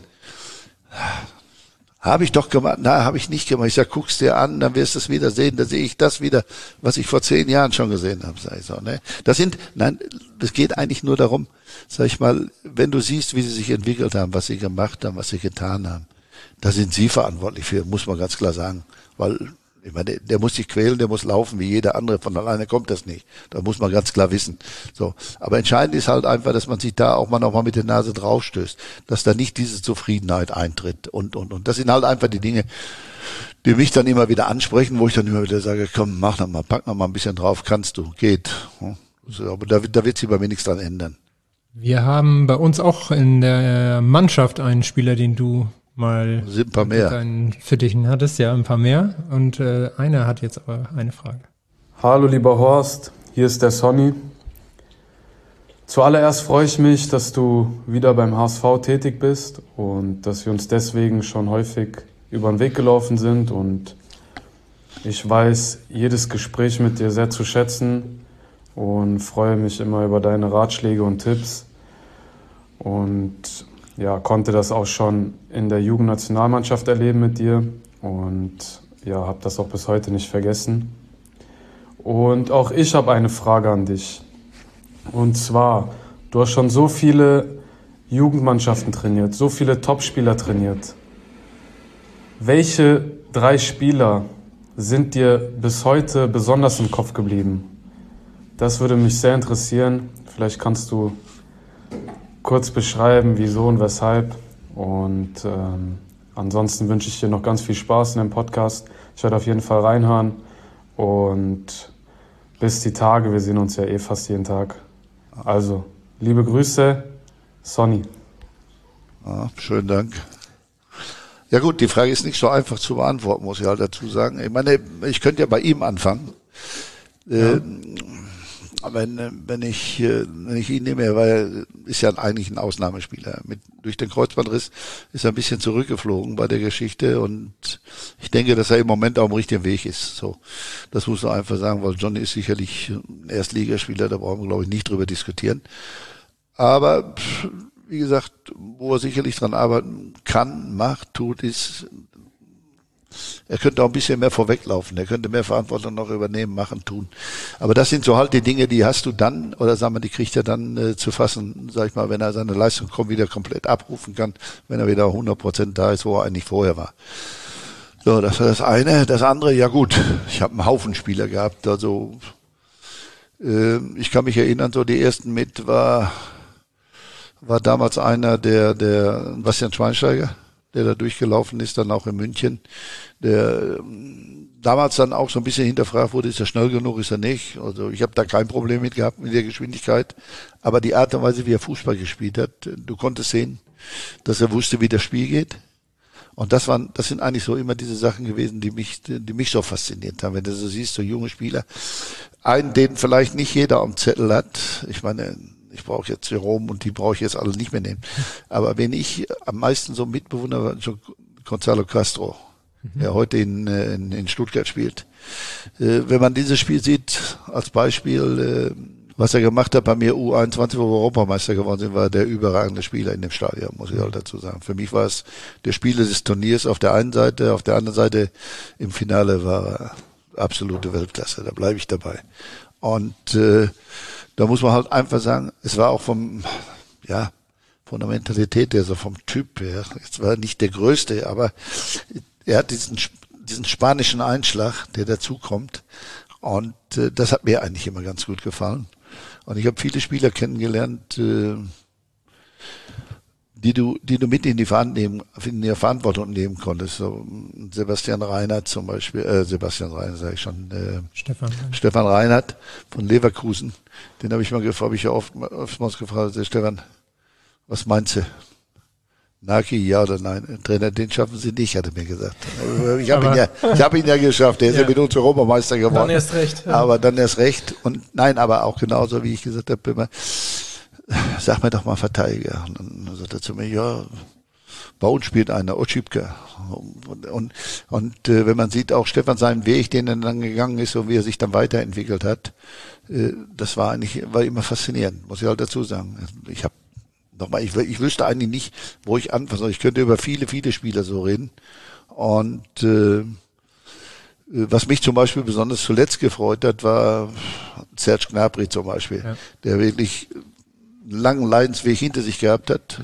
Habe ich doch gemacht. Na, habe ich nicht gemacht. Ich sag, guck's dir an, dann wirst du es wieder sehen. Da sehe ich das wieder, was ich vor 10 Jahren schon gesehen habe. Sag ich so, ne? Das geht eigentlich nur darum, sag ich mal, wenn du siehst, wie sie sich entwickelt haben, was sie gemacht haben, was sie getan haben, da sind sie verantwortlich für, muss man ganz klar sagen. Weil, ich meine, der muss sich quälen, der muss laufen wie jeder andere. Von alleine kommt das nicht. Da muss man ganz klar wissen. So. Aber entscheidend ist halt einfach, dass man sich da auch mal nochmal mit der Nase draufstößt. Dass da nicht diese Zufriedenheit eintritt. Und. Das sind halt einfach die Dinge, die mich dann immer wieder ansprechen, wo ich dann immer wieder sage, komm, mach noch mal, pack noch mal ein bisschen drauf, kannst du, geht. So, aber da wird sich bei mir nichts dran ändern. Wir haben bei uns auch in der Mannschaft einen Spieler, den du mal sind ein paar mehr. Deinen Fittichen hattest, ja, ein paar mehr. Und einer hat jetzt aber eine Frage. Hallo lieber Horst, hier ist der Sonny. Zuallererst freue ich mich, dass du wieder beim HSV tätig bist und dass wir uns deswegen schon häufig über den Weg gelaufen sind. Und ich weiß jedes Gespräch mit dir sehr zu schätzen und freue mich immer über deine Ratschläge und Tipps. Und ja, konnte das auch schon in der Jugendnationalmannschaft erleben mit dir und ja, habe das auch bis heute nicht vergessen. Und auch ich habe eine Frage an dich. Und zwar, du hast schon so viele Jugendmannschaften trainiert, so viele Topspieler trainiert. Welche 3 Spieler sind dir bis heute besonders im Kopf geblieben? Das würde mich sehr interessieren. Vielleicht kannst du kurz beschreiben, wieso und weshalb. Und ansonsten wünsche ich dir noch ganz viel Spaß in dem Podcast. Ich werde auf jeden Fall reinhören. Und bis die Tage, wir sehen uns ja eh fast jeden Tag. Also, liebe Grüße, Sonny. Ja, schönen Dank. Ja gut, die Frage ist nicht so einfach zu beantworten, muss ich halt dazu sagen. Ich meine, ich könnte ja bei ihm anfangen. Ja. Wenn ich ihn nehme, weil er ist ja eigentlich ein Ausnahmespieler. Durch den Kreuzbandriss ist er ein bisschen zurückgeflogen bei der Geschichte und ich denke, dass er im Moment auf dem richtigen Weg ist. So, das muss man einfach sagen, weil Johnny ist sicherlich ein Erstligaspieler, da brauchen wir, glaube ich, nicht drüber diskutieren. Aber wie gesagt, wo er sicherlich dran arbeiten kann, macht, tut, ist, er könnte auch ein bisschen mehr vorweglaufen, er könnte mehr Verantwortung noch übernehmen, machen, tun. Aber das sind so halt die Dinge, die hast du dann, oder sagen wir, die kriegt er dann zu fassen, sag ich mal, wenn er seine Leistung wieder komplett abrufen kann, wenn er wieder 100% da ist, wo er eigentlich vorher war. So, das war das eine. Das andere, ja gut, ich habe einen Haufen Spieler gehabt, also ich kann mich erinnern, so die ersten mit war damals einer, der Bastian Schweinsteiger. der da durchgelaufen ist, dann auch in München, der damals dann auch so ein bisschen hinterfragt wurde, ist er schnell genug, ist er nicht. Also ich habe da kein Problem mit gehabt mit der Geschwindigkeit, aber die Art und Weise, wie er Fußball gespielt hat, du konntest sehen, dass er wusste, wie das Spiel geht. Und das sind eigentlich so immer diese Sachen gewesen, die mich so fasziniert haben. Wenn du so siehst, so junge Spieler, einen, den vielleicht nicht jeder am Zettel hat. Ich meine, ich brauche jetzt Jerome und die brauche ich jetzt alle nicht mehr nehmen. Aber wenn ich am meisten so mitbewundere, war schon Gonzalo Castro, der heute in Stuttgart spielt. Wenn man dieses Spiel sieht, als Beispiel, was er gemacht hat bei mir U21, wo wir Europameister geworden sind, war der überragende Spieler in dem Stadion, muss ich halt dazu sagen. Für mich war es der Spieler des Turniers auf der einen Seite, auf der anderen Seite im Finale war er absolute Weltklasse, da bleibe ich dabei. Und da muss man halt einfach sagen, es war auch von der Mentalität her, so vom Typ her, es war nicht der Größte, aber er hat diesen spanischen Einschlag, der dazukommt. Und das hat mir eigentlich immer ganz gut gefallen. Und ich habe viele Spieler kennengelernt, die du mit in die Verantwortung nehmen konntest. So Sebastian Reinhardt zum Beispiel, Stefan Reinhardt von Leverkusen. Den habe ich oftmals gefragt, Stefan, was meinst du? Naki, ja oder nein? Trainer, den schaffen sie nicht, hat er mir gesagt. Ich habe ihn ja geschafft. Der ist ja mit uns Europameister geworden. Dann erst recht. Ja. Aber dann erst recht. Und nein, aber auch genauso, wie ich gesagt habe, immer, sag mir doch mal Verteidiger. Und dann sagt er zu mir, ja, bei uns spielt einer, Otschipka. Und wenn man sieht, auch Stefan seinen Weg, den er dann gegangen ist und wie er sich dann weiterentwickelt hat, das war immer faszinierend, muss ich halt dazu sagen. Ich wüsste eigentlich nicht, wo ich anfangen soll. Ich könnte über viele, viele Spieler so reden. Und was mich zum Beispiel besonders zuletzt gefreut hat, war Serge Gnabry zum Beispiel, der wirklich einen langen Leidensweg hinter sich gehabt hat.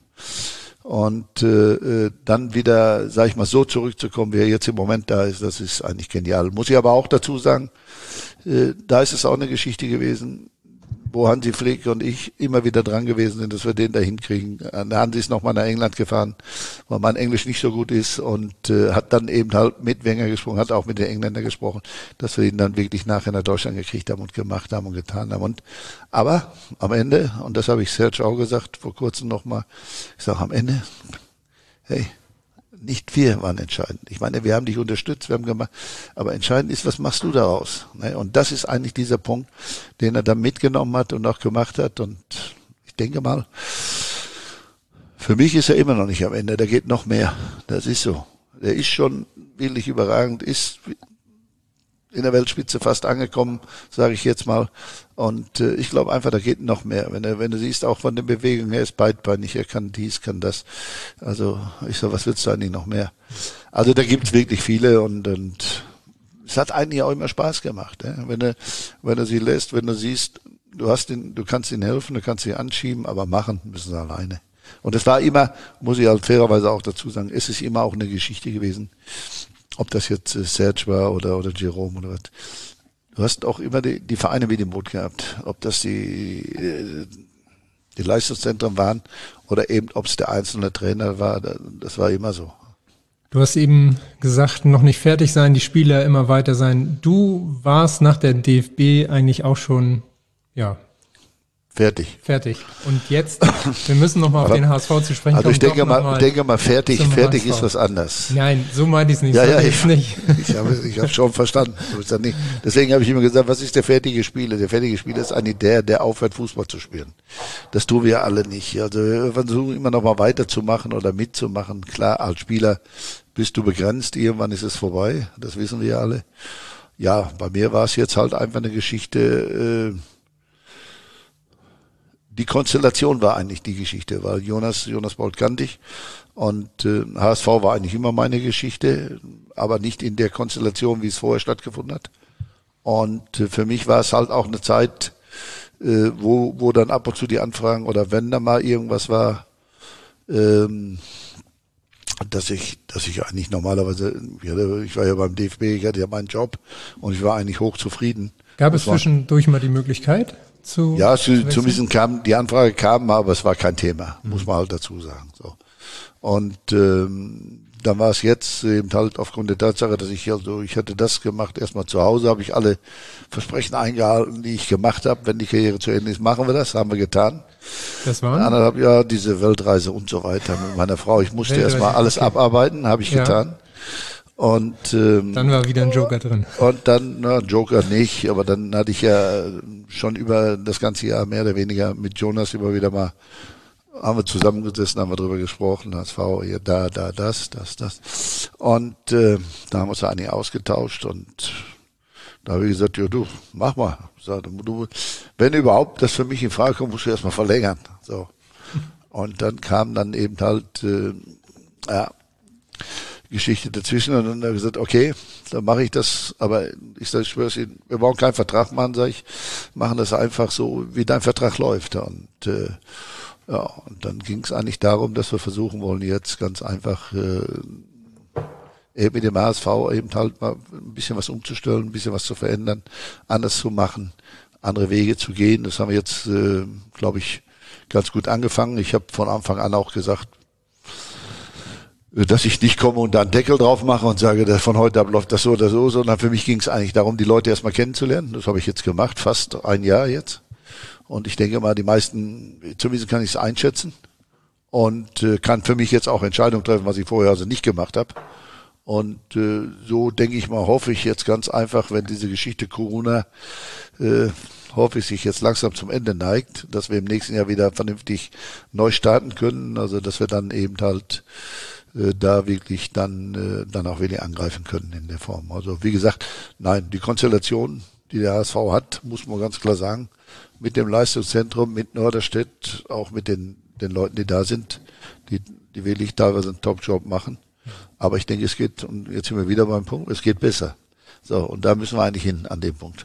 Und dann wieder, sag ich mal, so zurückzukommen, wie er jetzt im Moment da ist, das ist eigentlich genial. Muss ich aber auch dazu sagen, da ist es auch eine Geschichte gewesen, wo Hansi Flick und ich immer wieder dran gewesen sind, dass wir den da hinkriegen. Hansi ist nochmal nach England gefahren, weil mein Englisch nicht so gut ist und hat dann eben halt mit Wenger gesprochen, hat auch mit den Engländern gesprochen, dass wir ihn dann wirklich nachher nach Deutschland gekriegt haben und gemacht haben und getan haben. Aber am Ende, und das habe ich Serge auch gesagt, vor kurzem nochmal, ich sage am Ende, hey, nicht wir waren entscheidend. Ich meine, wir haben dich unterstützt, wir haben gemacht, aber entscheidend ist, was machst du daraus? Und das ist eigentlich dieser Punkt, den er dann mitgenommen hat und auch gemacht hat. Und ich denke mal, für mich ist er immer noch nicht am Ende, da geht noch mehr. Das ist so. Der ist schon wirklich überragend, ist in der Weltspitze fast angekommen, sage ich jetzt mal. Und ich glaube einfach, da geht noch mehr. Wenn du siehst, auch von den Bewegungen, er ist beidbeinig, er kann dies, kann das. Also ich sage, was willst du eigentlich noch mehr? Also da gibt's wirklich viele und es hat eigentlich auch immer Spaß gemacht. Wenn du sie lässt, wenn du siehst, du kannst ihnen helfen, du kannst sie anschieben, aber machen müssen sie alleine. Und es war immer, muss ich halt fairerweise auch dazu sagen, es ist immer auch eine Geschichte gewesen. Ob das jetzt Serge war oder Jerome oder was. Du hast auch immer die Vereine mit im Boot gehabt. Ob das die Leistungszentren waren oder eben ob es der einzelne Trainer war, das war immer so. Du hast eben gesagt, noch nicht fertig sein, die Spieler immer weiter sein. Du warst nach der DFB eigentlich auch schon, Fertig. Und jetzt, wir müssen nochmal auf den HSV zu sprechen kommen. Also ich denke mal, fertig ist was anderes. Nein, so meinte ich es nicht. Ich habe schon verstanden. Deswegen habe ich immer gesagt, was ist der fertige Spieler? Der fertige Spieler ist eigentlich der aufhört, Fußball zu spielen. Das tun wir alle nicht. Also wir versuchen immer noch mal weiterzumachen oder mitzumachen. Klar, als Spieler bist du begrenzt, irgendwann ist es vorbei. Das wissen wir alle. Ja, bei mir war es jetzt halt einfach eine Geschichte, die Konstellation war eigentlich die Geschichte, weil Jonas Bolt kannte ich und HSV war eigentlich immer meine Geschichte, aber nicht in der Konstellation, wie es vorher stattgefunden hat. Und für mich war es halt auch eine Zeit, wo dann ab und zu die Anfragen oder wenn da mal irgendwas war, dass ich eigentlich normalerweise, ich war ja beim DFB, ich hatte ja meinen Job und ich war eigentlich hochzufrieden. Gab es zwischendurch mal die Möglichkeit? Zumindest die Anfrage kam mal, aber es war kein Thema, muss man halt dazu sagen. So. Und dann war es jetzt eben halt aufgrund der Tatsache, dass ich hatte das gemacht, erstmal zu Hause, habe ich alle Versprechen eingehalten, die ich gemacht habe. Wenn die Karriere zu Ende ist, machen wir das, haben wir getan. Das waren? 1,5 Jahre diese Weltreise und so weiter mit meiner Frau. Ich musste erstmal alles abarbeiten, habe ich getan. Und dann war wieder ein Joker drin. Und dann, Joker nicht, aber dann hatte ich ja schon über das ganze Jahr mehr oder weniger mit Jonas immer wieder mal, haben wir zusammengesessen, haben wir drüber gesprochen, HSV, hier, das. Und da haben wir uns eigentlich ausgetauscht und da habe ich gesagt, ja du, mach mal. So, du, wenn überhaupt das für mich in Frage kommt, musst du erstmal verlängern. So. Und dann kam dann eben halt, Geschichte dazwischen und dann hat er gesagt, okay, dann mache ich das, aber ich sage, ich schwör's Ihnen, wir brauchen keinen Vertrag machen, sage ich, machen das einfach so, wie dein Vertrag läuft. Und und dann ging es eigentlich darum, dass wir versuchen wollen, jetzt ganz einfach eben mit dem HSV eben halt mal ein bisschen was umzustellen, ein bisschen was zu verändern, anders zu machen, andere Wege zu gehen. Das haben wir jetzt, glaube ich, ganz gut angefangen. Ich habe von Anfang an auch gesagt, dass ich nicht komme und da einen Deckel drauf mache und sage, von heute ab läuft das so oder so, sondern für mich ging es eigentlich darum, die Leute erstmal kennenzulernen. Das habe ich jetzt gemacht, fast ein Jahr jetzt. Und ich denke mal, die meisten, zumindest kann ich es einschätzen und kann für mich jetzt auch Entscheidungen treffen, was ich vorher also nicht gemacht habe. Und so denke ich mal, hoffe ich jetzt ganz einfach, wenn diese Geschichte Corona, hoffe ich, sich jetzt langsam zum Ende neigt, dass wir im nächsten Jahr wieder vernünftig neu starten können. Also dass wir dann eben halt da wirklich dann auch wenig angreifen können in der Form. Also wie gesagt, nein, die Konstellation, die der HSV hat, muss man ganz klar sagen, mit dem Leistungszentrum, mit Norderstedt, auch mit den Leuten, die da sind, die wirklich teilweise einen Top-Job machen. Aber ich denke, es geht, und jetzt sind wir wieder beim Punkt, es geht besser. So, und da müssen wir eigentlich hin an dem Punkt.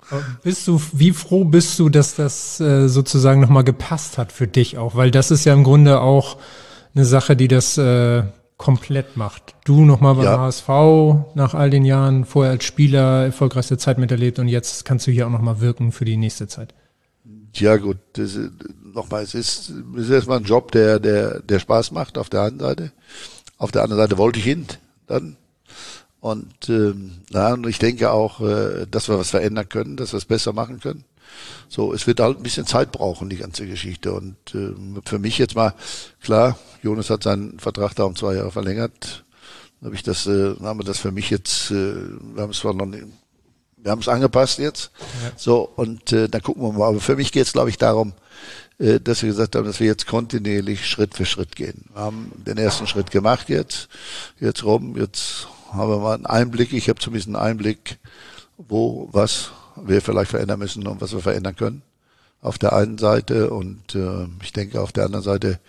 Wie froh bist du, dass das sozusagen nochmal gepasst hat für dich auch? Weil das ist ja im Grunde auch eine Sache, die das komplett macht. Du nochmal beim HSV nach all den Jahren, vorher als Spieler erfolgreichste Zeit miterlebt und jetzt kannst du hier auch nochmal wirken für die nächste Zeit. Ja gut, nochmal, es ist erstmal ein Job, der Spaß macht auf der einen Seite. Auf der anderen Seite wollte ich hin dann. Und ich denke auch, dass wir was verändern können, dass wir es besser machen können. So, es wird halt ein bisschen Zeit brauchen, die ganze Geschichte. Und für mich jetzt mal, klar, Jonas hat seinen Vertrag da um 2 Jahre verlängert. Dann haben wir das für mich jetzt, wir haben es angepasst jetzt. Ja. So, und dann gucken wir mal. Aber für mich geht es, glaube ich, darum, dass wir gesagt haben, dass wir jetzt kontinuierlich Schritt für Schritt gehen. Wir haben den ersten Schritt gemacht jetzt haben wir mal einen Einblick, ich habe zumindest einen Einblick, was wir vielleicht verändern müssen und was wir verändern können. Auf der einen Seite und ich denke auf der anderen Seite,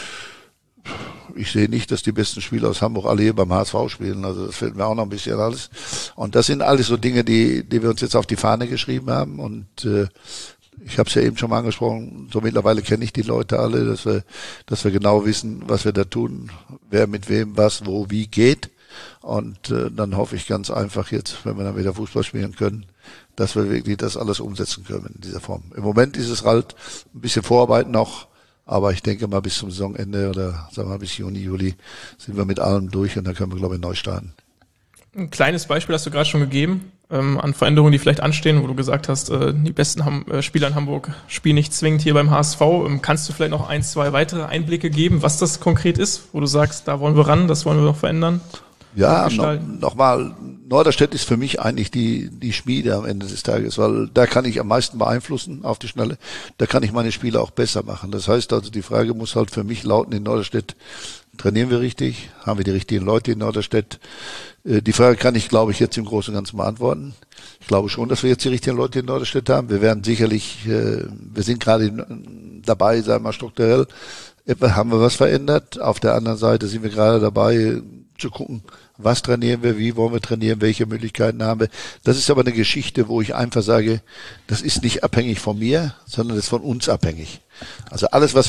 ich sehe nicht, dass die besten Spieler aus Hamburg alle hier beim HSV spielen, also das fehlt mir auch noch ein bisschen alles. Und das sind alles so Dinge, die wir uns jetzt auf die Fahne geschrieben haben und ich habe es ja eben schon mal angesprochen, so mittlerweile kenne ich die Leute alle, dass wir genau wissen, was wir da tun, wer mit wem, was, wo, wie geht. Und dann hoffe ich ganz einfach jetzt, wenn wir dann wieder Fußball spielen können, dass wir wirklich das alles umsetzen können in dieser Form. Im Moment ist es halt ein bisschen Vorarbeit noch, aber ich denke mal bis zum Saisonende oder sagen wir mal bis Juni, Juli sind wir mit allem durch und dann können wir, glaube ich, neu starten. Ein kleines Beispiel hast du gerade schon gegeben, an Veränderungen, die vielleicht anstehen, wo du gesagt hast, die besten Spieler in Hamburg spielen nicht zwingend hier beim HSV. Kannst du vielleicht noch 1, 2 weitere Einblicke geben, was das konkret ist, wo du sagst, da wollen wir ran, das wollen wir noch verändern? Ja, nochmal, Norderstedt ist für mich eigentlich die Schmiede am Ende des Tages, weil da kann ich am meisten beeinflussen auf die Schnelle. Da kann ich meine Spieler auch besser machen. Das heißt also, die Frage muss halt für mich lauten in Norderstedt, trainieren wir richtig? Haben wir die richtigen Leute in Norderstedt? Die Frage kann ich, glaube ich, jetzt im Großen und Ganzen beantworten. Ich glaube schon, dass wir jetzt die richtigen Leute in Norderstedt haben. Wir werden sicherlich, wir sind gerade dabei, sagen wir mal strukturell, haben wir was verändert. Auf der anderen Seite sind wir gerade dabei, zu gucken, was trainieren wir, wie wollen wir trainieren, welche Möglichkeiten haben wir. Das ist aber eine Geschichte, wo ich einfach sage, das ist nicht abhängig von mir, sondern das ist von uns abhängig. Also alles, was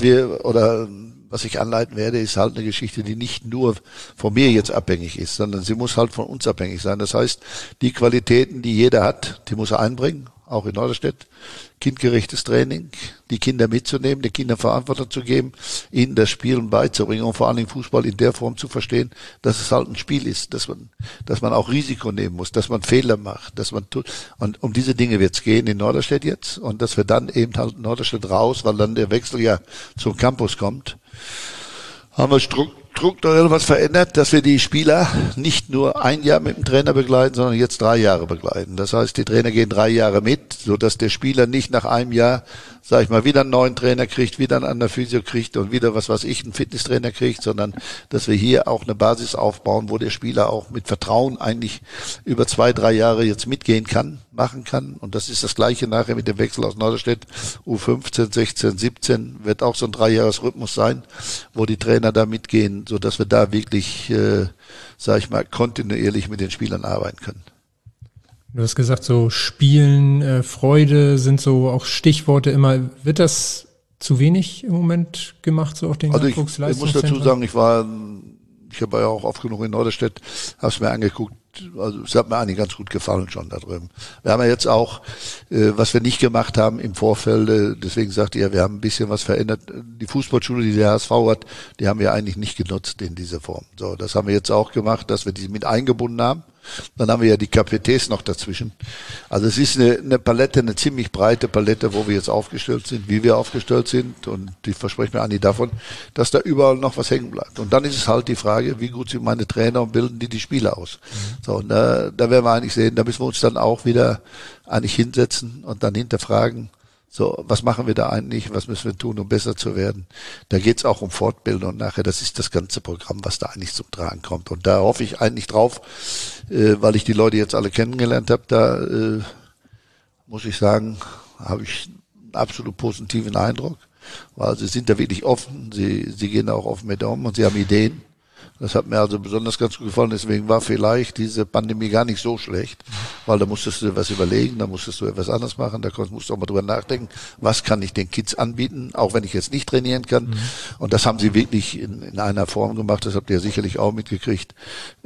ich anleiten werde, ist halt eine Geschichte, die nicht nur von mir jetzt abhängig ist, sondern sie muss halt von uns abhängig sein. Das heißt, die Qualitäten, die jeder hat, die muss er einbringen. auch in Norderstedt, kindgerechtes Training, die Kinder mitzunehmen, den Kindern Verantwortung zu geben, ihnen das Spielen beizubringen und vor allen Dingen Fußball in der Form zu verstehen, dass es halt ein Spiel ist, dass man auch Risiko nehmen muss, dass man Fehler macht, dass man tut. Und um diese Dinge wird es gehen in Norderstedt jetzt und dass wir dann eben halt Norderstedt raus, weil dann der Wechsel ja zum Campus kommt, haben wir strukturell was verändert, dass wir die Spieler nicht nur ein Jahr mit dem Trainer begleiten, sondern jetzt 3 Jahre begleiten. Das heißt, die Trainer gehen 3 Jahre mit, so dass der Spieler nicht nach einem Jahr, sag ich mal, wieder einen neuen Trainer kriegt, wieder einen anderen Physio kriegt und wieder einen Fitnesstrainer kriegt, sondern dass wir hier auch eine Basis aufbauen, wo der Spieler auch mit Vertrauen eigentlich über 2, 3 Jahre jetzt mitgehen kann, machen kann. Und das ist das Gleiche nachher mit dem Wechsel aus Norderstedt. U15, 16, 17 wird auch so ein 3-Jahres-Rhythmus sein, wo die Trainer da mitgehen, so dass wir da wirklich, sag ich mal, kontinuierlich mit den Spielern arbeiten können. Du hast gesagt, so Spielen, Freude sind so auch Stichworte immer. Wird das zu wenig im Moment gemacht, so auf den Nachwuchsleistungszentren? Ich muss dazu sagen, ich habe ja auch oft genug in Norderstedt, habe es mir angeguckt, also es hat mir eigentlich ganz gut gefallen schon da drüben. Wir haben ja jetzt auch, was wir nicht gemacht haben im Vorfeld, deswegen sagte ich ja, wir haben ein bisschen was verändert. Die Fußballschule, die der HSV hat, die haben wir eigentlich nicht genutzt in dieser Form. So, das haben wir jetzt auch gemacht, dass wir die mit eingebunden haben. Dann haben wir ja die KPTs noch dazwischen. Also es ist eine Palette, eine ziemlich breite Palette, wo wir jetzt aufgestellt sind, wie wir aufgestellt sind. Und ich verspreche mir eigentlich davon, dass da überall noch was hängen bleibt. Und dann ist es halt die Frage, wie gut sind meine Trainer und bilden die Spieler aus. So, und da werden wir eigentlich sehen, da müssen wir uns dann auch wieder eigentlich hinsetzen und dann hinterfragen, so, was machen wir da eigentlich, was müssen wir tun, um besser zu werden. Da geht's auch um Fortbildung und nachher, das ist das ganze Programm, was da eigentlich zum Tragen kommt. Und da hoffe ich eigentlich drauf, weil ich die Leute jetzt alle kennengelernt habe, da muss ich sagen, habe ich einen absolut positiven Eindruck, weil sie sind da wirklich offen, sie gehen da auch offen mit um und sie haben Ideen. Das hat mir also besonders ganz gut gefallen, deswegen war vielleicht diese Pandemie gar nicht so schlecht, weil da musstest du dir was überlegen, da musstest du etwas anderes machen, da musst du auch mal drüber nachdenken, was kann ich den Kids anbieten, auch wenn ich jetzt nicht trainieren kann. Und das haben sie wirklich in einer Form gemacht, das habt ihr sicherlich auch mitgekriegt.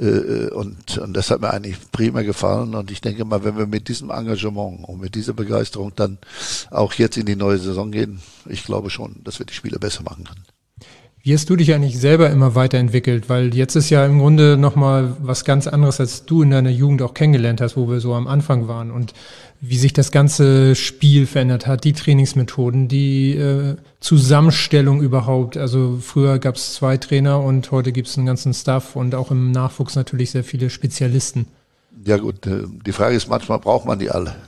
Und das hat mir eigentlich prima gefallen und ich denke mal, wenn wir mit diesem Engagement und mit dieser Begeisterung dann auch jetzt in die neue Saison gehen, ich glaube schon, dass wir die Spiele besser machen können. Wie hast du dich eigentlich selber immer weiterentwickelt? Weil jetzt ist ja im Grunde nochmal was ganz anderes, als du in deiner Jugend auch kennengelernt hast, wo wir so am Anfang waren. Und wie sich das ganze Spiel verändert hat, die Trainingsmethoden, die Zusammenstellung überhaupt. Also früher gab es 2 Trainer und heute gibt es einen ganzen Staff und auch im Nachwuchs natürlich sehr viele Spezialisten. Ja gut, die Frage ist, manchmal braucht man die alle.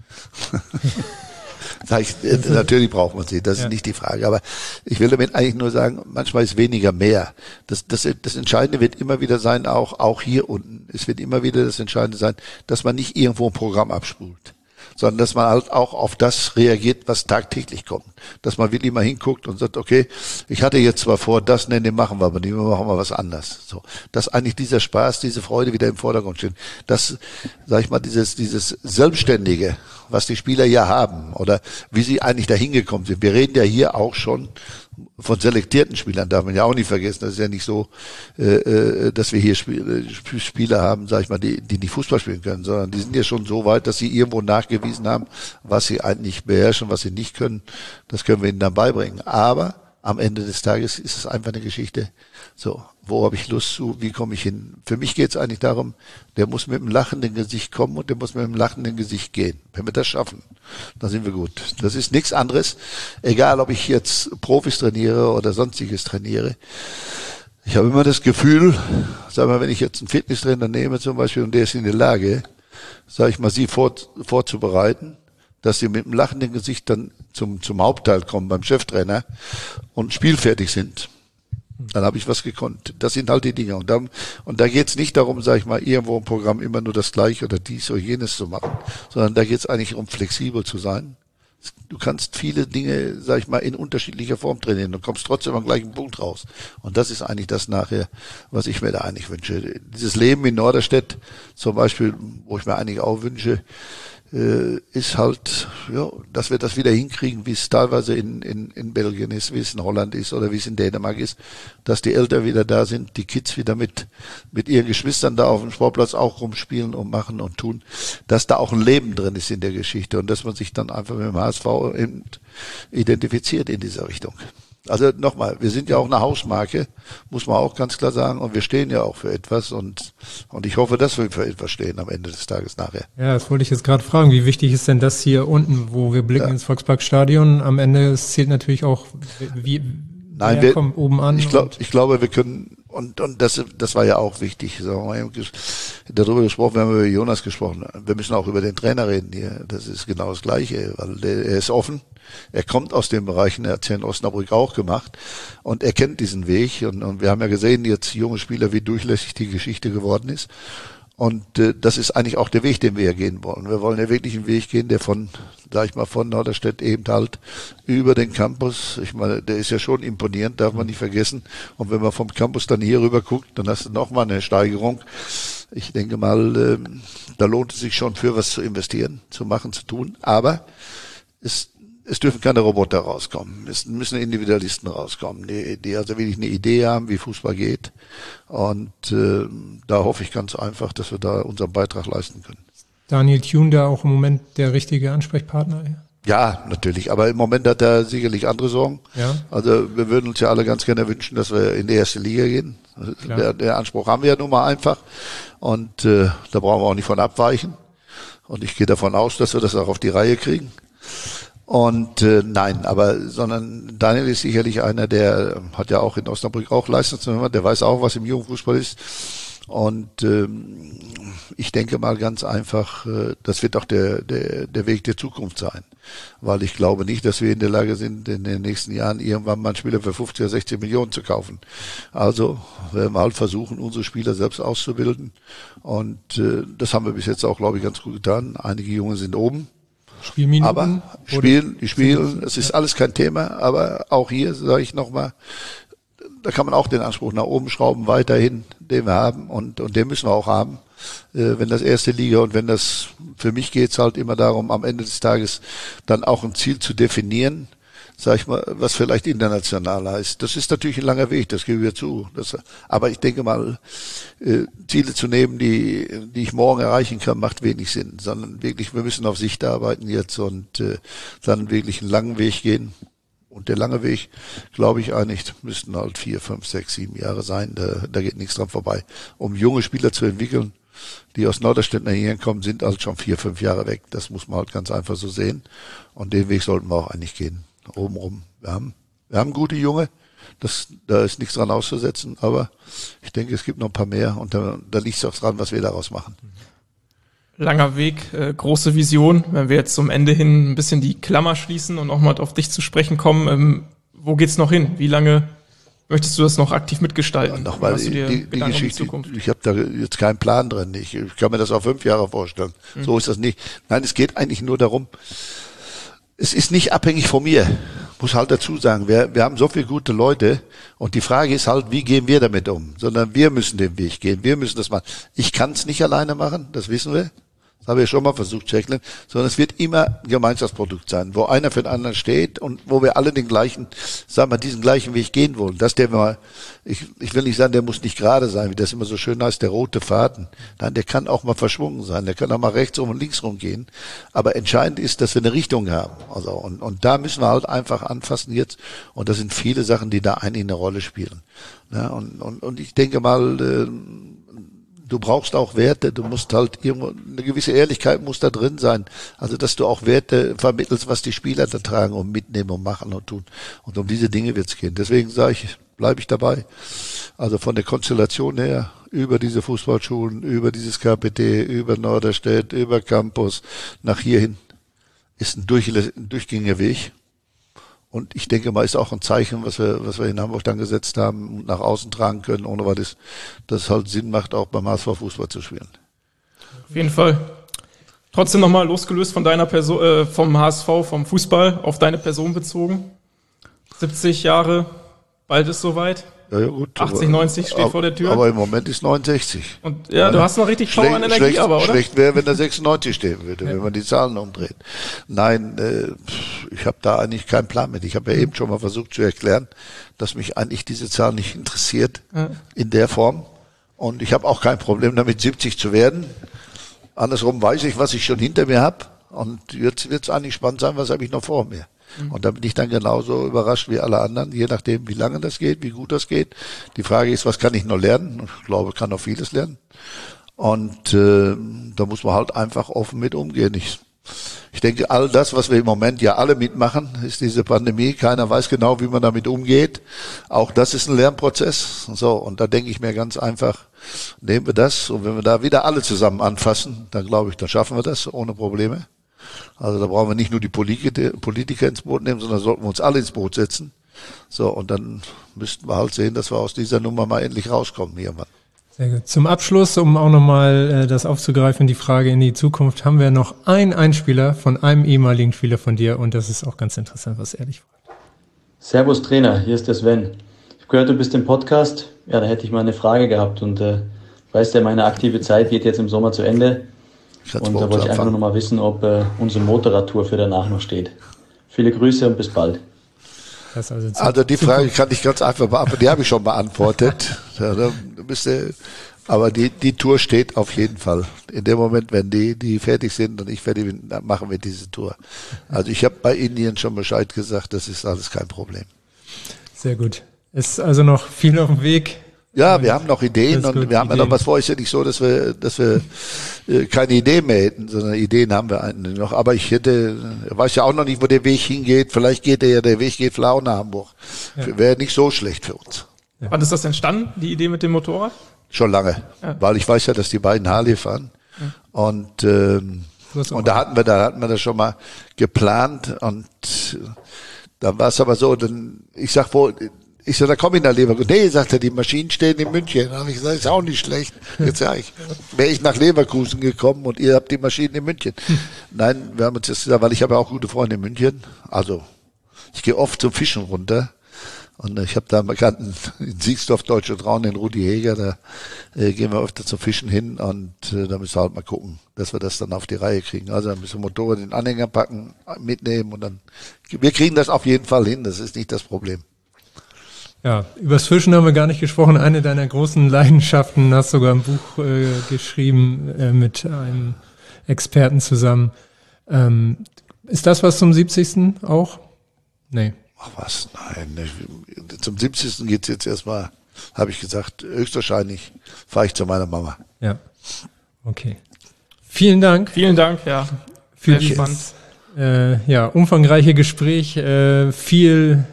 Natürlich braucht man sie, das ist nicht die Frage. Aber ich will damit eigentlich nur sagen, manchmal ist weniger mehr. Das Entscheidende wird immer wieder sein, auch hier unten. Es wird immer wieder das Entscheidende sein, dass man nicht irgendwo ein Programm abspult, sondern dass man halt auch auf das reagiert, was tagtäglich kommt. Dass man wirklich mal hinguckt und sagt, okay, ich hatte jetzt zwar vor, das machen wir, aber nicht, wir machen mal was anderes. So, dass eigentlich dieser Spaß, diese Freude wieder im Vordergrund steht. Das, sag ich mal, dieses Selbstständige, was die Spieler ja haben oder wie sie eigentlich dahin gekommen sind. Wir reden ja hier auch schon von selektierten Spielern, darf man ja auch nicht vergessen. Das ist ja nicht so, dass wir hier Spieler haben, sag ich mal, die nicht Fußball spielen können, sondern die sind ja schon so weit, dass sie irgendwo nachgewiesen haben, was sie eigentlich beherrschen, was sie nicht können. Das können wir ihnen dann beibringen. Aber am Ende des Tages ist es einfach eine Geschichte. So, wo habe ich Lust zu? Wie komme ich hin? Für mich geht es eigentlich darum, der muss mit einem lachenden Gesicht kommen und der muss mit einem lachenden Gesicht gehen. Wenn wir das schaffen, dann sind wir gut. Das ist nichts anderes. Egal, ob ich jetzt Profis trainiere oder sonstiges trainiere. Ich habe immer das Gefühl, sag mal, wenn ich jetzt einen Fitnesstrainer nehme zum Beispiel und der ist in der Lage, sag ich mal, sie vorzubereiten, dass sie mit einem lachenden Gesicht dann zum Hauptteil kommen beim Cheftrainer und spielfertig sind. Dann habe ich was gekonnt. Das sind halt die Dinge. Und da geht es nicht darum, sag ich mal, irgendwo im Programm immer nur das Gleiche oder dies oder jenes zu machen, sondern da geht es eigentlich um flexibel zu sein. Du kannst viele Dinge, sag ich mal, in unterschiedlicher Form trainieren. Du kommst trotzdem am gleichen Punkt raus. Und das ist eigentlich das nachher, was ich mir da eigentlich wünsche. Dieses Leben in Norderstedt zum Beispiel, wo ich mir eigentlich auch wünsche, ist halt, ja, dass wir das wieder hinkriegen, wie es teilweise in Belgien ist, wie es in Holland ist oder wie es in Dänemark ist, dass die Eltern wieder da sind, die Kids wieder mit ihren Geschwistern da auf dem Sportplatz auch rumspielen und machen und tun, dass da auch ein Leben drin ist in der Geschichte und dass man sich dann einfach mit dem HSV identifiziert in dieser Richtung. Also nochmal, wir sind ja auch eine Hausmarke, muss man auch ganz klar sagen, und wir stehen ja auch für etwas und ich hoffe, dass wir für etwas stehen am Ende des Tages nachher. Ja, das wollte ich jetzt gerade fragen. Wie wichtig ist denn das hier unten, wo wir blicken ins Volksparkstadion? Am Ende, es zählt natürlich auch, wer kommt oben an. Ich glaube, wir können, und das war ja auch wichtig, so, wir haben darüber gesprochen, wir haben über Jonas gesprochen, wir müssen auch über den Trainer reden hier, das ist genau das Gleiche, weil er ist offen, er kommt aus den Bereichen, er hat es ja in Osnabrück auch gemacht und er kennt diesen Weg und wir haben ja gesehen, jetzt junge Spieler, wie durchlässig die Geschichte geworden ist. Und das ist eigentlich auch der Weg, den wir hier gehen wollen. Wir wollen ja wirklich einen Weg gehen, der von Norderstedt eben halt über den Campus, ich meine, der ist ja schon imponierend, darf man nicht vergessen. Und wenn man vom Campus dann hier rüber guckt, dann hast du nochmal eine Steigerung. Ich denke mal, da lohnt es sich schon für was zu investieren, zu machen, zu tun. Aber es dürfen keine Roboter rauskommen. Es müssen Individualisten rauskommen, die also wirklich eine Idee haben, wie Fußball geht. Und da hoffe ich ganz einfach, dass wir da unseren Beitrag leisten können. Daniel Thune da auch im Moment der richtige Ansprechpartner? Ja, natürlich. Aber im Moment hat er sicherlich andere Sorgen. Ja. Also wir würden uns ja alle ganz gerne wünschen, dass wir in die erste Liga gehen. Der Anspruch haben wir ja nun mal einfach. Und da brauchen wir auch nicht von abweichen. Und ich gehe davon aus, dass wir das auch auf die Reihe kriegen. Und sondern Daniel ist sicherlich einer, der hat ja auch in Osnabrück auch Leistungsnummer, der weiß auch, was im Jugendfußball ist. Und ich denke mal ganz einfach, das wird auch der Weg der Zukunft sein. Weil ich glaube nicht, dass wir in der Lage sind, in den nächsten Jahren irgendwann mal einen Spieler für 50 oder 60 Millionen zu kaufen. Also werden wir halt versuchen, unsere Spieler selbst auszubilden. Und das haben wir bis jetzt auch, glaube ich, ganz gut getan. Einige Junge sind oben. Spielminuten? Aber die spielen, es ist alles kein Thema, aber auch hier sage ich nochmal, da kann man auch den Anspruch nach oben schrauben, weiterhin, den wir haben und den müssen wir auch haben, wenn das erste Liga und wenn das, für mich geht's halt immer darum, am Ende des Tages dann auch ein Ziel zu definieren, sag ich mal, was vielleicht international heißt. Das ist natürlich ein langer Weg, das gebe ich zu. Aber ich denke mal, Ziele zu nehmen, die ich morgen erreichen kann, macht wenig Sinn, sondern wirklich, wir müssen auf Sicht arbeiten jetzt und dann wirklich einen langen Weg gehen. Und der lange Weg, glaube ich eigentlich, müssten halt 4, 5, 6, 7 Jahre sein. Da geht nichts dran vorbei. Um junge Spieler zu entwickeln, die aus Norderstedt nach hier kommen, sind halt schon 4, 5 Jahre weg. Das muss man halt ganz einfach so sehen. Und den Weg sollten wir auch eigentlich gehen. Obenrum. Wir haben gute Junge. Da ist nichts dran auszusetzen. Aber ich denke, es gibt noch ein paar mehr. Und da liegt es auch dran, was wir daraus machen. Langer Weg, große Vision. Wenn wir jetzt zum Ende hin ein bisschen die Klammer schließen und nochmal auf dich zu sprechen kommen, wo geht's noch hin? Wie lange möchtest du das noch aktiv mitgestalten? Ja, nochmal die Geschichte, ich habe da jetzt keinen Plan drin. Ich kann mir das auf 5 Jahre vorstellen. So ist das nicht. Nein, es geht eigentlich nur darum, es ist nicht abhängig von mir. Muss halt dazu sagen, wir haben so viele gute Leute und die Frage ist halt, wie gehen wir damit um? Sondern wir müssen den Weg gehen, wir müssen das machen. Ich kann es nicht alleine machen, das wissen wir. Das habe ich schon mal versucht, Jacqueline, sondern es wird immer ein Gemeinschaftsprodukt sein, wo einer für den anderen steht und wo wir alle den gleichen, sagen wir, diesen gleichen Weg gehen wollen. Dass der mal, ich will nicht sagen, der muss nicht gerade sein, wie das immer so schön heißt, der rote Faden. Nein, der kann auch mal verschwungen sein, der kann auch mal rechts rum und links rum gehen. Aber entscheidend ist, dass wir eine Richtung haben. Also, und da müssen wir halt einfach anfassen jetzt. Und das sind viele Sachen, die da eigentlich eine Rolle spielen. Ja, und ich denke mal, du brauchst auch Werte, du musst halt irgendwo, eine gewisse Ehrlichkeit muss da drin sein. Also, dass du auch Werte vermittelst, was die Spieler da tragen und mitnehmen und machen und tun. Und um diese Dinge wird's gehen. Deswegen sage ich, bleibe ich dabei. Also von der Konstellation her, über diese Fußballschulen, über dieses KPT, über Norderstedt, über Campus, nach hierhin, ist ein durchgängiger Weg. Und ich denke mal, ist auch ein Zeichen, was wir in Hamburg dann gesetzt haben und nach außen tragen können, ohne weil das halt Sinn macht, auch beim HSV Fußball zu spielen. Auf jeden Fall. Trotzdem nochmal losgelöst von deiner Person, vom HSV, vom Fußball, auf deine Person bezogen. 70 Jahre, bald ist soweit. Ja, gut. 80, 90 steht vor der Tür. Aber im Moment ist 69. Und ja, du hast noch richtig Power an Energie, aber, oder? Schlecht wäre, wenn da 96 stehen würde, wenn man die Zahlen umdreht. Nein, ich habe da eigentlich keinen Plan mit. Ich habe ja eben schon mal versucht zu erklären, dass mich eigentlich diese Zahl nicht interessiert in der Form. Und ich habe auch kein Problem damit, 70 zu werden. Andersrum weiß ich, was ich schon hinter mir habe. Und jetzt wird es eigentlich spannend sein, was habe ich noch vor mir. Und da bin ich dann genauso überrascht wie alle anderen, je nachdem, wie lange das geht, wie gut das geht. Die Frage ist, was kann ich noch lernen? Ich glaube, ich kann noch vieles lernen. Und da muss man halt einfach offen mit umgehen. Ich denke, all das, was wir im Moment ja alle mitmachen, ist diese Pandemie. Keiner weiß genau, wie man damit umgeht. Auch das ist ein Lernprozess. So, und da denke ich mir ganz einfach, nehmen wir das. Und wenn wir da wieder alle zusammen anfassen, dann glaube ich, dann schaffen wir das ohne Probleme. Also da brauchen wir nicht nur die Politiker ins Boot nehmen, sondern sollten wir uns alle ins Boot setzen. So, und dann müssten wir halt sehen, dass wir aus dieser Nummer mal endlich rauskommen irgendwann. Sehr gut. Zum Abschluss, um auch nochmal das aufzugreifen, die Frage in die Zukunft, haben wir noch einen Einspieler von einem ehemaligen Spieler von dir und das ist auch ganz interessant, was er dich fragt. Servus Trainer, hier ist der Sven. Ich habe gehört, du bist im Podcast. Ja, da hätte ich mal eine Frage gehabt und weißt ja, meine aktive Zeit geht jetzt im Sommer zu Ende. Und da wollte ich einfach nur noch mal wissen, ob unsere Motorradtour für danach noch steht. Viele Grüße und bis bald. Also die Frage kann ich ganz einfach beantworten. Die habe ich schon beantwortet. Aber die Tour steht auf jeden Fall. In dem Moment, wenn die fertig sind und ich fertig bin, dann machen wir diese Tour. Also ich habe bei Indien schon Bescheid gesagt, das ist alles kein Problem. Sehr gut. Ist also noch viel auf dem Weg. Ja, wir haben noch Ideen und wir haben ja noch was vor. Ist ja nicht so, dass wir keine Ideen mehr hätten, sondern Ideen haben wir eigentlich noch. Aber ich weiß ja auch noch nicht, wo der Weg hingeht. Vielleicht der Weg geht vielleicht auch nach Hamburg. Ja. Wäre nicht so schlecht für uns. Ja. Wann ist das entstanden, die Idee mit dem Motorrad? Schon lange. Ja. Weil ich weiß ja, dass die beiden Harley fahren. Ja. Und da hatten wir das schon mal geplant und dann war es aber so, ich sag, da komme ich nach Leverkusen. Nee, sagt er, die Maschinen stehen in München. Dann habe ich gesagt, ist auch nicht schlecht. Jetzt sage ich, wäre ich nach Leverkusen gekommen und ihr habt die Maschinen in München. Nein, wir haben uns das gesagt, weil ich habe ja auch gute Freunde in München. Also, ich gehe oft zum Fischen runter. Und ich habe da einen Bekannten in Siegsdorf, Deutsche Traun, den Rudi Heger, da gehen wir öfter zum Fischen hin und da müssen wir halt mal gucken, dass wir das dann auf die Reihe kriegen. Also dann müssen wir Motorrad in den Anhänger packen, mitnehmen und dann, wir kriegen das auf jeden Fall hin, das ist nicht das Problem. Ja, übers Fischen haben wir gar nicht gesprochen. Eine deiner großen Leidenschaften, hast sogar ein Buch geschrieben mit einem Experten zusammen. Ist das was zum 70. auch? Nee. Ach was, nein. Zum 70. geht's jetzt erstmal, habe ich gesagt, höchstwahrscheinlich fahre ich zu meiner Mama. Ja, okay. Vielen Dank. Vielen Dank, ja. Für dieses umfangreiche Gespräch, viel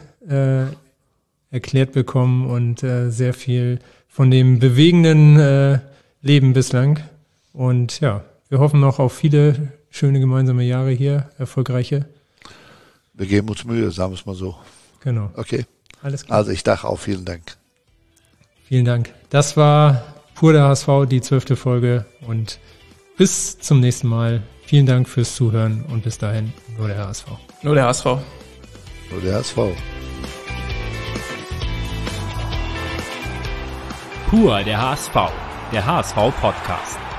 erklärt bekommen und sehr viel von dem bewegenden Leben bislang. Und ja, wir hoffen noch auf viele schöne gemeinsame Jahre hier, erfolgreiche. Wir geben uns Mühe, sagen wir es mal so. Genau. Okay. Alles klar. Also ich dachte auch, vielen Dank. Vielen Dank. Das war Pur der HSV, die 12. Folge und bis zum nächsten Mal. Vielen Dank fürs Zuhören und bis dahin nur der HSV. Nur der HSV. Nur der HSV. Pur der HSV, der HSV-Podcast.